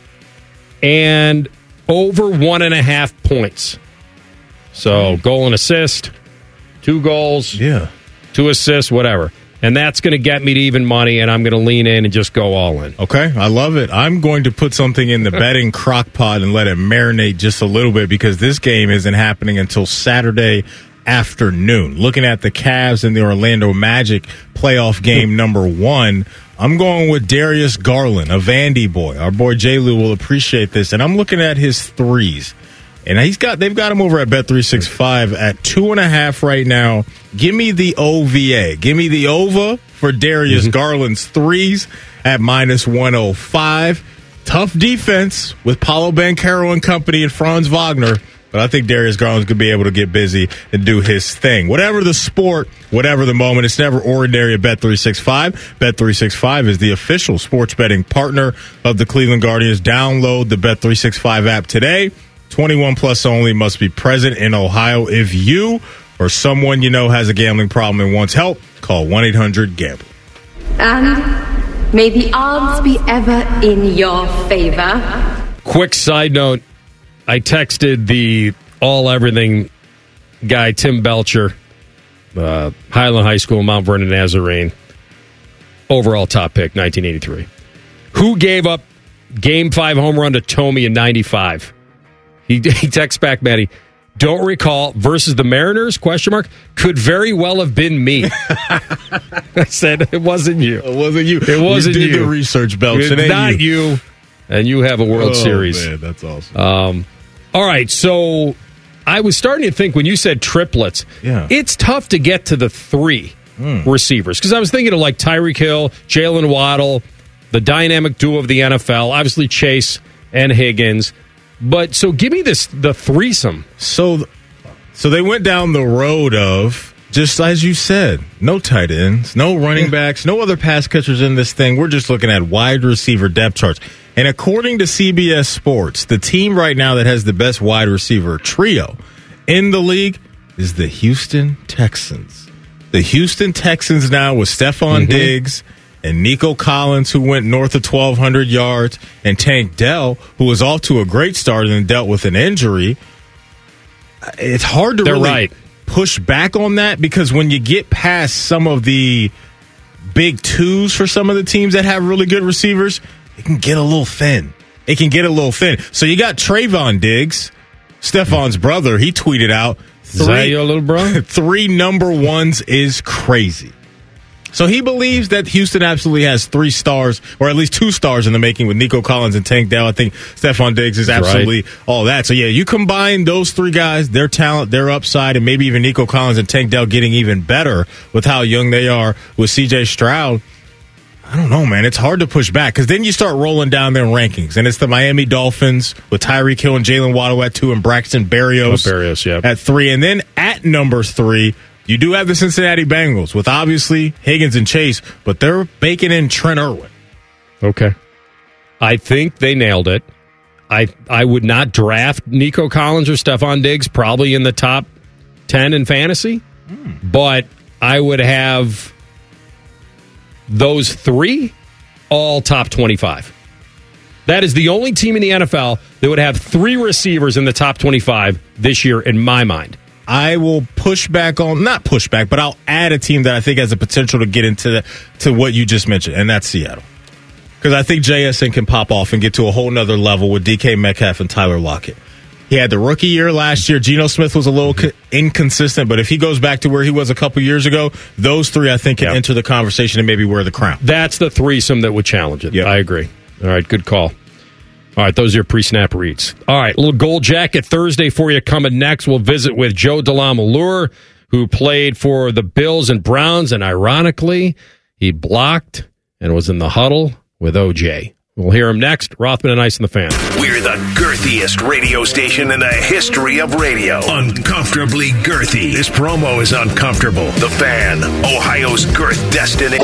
And over one and a half points. So goal and assist, two goals, yeah, two assists, whatever. And that's going to get me to even money, and I'm going to lean in and just go all in. Okay, I love it. I'm going to put something in the betting crock pot and let it marinate just a little bit because this game isn't happening until Saturday afternoon. Looking at the Cavs and the Orlando Magic playoff game number one, I'm going with Darius Garland, a Vandy boy. Our boy J. Lou will appreciate this. And I'm looking at his threes. And he's got they've got him over at Bet three sixty-five at two and a half right now. Give me the O V A. Give me the over for Darius mm-hmm. Garland's threes at minus one oh five. Tough defense with Paolo Banchero and company and Franz Wagner. But I think Darius Garland's going to be able to get busy and do his thing. Whatever the sport, whatever the moment, it's never ordinary at Bet three sixty-five. Bet three sixty-five is the official sports betting partner of the Cleveland Guardians. Download the Bet three sixty-five app today. twenty-one plus only, must be present in Ohio. If you or someone you know has a gambling problem and wants help, call one eight hundred gamble. And may the odds be ever in your favor. Quick side note, I texted the all-everything guy, Tim Belcher, uh, Highland High School, Mount Vernon Nazarene, overall top pick, nineteen eighty-three. Who gave up Game five home run to Tomey in ninety-five? He, he texts back, Matty, don't recall, versus the Mariners, question mark, could very well have been me. I said, it wasn't you. It wasn't you. It wasn't you. Did you. the research, Belch. It's not you. you. And you have a World oh, Series. Man, that's awesome. Um, all right, so I was starting to think when you said triplets, yeah. it's tough to get to the three mm. receivers. Because I was thinking of like Tyreek Hill, Jalen Waddle, the dynamic duo of the N F L, obviously Chase and Higgins. But so give me this the threesome. So, so they went down the road of, just as you said, no tight ends, no running backs, no other pass catchers in this thing. We're just looking at wide receiver depth charts. And according to C B S Sports, the team right now that has the best wide receiver trio in the league is the Houston Texans. The Houston Texans now with Stephon mm-hmm. Diggs and Nico Collins, who went north of twelve hundred yards, and Tank Dell, who was off to a great start and then dealt with an injury. It's hard to They're really right. push back on that because when you get past some of the big twos for some of the teams that have really good receivers, it can get a little thin. It can get a little thin. So you got Trayvon Diggs, Stephon's brother. He tweeted out, three, is that your little bro? three number ones is crazy. So he believes that Houston absolutely has three stars, or at least two stars in the making with Nico Collins and Tank Dell. I think Stephon Diggs is absolutely right. all that. So, yeah, you combine those three guys, their talent, their upside, and maybe even Nico Collins and Tank Dell getting even better with how young they are with C J Stroud. I don't know, man. It's hard to push back because then you start rolling down their rankings, and it's the Miami Dolphins with Tyreek Hill and Jalen Waddle at two and Braxton Berrios, oh, Berrios yeah. at three. And then at number three, you do have the Cincinnati Bengals with obviously Higgins and Chase, but they're baking in Trent Irwin. Okay. I think they nailed it. I I would not draft Nico Collins or Stephon Diggs probably in the top ten in fantasy, mm. but I would have those three all top twenty-five. That is the only team in the N F L that would have three receivers in the top twenty-five this year in my mind. I will push back on, not push back, but I'll add a team that I think has the potential to get into the, to what you just mentioned, and that's Seattle. Because I think J S N can pop off and get to a whole nother level with D K Metcalf and Tyler Lockett. He had the rookie year last year. Geno Smith was a little co- inconsistent, but if he goes back to where he was a couple years ago, those three, I think, can yep. enter the conversation and maybe wear the crown. That's the threesome that would challenge it. Yep. I agree. All right, good call. All right, those are your pre-snap reads. All right, a little Gold Jacket Thursday for you coming next. We'll visit with Joe DeLamielleure, who played for the Bills and Browns, and ironically, he blocked and was in the huddle with O J. We'll hear him next. Rothman and Ice and the Fan. We're the girthiest radio station in the history of radio. Uncomfortably girthy. This promo is uncomfortable. The Fan, Ohio's girth destiny.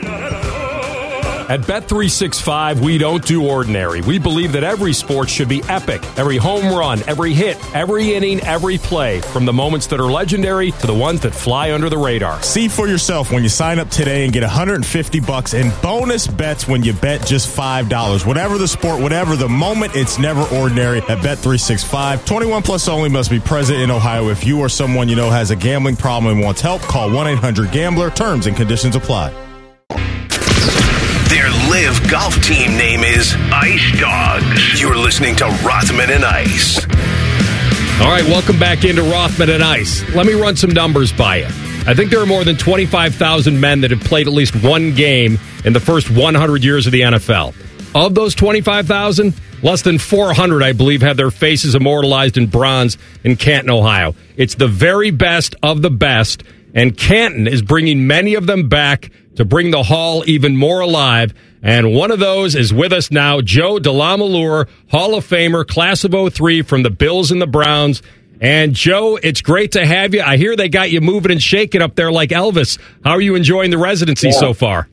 At Bet three sixty-five, we don't do ordinary. We believe that every sport should be epic. Every home run, every hit, every inning, every play. From the moments that are legendary to the ones that fly under the radar. See for yourself when you sign up today and get one hundred fifty bucks in bonus bets when you bet just five dollars. Whatever the sport, whatever the moment, it's never ordinary at Bet three sixty-five. twenty-one plus only, must be present in Ohio. If you or someone you know has a gambling problem and wants help, call one eight hundred gambler. Terms and conditions apply. Their live golf team name is Ice Dogs. You're listening to Rothman and Ice. All right, welcome back into Rothman and Ice. Let me run some numbers by you. I think there are more than twenty-five thousand men that have played at least one game in the first one hundred years of the N F L. of those twenty-five thousand, less than four hundred, I believe, have their faces immortalized in bronze in Canton, Ohio. It's the very best of the best, and Canton is bringing many of them back to bring the hall even more alive. And one of those is with us now, Joe DeLamielleure, Hall of Famer, class of oh three from the Bills and the Browns. And, Joe, it's great to have you. I hear they got you moving and shaking up there like Elvis. How are you enjoying the residency yeah. so far?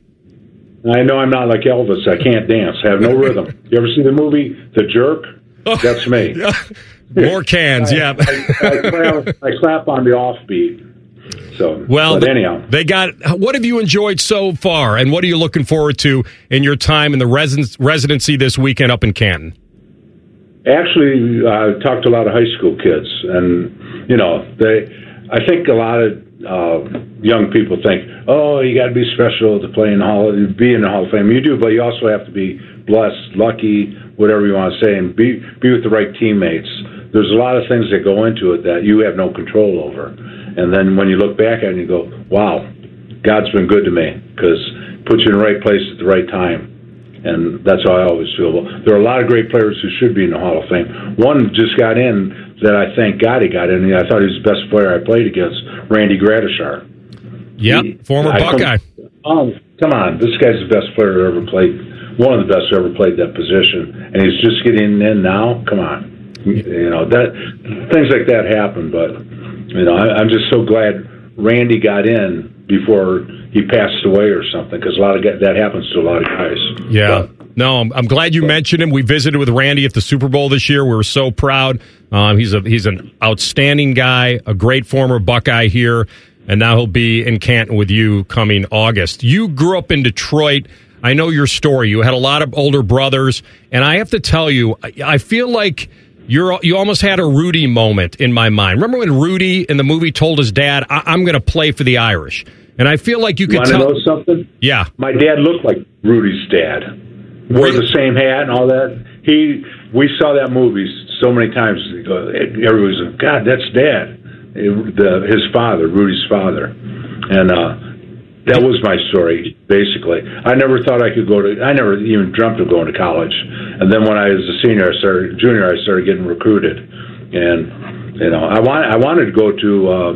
I know I'm not like Elvis. I can't dance. I have no rhythm. You ever see the movie The Jerk? That's me. More cans, I, yeah. I, I, clap, I clap on the offbeat. So, well, but anyhow. They got. What have you enjoyed so far, and what are you looking forward to in your time in the residence, residency this weekend up in Canton? Actually, I talked to a lot of high school kids, and you know, they. I think a lot of uh, young people think, "Oh, you got to be special to play in the hall, be in the Hall of Fame." You do, but you also have to be blessed, lucky, whatever you want to say, and be be with the right teammates. There's a lot of things that go into it that you have no control over. And then when you look back at it, you go, wow, God's been good to me because put you in the right place at the right time. And that's how I always feel. Well, there are a lot of great players who should be in the Hall of Fame. One just got in that I thank God he got in. I thought he was the best player I played against, Randy Gradishar. Yep, he, former I Buckeye. Come, oh, come on, this guy's the best player who ever played, one of the best who ever played that position. And he's just getting in now? Come on. You know, that things like that happen, but... You know, I, I'm just so glad Randy got in before he passed away or something, because a lot of that happens to a lot of guys. Yeah. But, no, I'm, I'm glad you but, mentioned him. We visited with Randy at the Super Bowl this year. We were so proud. Um, he's a he's an outstanding guy, a great former Buckeye here, and now he'll be in Canton with you coming August. You grew up in Detroit. I know your story. You had a lot of older brothers, and I have to tell you, I, I feel like You're you almost had a Rudy moment in my mind. Remember when Rudy in the movie told his dad, I- "I'm going to play for the Irish," and I feel like you could tell. know something? Yeah, my dad looked like Rudy's dad. Wore the same hat and all that. He we saw that movie so many times. Everybody's like, God, that's Dad. It, the, his father, Rudy's father, and. uh That was my story, basically. I never thought I could go to, I never even dreamt of going to college. And then when I was a senior, I started, junior, I started getting recruited. And, you know, I, want, I wanted to go to uh,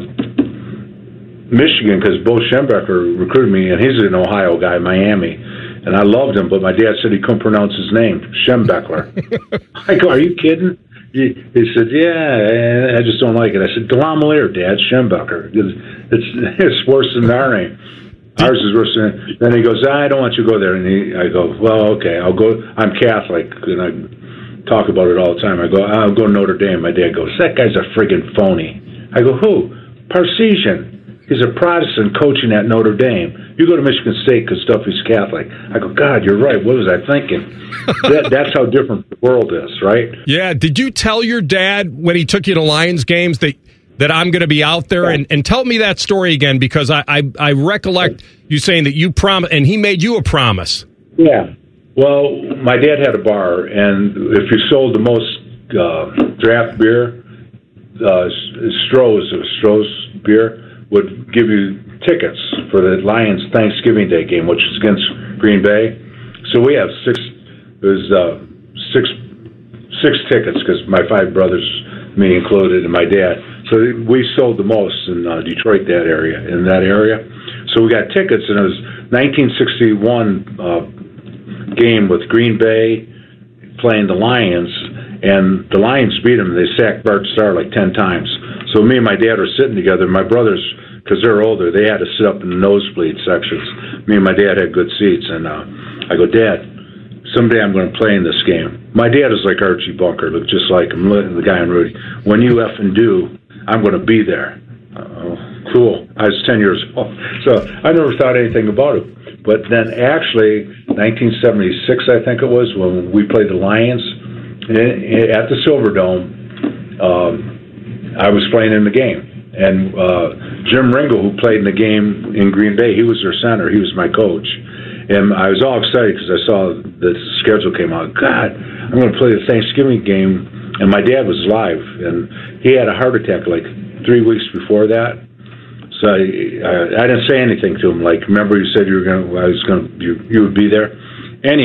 Michigan because Bo Schembechler recruited me, and he's an Ohio guy, Miami. And I loved him, but my dad said he couldn't pronounce his name, Schembechler. I go, are you kidding? He, he said, yeah, I just don't like it. I said, DeLamielleure, Dad, Schembechler. It's, it's worse than our name. Ours is worse than. Then he goes, I don't want you to go there. And he, I go, well, okay, I'll go. I'm Catholic, and I talk about it all the time. I go, I'll go to Notre Dame. My dad goes, that guy's a friggin' phony. I go, who? Parseghian. He's a Protestant coaching at Notre Dame. You go to Michigan State because Duffy's Catholic. I go, God, you're right. What was I thinking? that, that's how different the world is, right? Yeah. Did you tell your dad when he took you to Lions games that that I'm going to be out there? And, and tell me that story again, because I, I, I recollect you saying that you promised, and he made you a promise. Yeah. Well, my dad had a bar, and if you sold the most uh, draft beer, uh, Stroh's, Stroh's beer would give you tickets for the Lions Thanksgiving Day game, which is against Green Bay. So we have six, it was uh, six, six tickets because my five brothers, me included, and my dad. So we sold the most in uh, Detroit, that area, in that area. So we got tickets, and it was nineteen sixty-one uh, game with Green Bay playing the Lions, and the Lions beat them. They sacked Bart Starr like ten times. So me and my dad were sitting together. My brothers, because they're older, they had to sit up in the nosebleed sections. Me and my dad had good seats, and uh, I go, Dad, someday I'm going to play in this game. My dad is like Archie Bunker, look just like him, the guy in Rudy. When you effing do, I'm going to be there. Oh, cool. I was ten years old. So I never thought anything about it. But then actually, nineteen seventy-six, I think it was, when we played the Lions at the Silverdome, um, I was playing in the game. And uh, Jim Ringo, who played in the game in Green Bay, he was their center. He was my coach. And I was all excited because I saw the schedule came out. God, I'm going to play the Thanksgiving game. And my dad was live, and he had a heart attack like three weeks before that. So I, I, I didn't say anything to him. Like, remember you said you were going, I was going, you you would be there. Anyhow,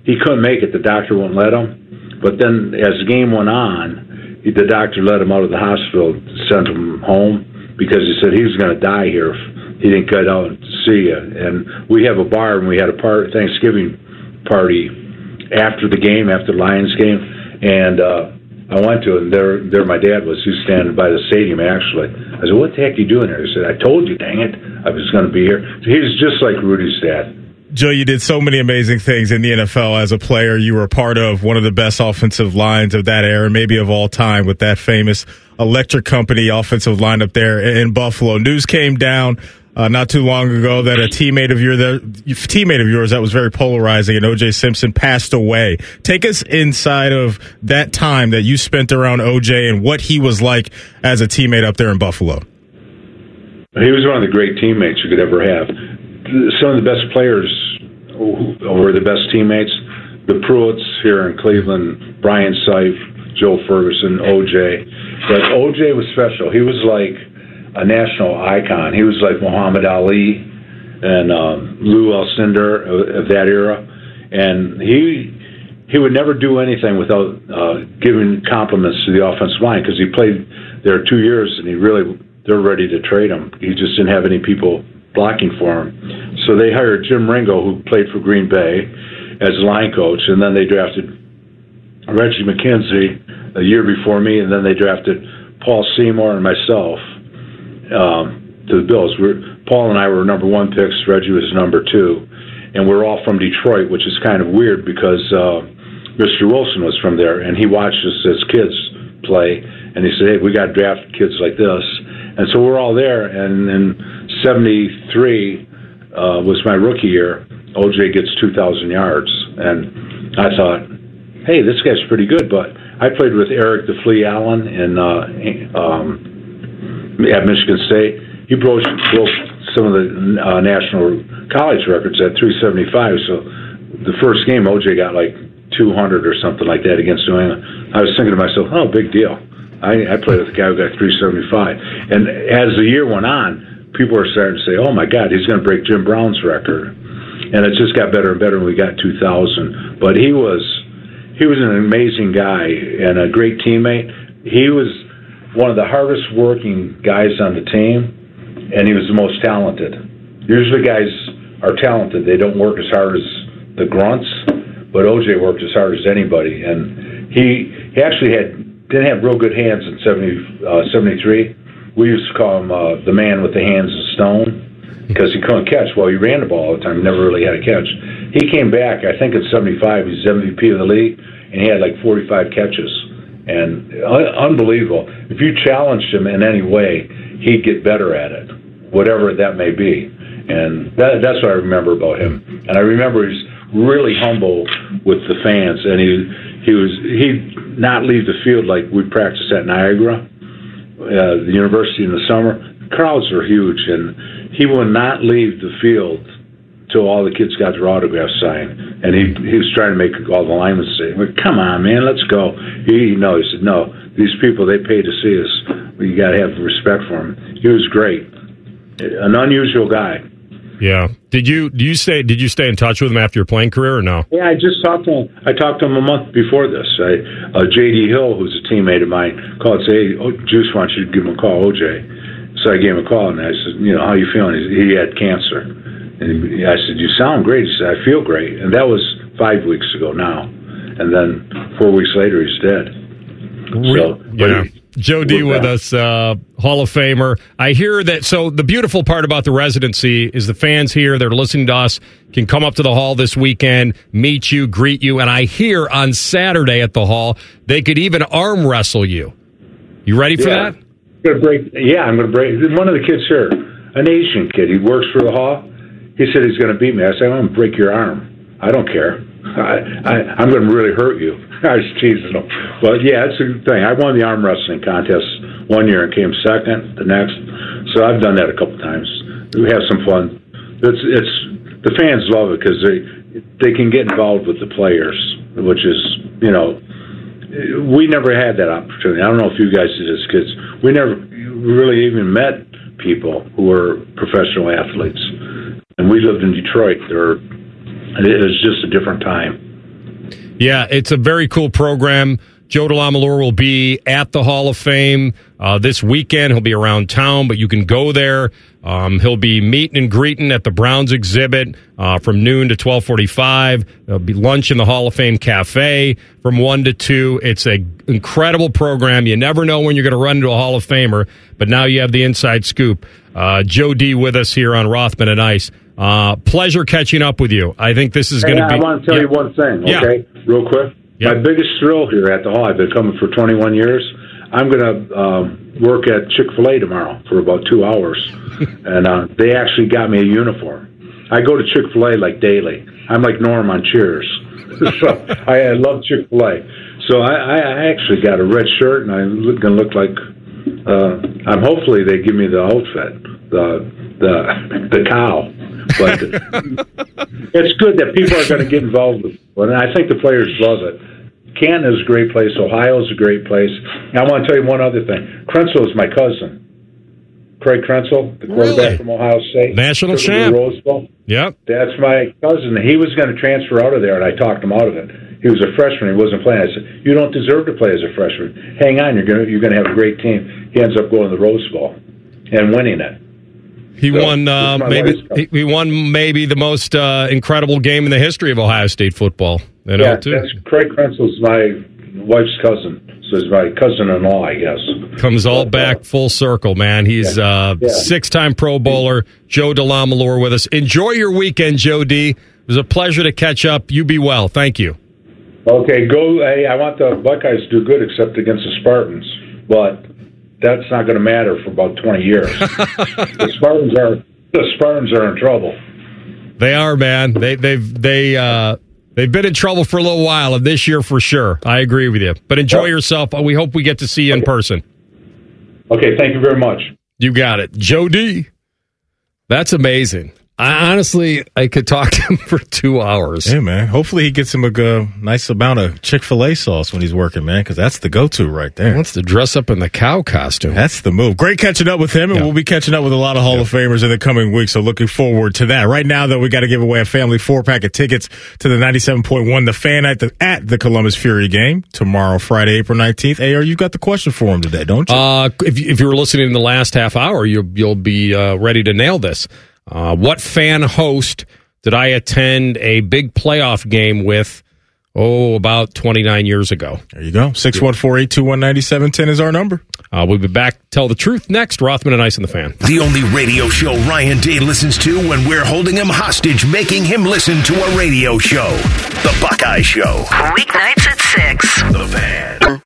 he couldn't make it. The doctor wouldn't let him. But then as the game went on, he, the doctor let him out of the hospital, sent him home, because he said he was going to die here if he didn't get out to see you. And we have a bar, and we had a part, Thanksgiving party after the game, after the Lions game, and uh, I went to it, and there, there my dad was. He was standing by the stadium, actually. I said, what the heck are you doing here? He said, I told you, dang it, I was going to be here. So he was just like Rudy's dad. Joe, you did so many amazing things in the N F L as a player. You were a part of one of the best offensive lines of that era, maybe of all time, with that famous Electric Company offensive line up there in Buffalo. News came down uh, not too long ago that a teammate of yours, that, teammate of yours that was very polarizing, and O J Simpson, passed away. Take us inside of that time that you spent around O J and what he was like as a teammate up there in Buffalo. He was one of the great teammates you could ever have. Some of the best players were the best teammates. The Pruitts here in Cleveland, Brian Seif, Joe Ferguson, O J. But O J was special. He was like a national icon. He was like Muhammad Ali and um, Lou Alcindor of, of that era. And he he would never do anything without uh, giving compliments to the offensive line, because he played there two years and he really they're ready to trade him. He just didn't have any people blocking for him. So they hired Jim Ringo, who played for Green Bay, as line coach, and then they drafted Reggie McKenzie a year before me, and then they drafted Paul Seymour and myself um, to the Bills. We're, Paul and I were number one picks, Reggie was number two, and we're all from Detroit, which is kind of weird because uh, Mister Wilson was from there, and he watched us as kids play, and he said, hey, we got to draft kids like this. And so we're all there, and in seventy-three uh, was my rookie year. O J gets two thousand yards, and I thought, hey, this guy's pretty good. But I played with Eric the Flea Allen in, uh, um, at Michigan State. He broke, broke some of the uh, national college records at three seventy-five. So the first game, O J got like two hundred or something like that against New England. I was thinking to myself, oh, big deal. I, I played with a guy who got three seventy-five. And as the year went on, people were starting to say, oh, my God, he's going to break Jim Brown's record. And it just got better and better when we got two thousand. But he was he was an amazing guy and a great teammate. He was one of the hardest working guys on the team, and he was the most talented. Usually guys are talented. They don't work as hard as the grunts, but O J worked as hard as anybody. And he, he actually had didn't have real good hands in seventy, uh, seventy-three. We used to call him uh, the man with the hands of stone, because he couldn't catch. Well, he ran the ball all the time. He never really had a catch. He came back, I think in seventy-five, he was M V P of the league, and he had like forty-five catches. And un- unbelievable. If you challenged him in any way, he'd get better at it, whatever that may be. And that, that's what I remember about him. And I remember he's really humble with the fans, and he he was he'd not leave the field like we practiced at Niagara, uh, the university in the summer. Crowds were huge, and he would not leave the field till all the kids got their autographs signed. And he he was trying to make all the linemen say, well, "Come on, man, let's go." He no, he said, "No, these people, they pay to see us. You got to have respect for him." He was great, an unusual guy. Yeah. Did you do you stay did you stay in touch with him after your playing career or no? Yeah, I just talked to him. I talked to him a month before this. I, uh, J D Hill, who's a teammate of mine, called and said, "Hey, oh, Juice wants you to give him a call, O J." So I gave him a call, and I said, "You know, how you feeling?" He, he had cancer, and he, I said, "You sound great." He said, "I feel great," and that was five weeks ago now. And then four weeks later, he's dead. So, yeah. Joe D with us, uh, Hall of Famer. I hear that. So the beautiful part about the residency is the fans here that are listening to us can come up to the Hall this weekend, meet you, greet you. And I hear on Saturday at the Hall, they could even arm wrestle you. You ready for yeah. that? I'm gonna break, yeah, I'm going to break. One of the kids here, an Asian kid, he works for the Hall. He said he's going to beat me. I said, I'm going to break your arm. I don't care. I, I, I'm going to really hurt you. I was teasing him. But, yeah, it's a good thing. I won the arm wrestling contest one year and came second the next. So I've done that a couple times. We have some fun. It's it's the fans love it because they, they can get involved with the players, which is, you know, we never had that opportunity. I don't know if you guys did as kids. We never really even met people who were professional athletes. And we lived in Detroit. There, it was just a different time. Yeah, it's a very cool program. Joe DeLamielleure will be at the Hall of Fame uh, this weekend. He'll be around town, but you can go there. Um, he'll be meeting and greeting at the Browns exhibit uh, from noon to twelve forty-five. There'll be lunch in the Hall of Fame Cafe from one to two. It's an incredible program. You never know when you're going to run into a Hall of Famer, but now you have the inside scoop. Uh, Joe D with us here on Rothman and Ice. Uh, pleasure catching up with you. I think this is Hey, going to be... I want to tell yeah. you one thing, Yeah. okay? Real quick. Yeah. My biggest thrill here at the Hall, I've been coming for twenty-one years. I'm going to um, work at Chick-fil-A tomorrow for about two hours. and uh, they actually got me a uniform. I go to Chick-fil-A like daily. I'm like Norm on Cheers. so I, I love Chick-fil-A. So I, I actually got a red shirt, and I'm going to look like... Uh, I'm hopefully they give me the outfit, the the the cow. But it's good that people are going to get involved with it. And I think the players love it. Canton is a great place. Ohio is a great place. And I want to tell you one other thing. Krenzel is my cousin. Craig Krenzel, the quarterback Really? from Ohio State. National Took him to champ. the Rose Bowl. Yep. That's my cousin. He was going to transfer out of there, and I talked him out of it. He was a freshman. He wasn't playing. I said, "You don't deserve to play as a freshman. Hang on. You're going to you're going to have a great team." He ends up going to the Rose Bowl and winning it. He So, won uh, it's my maybe wife's he, he won maybe the most uh, incredible game in the history of Ohio State football. You know, yeah, too. that's Craig Krenzel's my wife's cousin. So he's my cousin-in-law, I guess. Comes all back full circle, man. He's a uh, Yeah. six-time Pro Bowler, Joe DeLamielleure with us. Enjoy your weekend, Joe D. It was a pleasure to catch up. You be well. Thank you. Okay, go. Hey, I want the Buckeyes to do good, except against the Spartans, but that's not going to matter for about twenty years. the Spartans are the Spartans are in trouble. They are, man. They they've they uh, they've been in trouble for a little while, and this year for sure. I agree with you. But enjoy yourself. We hope we get to see you in person. Okay, thank you very much. You got it, Joe D. That's amazing. I honestly, I could talk to him for two hours. Hey, man. Hopefully he gets him a uh, nice amount of Chick-fil-A sauce when he's working, man, because that's the go-to right there. He wants to dress up in the cow costume. That's the move. Great catching up with him, and Yeah. we'll be catching up with a lot of Hall Yeah. of Famers in the coming weeks, so looking forward to that. Right now, though, we got to give away a family four-pack of tickets to the ninety-seven point one The Fan at the, at the Columbus Fury game tomorrow, Friday, April nineteenth. A R, you've got the question for him today, don't you? Uh, if, if you were listening in the last half hour, you'll, you'll be uh, ready to nail this. Uh, what fan host did I attend a big playoff game with, oh, about twenty-nine years ago? There you go. six one four, eight two one, nine seven one zero is our number. Uh, we'll be back. Tell the truth next. Rothman and Ice and the Fan. The only radio show Ryan Day listens to when we're holding him hostage, making him listen to a radio show. The Buckeye Show. Weeknights at six. The Fan.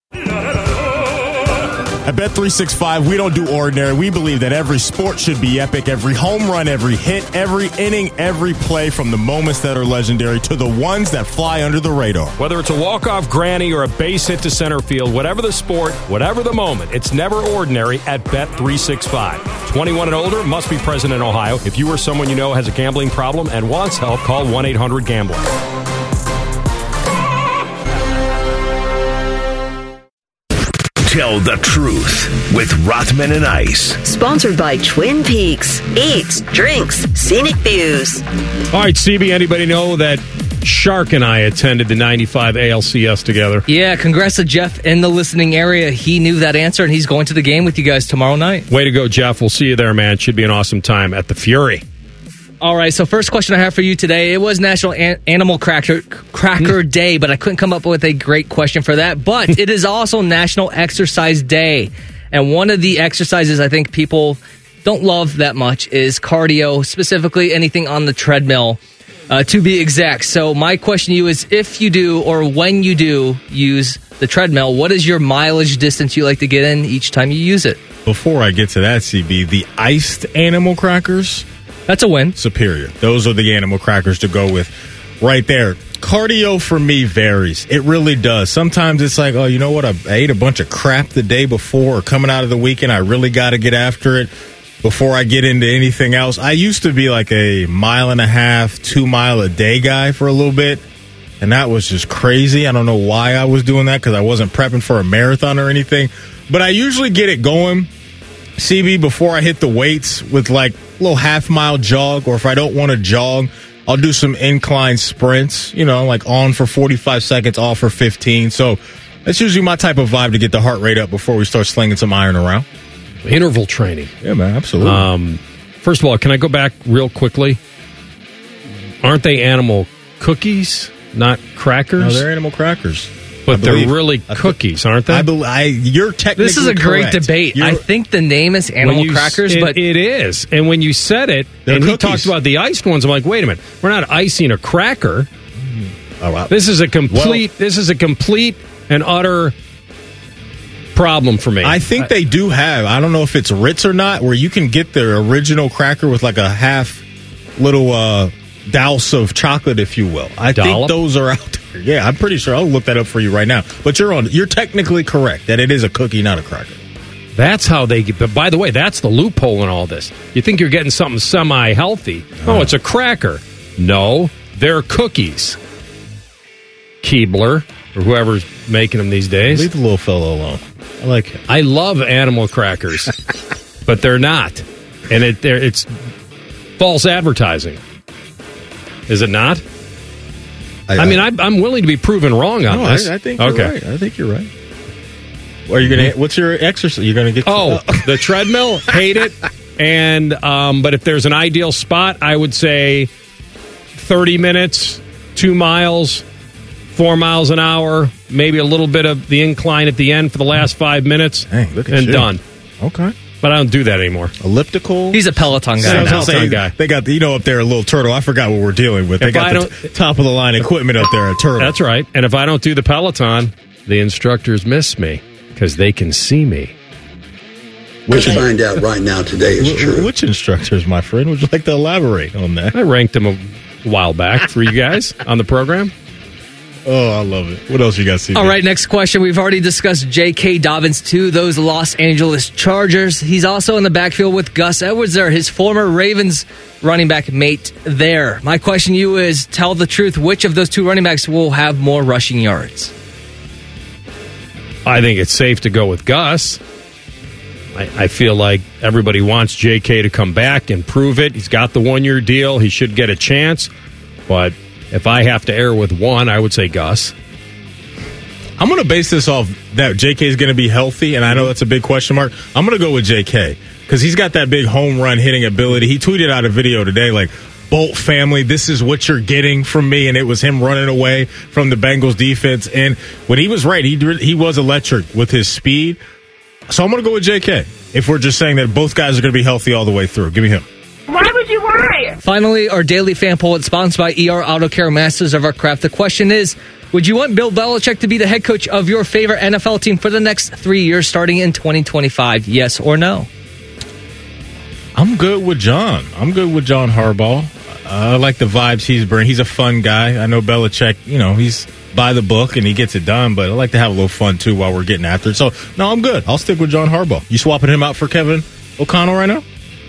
At Bet three sixty-five, we don't do ordinary. We believe that every sport should be epic. Every home run, every hit, every inning, every play, from the moments that are legendary to the ones that fly under the radar. Whether it's a walk-off granny or a base hit to center field, whatever the sport, whatever the moment, it's never ordinary at Bet three sixty-five. twenty-one and older, must be present in Ohio. If you or someone you know has a gambling problem and wants help, call one eight hundred gambler. Tell the truth with Rothman and Ice. Sponsored by Twin Peaks. Eats, drinks, scenic views. All right, C B, anybody know that Shark and I attended the ninety-five A L C S together? Yeah, congrats to Jeff in the listening area. He knew that answer, and he's going to the game with you guys tomorrow night. Way to go, Jeff. We'll see you there, man. Should be an awesome time at the Fury. All right, so first question I have for you today. It was National An- Animal Cracker Cracker Day, but I couldn't come up with a great question for that. But it is also National Exercise Day. And one of the exercises I think people don't love that much is cardio, specifically anything on the treadmill, uh, to be exact. So my question to you is, if you do or when you do use the treadmill, what is your mileage distance you like to get in each time you use it? Before I get to that, C B, the iced animal crackers, that's a win. Superior. Those are the animal crackers to go with right there. Cardio for me varies. It really does. Sometimes it's like, oh, you know what? I ate a bunch of crap the day before or coming out of the weekend. I really got to get after it before I get into anything else. I used to be like a mile and a half, two mile a day guy for a little bit. And that was just crazy. I don't know why I was doing that because I wasn't prepping for a marathon or anything. But I usually get it going, C B, before I hit the weights with like a little half mile jog, or if I don't want to jog, I'll do some incline sprints, you know, like on for forty-five seconds, off for fifteen. So that's usually my type of vibe to get the heart rate up before we start slinging some iron around. Interval training. Yeah, man, absolutely. Um, first of all, can I go back real quickly? Aren't they animal cookies, not crackers? No, they're animal crackers. But they're really cookies, aren't they? I believe I, you're technically This is a great correct. debate. You're, I think the name is Animal When you- Crackers, it- but it is. And when you said it, They're and he cookies. talked about the iced ones, I'm like, wait a minute, we're not icing a cracker. Oh, wow. This is a complete. this is a complete and utter problem for me. I think they do have, I don't know if it's Ritz or not, where you can get their original cracker with like a half little uh, douse of chocolate, if you will. I Dollop? think those are out there. Yeah, I'm pretty sure. I'll look that up for you right now. But you're on. You're technically correct that it is a cookie, not a cracker. That's how they get. But by the way, that's the loophole in all this. You think you're getting something semi-healthy. Oh, it's a cracker. No, they're cookies. Keebler, or whoever's making them these days. Leave the little fellow alone. I like it. I love animal crackers, but they're not. And it, they're, it's false advertising. Is it not? I, I mean, I, I'm willing to be proven wrong on No, this. I, I think you're okay. right. I think you're right. Are you gonna? What's your exercise? You're gonna get? Oh, the treadmill, hate it. And um, but if there's an ideal spot, I would say thirty minutes, two miles, four miles an hour, maybe a little bit of the incline at the end for the last five minutes, Dang, look at and you. done. Okay. But I don't do that anymore. Elliptical. he's a Peloton guy. I was now. gonna say, Peloton guy. They got the, you know up there a little turtle. I forgot what we're dealing with. They If got I the don't- t- top of the line equipment up there at Turtle. That's right. And if I don't do the Peloton, the instructors miss me because they can see me. Let's find out right now today is Wh- true. Which instructors, my friend? Would you like to elaborate on that? I ranked them a while back for you guys on the program. Oh, I love it. What else you got, C B? All right, next question. We've already discussed J K. Dobbins to those Los Angeles Chargers. He's also in the backfield with Gus Edwards there, his former Ravens running back mate there. My question to you is, tell the truth, which of those two running backs will have more rushing yards? I think it's safe to go with Gus. I, I feel like everybody wants J K to come back and prove it. He's got the one-year deal. He should get a chance. But if I have to err with one, I would say Gus. I'm going to base this off that J K is going to be healthy, and I know that's a big question mark. I'm going to go with J K because he's got that big home run hitting ability. He tweeted out a video today like, Bolt family, this is what you're getting from me, and it was him running away from the Bengals defense. And when he was right, he he was electric with his speed. So I'm going to go with J K if we're just saying that both guys are going to be healthy all the way through. Give me him. Why would you worry? Finally, our daily fan poll is sponsored by E R Auto Care, Masters of Our Craft. The question is, would you want Bill Belichick to be the head coach of your favorite N F L team for the next three years starting in twenty twenty-five? Yes or no? I'm good with John. I'm good with John Harbaugh. Uh, I like the vibes he's bringing. He's a fun guy. I know Belichick, you know, he's by the book and he gets it done, but I like to have a little fun too while we're getting after it. So, no, I'm good. I'll stick with John Harbaugh. You swapping him out for Kevin O'Connell right now?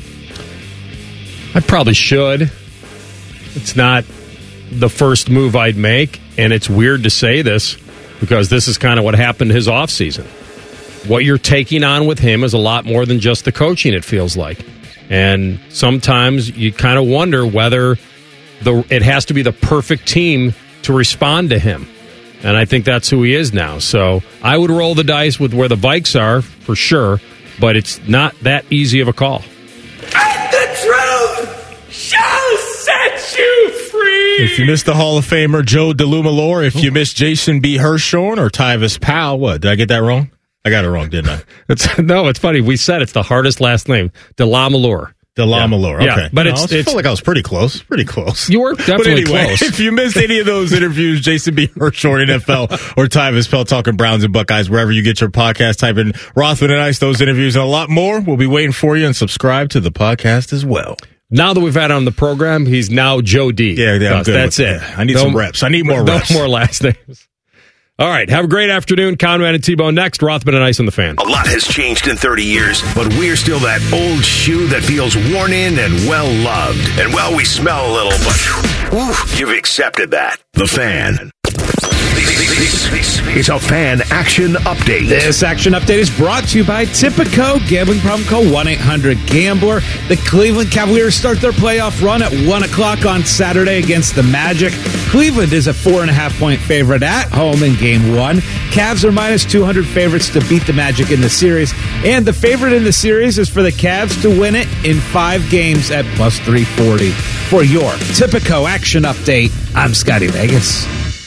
I probably should. It's not the first move I'd make, and it's weird to say this because this is kind of what happened his offseason. What you're taking on with him is a lot more than just the coaching, it feels like. And sometimes you kind of wonder whether the it has to be the perfect team to respond to him. And I think that's who he is now. So I would roll the dice with where the Vikes are, for sure, but it's not that easy of a call. And the truth shall set you free. If you missed the Hall of Famer Joe DeLumalore, if you missed Jason B. Hirschhorn or Tyvis Powell, what, did I get that wrong? I got it wrong, didn't I? It's, no, it's funny. We said it's the hardest last name, DeLamalure. DeLamalure, Yeah. okay. Yeah, but No, it's, I it's felt like I was pretty close. Pretty close. You were definitely but anyway, close. If you missed any of those interviews, Jason B. Hirschhorn, N F L, or Tyvis Pell talking Browns and Buckeyes, wherever you get your podcast, type in Rothman and Ice, those interviews and a lot more. We'll be waiting for you, and subscribe to the podcast as well. Now that we've had on the program, he's now Joe D. Yeah, yeah, I'm Gus, good That's with it. that. I need No- some reps. I need more no reps. more last names. All right. Have a great afternoon. Conrad and T-Bone next. Rothman and Ice on the Fan. A lot has changed in thirty years, but we're still that old shoe that feels worn in and well loved. And well, we smell a little, but whew, you've accepted that. The Fan. These This, this is a fan action update. This action update is brought to you by Tipico. Gambling problem, call one eight hundred gambler. The Cleveland Cavaliers start their playoff run at one o'clock on Saturday against the Magic. Cleveland is a four and a half point favorite at home in game one. Cavs are minus two hundred favorites to beat the Magic in the series. And the favorite in the series is for the Cavs to win it in five games at plus three forty. For your Tipico action update, I'm Scotty Vegas.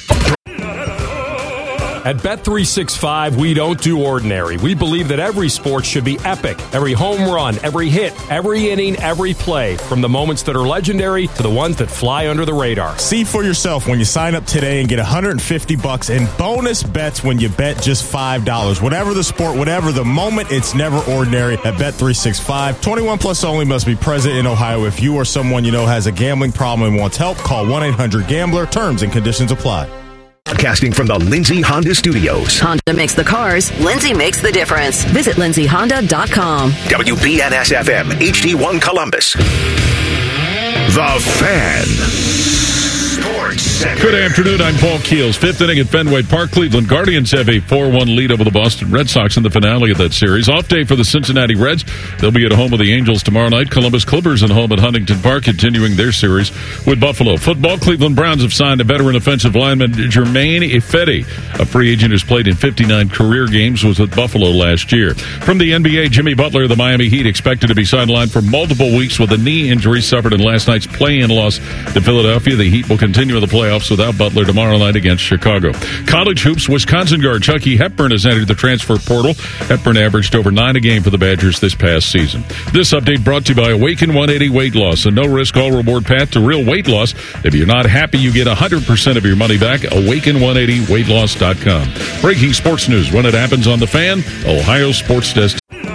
At Bet three sixty-five, we don't do ordinary. We believe that every sport should be epic. Every home run, every hit, every inning, every play. From the moments that are legendary to the ones that fly under the radar. See for yourself when you sign up today and get one hundred fifty bucks in bonus bets when you bet just five dollars. Whatever the sport, whatever the moment, it's never ordinary at Bet three sixty-five. twenty-one plus only, must be present in Ohio. If you or someone you know has a gambling problem and wants help, call one eight hundred gambler. Terms and conditions apply. Broadcasting from the Lindsay Honda Studios. Honda makes the cars. Lindsay makes the difference. Visit lindsay honda dot com. W B N S F M, H D one Columbus. The Fan. Sports Center. Good afternoon. I'm Paul Keels. Fifth inning at Fenway Park. Cleveland Guardians have a four one lead over the Boston Red Sox in the finale of that series. Off day for the Cincinnati Reds. They'll be at home with the Angels tomorrow night. Columbus Clippers at home at Huntington Park, continuing their series with Buffalo. Football, Cleveland Browns have signed a veteran offensive lineman, Jermaine Ifedi, a free agent who's played in fifty-nine career games, was with Buffalo last year. From the N B A, Jimmy Butler of the Miami Heat expected to be sidelined for multiple weeks with a knee injury suffered in last night's play-in loss to Philadelphia. The Heat will continue in the playoffs without Butler tomorrow night against Chicago. College hoops, Wisconsin guard Chucky Hepburn has entered the transfer portal. Hepburn averaged over nine a game for the Badgers this past season. This update brought to you by Awaken one eighty Weight Loss, a no-risk, all-reward path to real weight loss. If you're not happy, you get one hundred percent of your money back. Awaken one eighty weight loss dot com. Breaking sports news when it happens on The Fan, Ohio Sports Desk.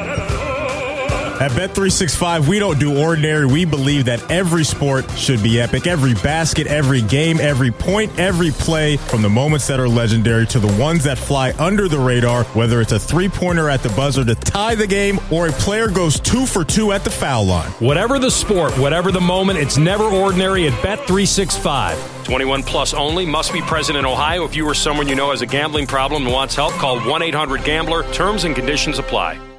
At Bet three sixty-five, we don't do ordinary. We believe that every sport should be epic. Every basket, every game, every point, every play, from the moments that are legendary to the ones that fly under the radar, whether it's a three-pointer at the buzzer to tie the game or a player goes two for two at the foul line. Whatever the sport, whatever the moment, it's never ordinary at Bet three sixty-five. twenty-one plus only, must be present in Ohio. If you or someone you know has a gambling problem and wants help, call one eight hundred gambler. Terms and conditions apply.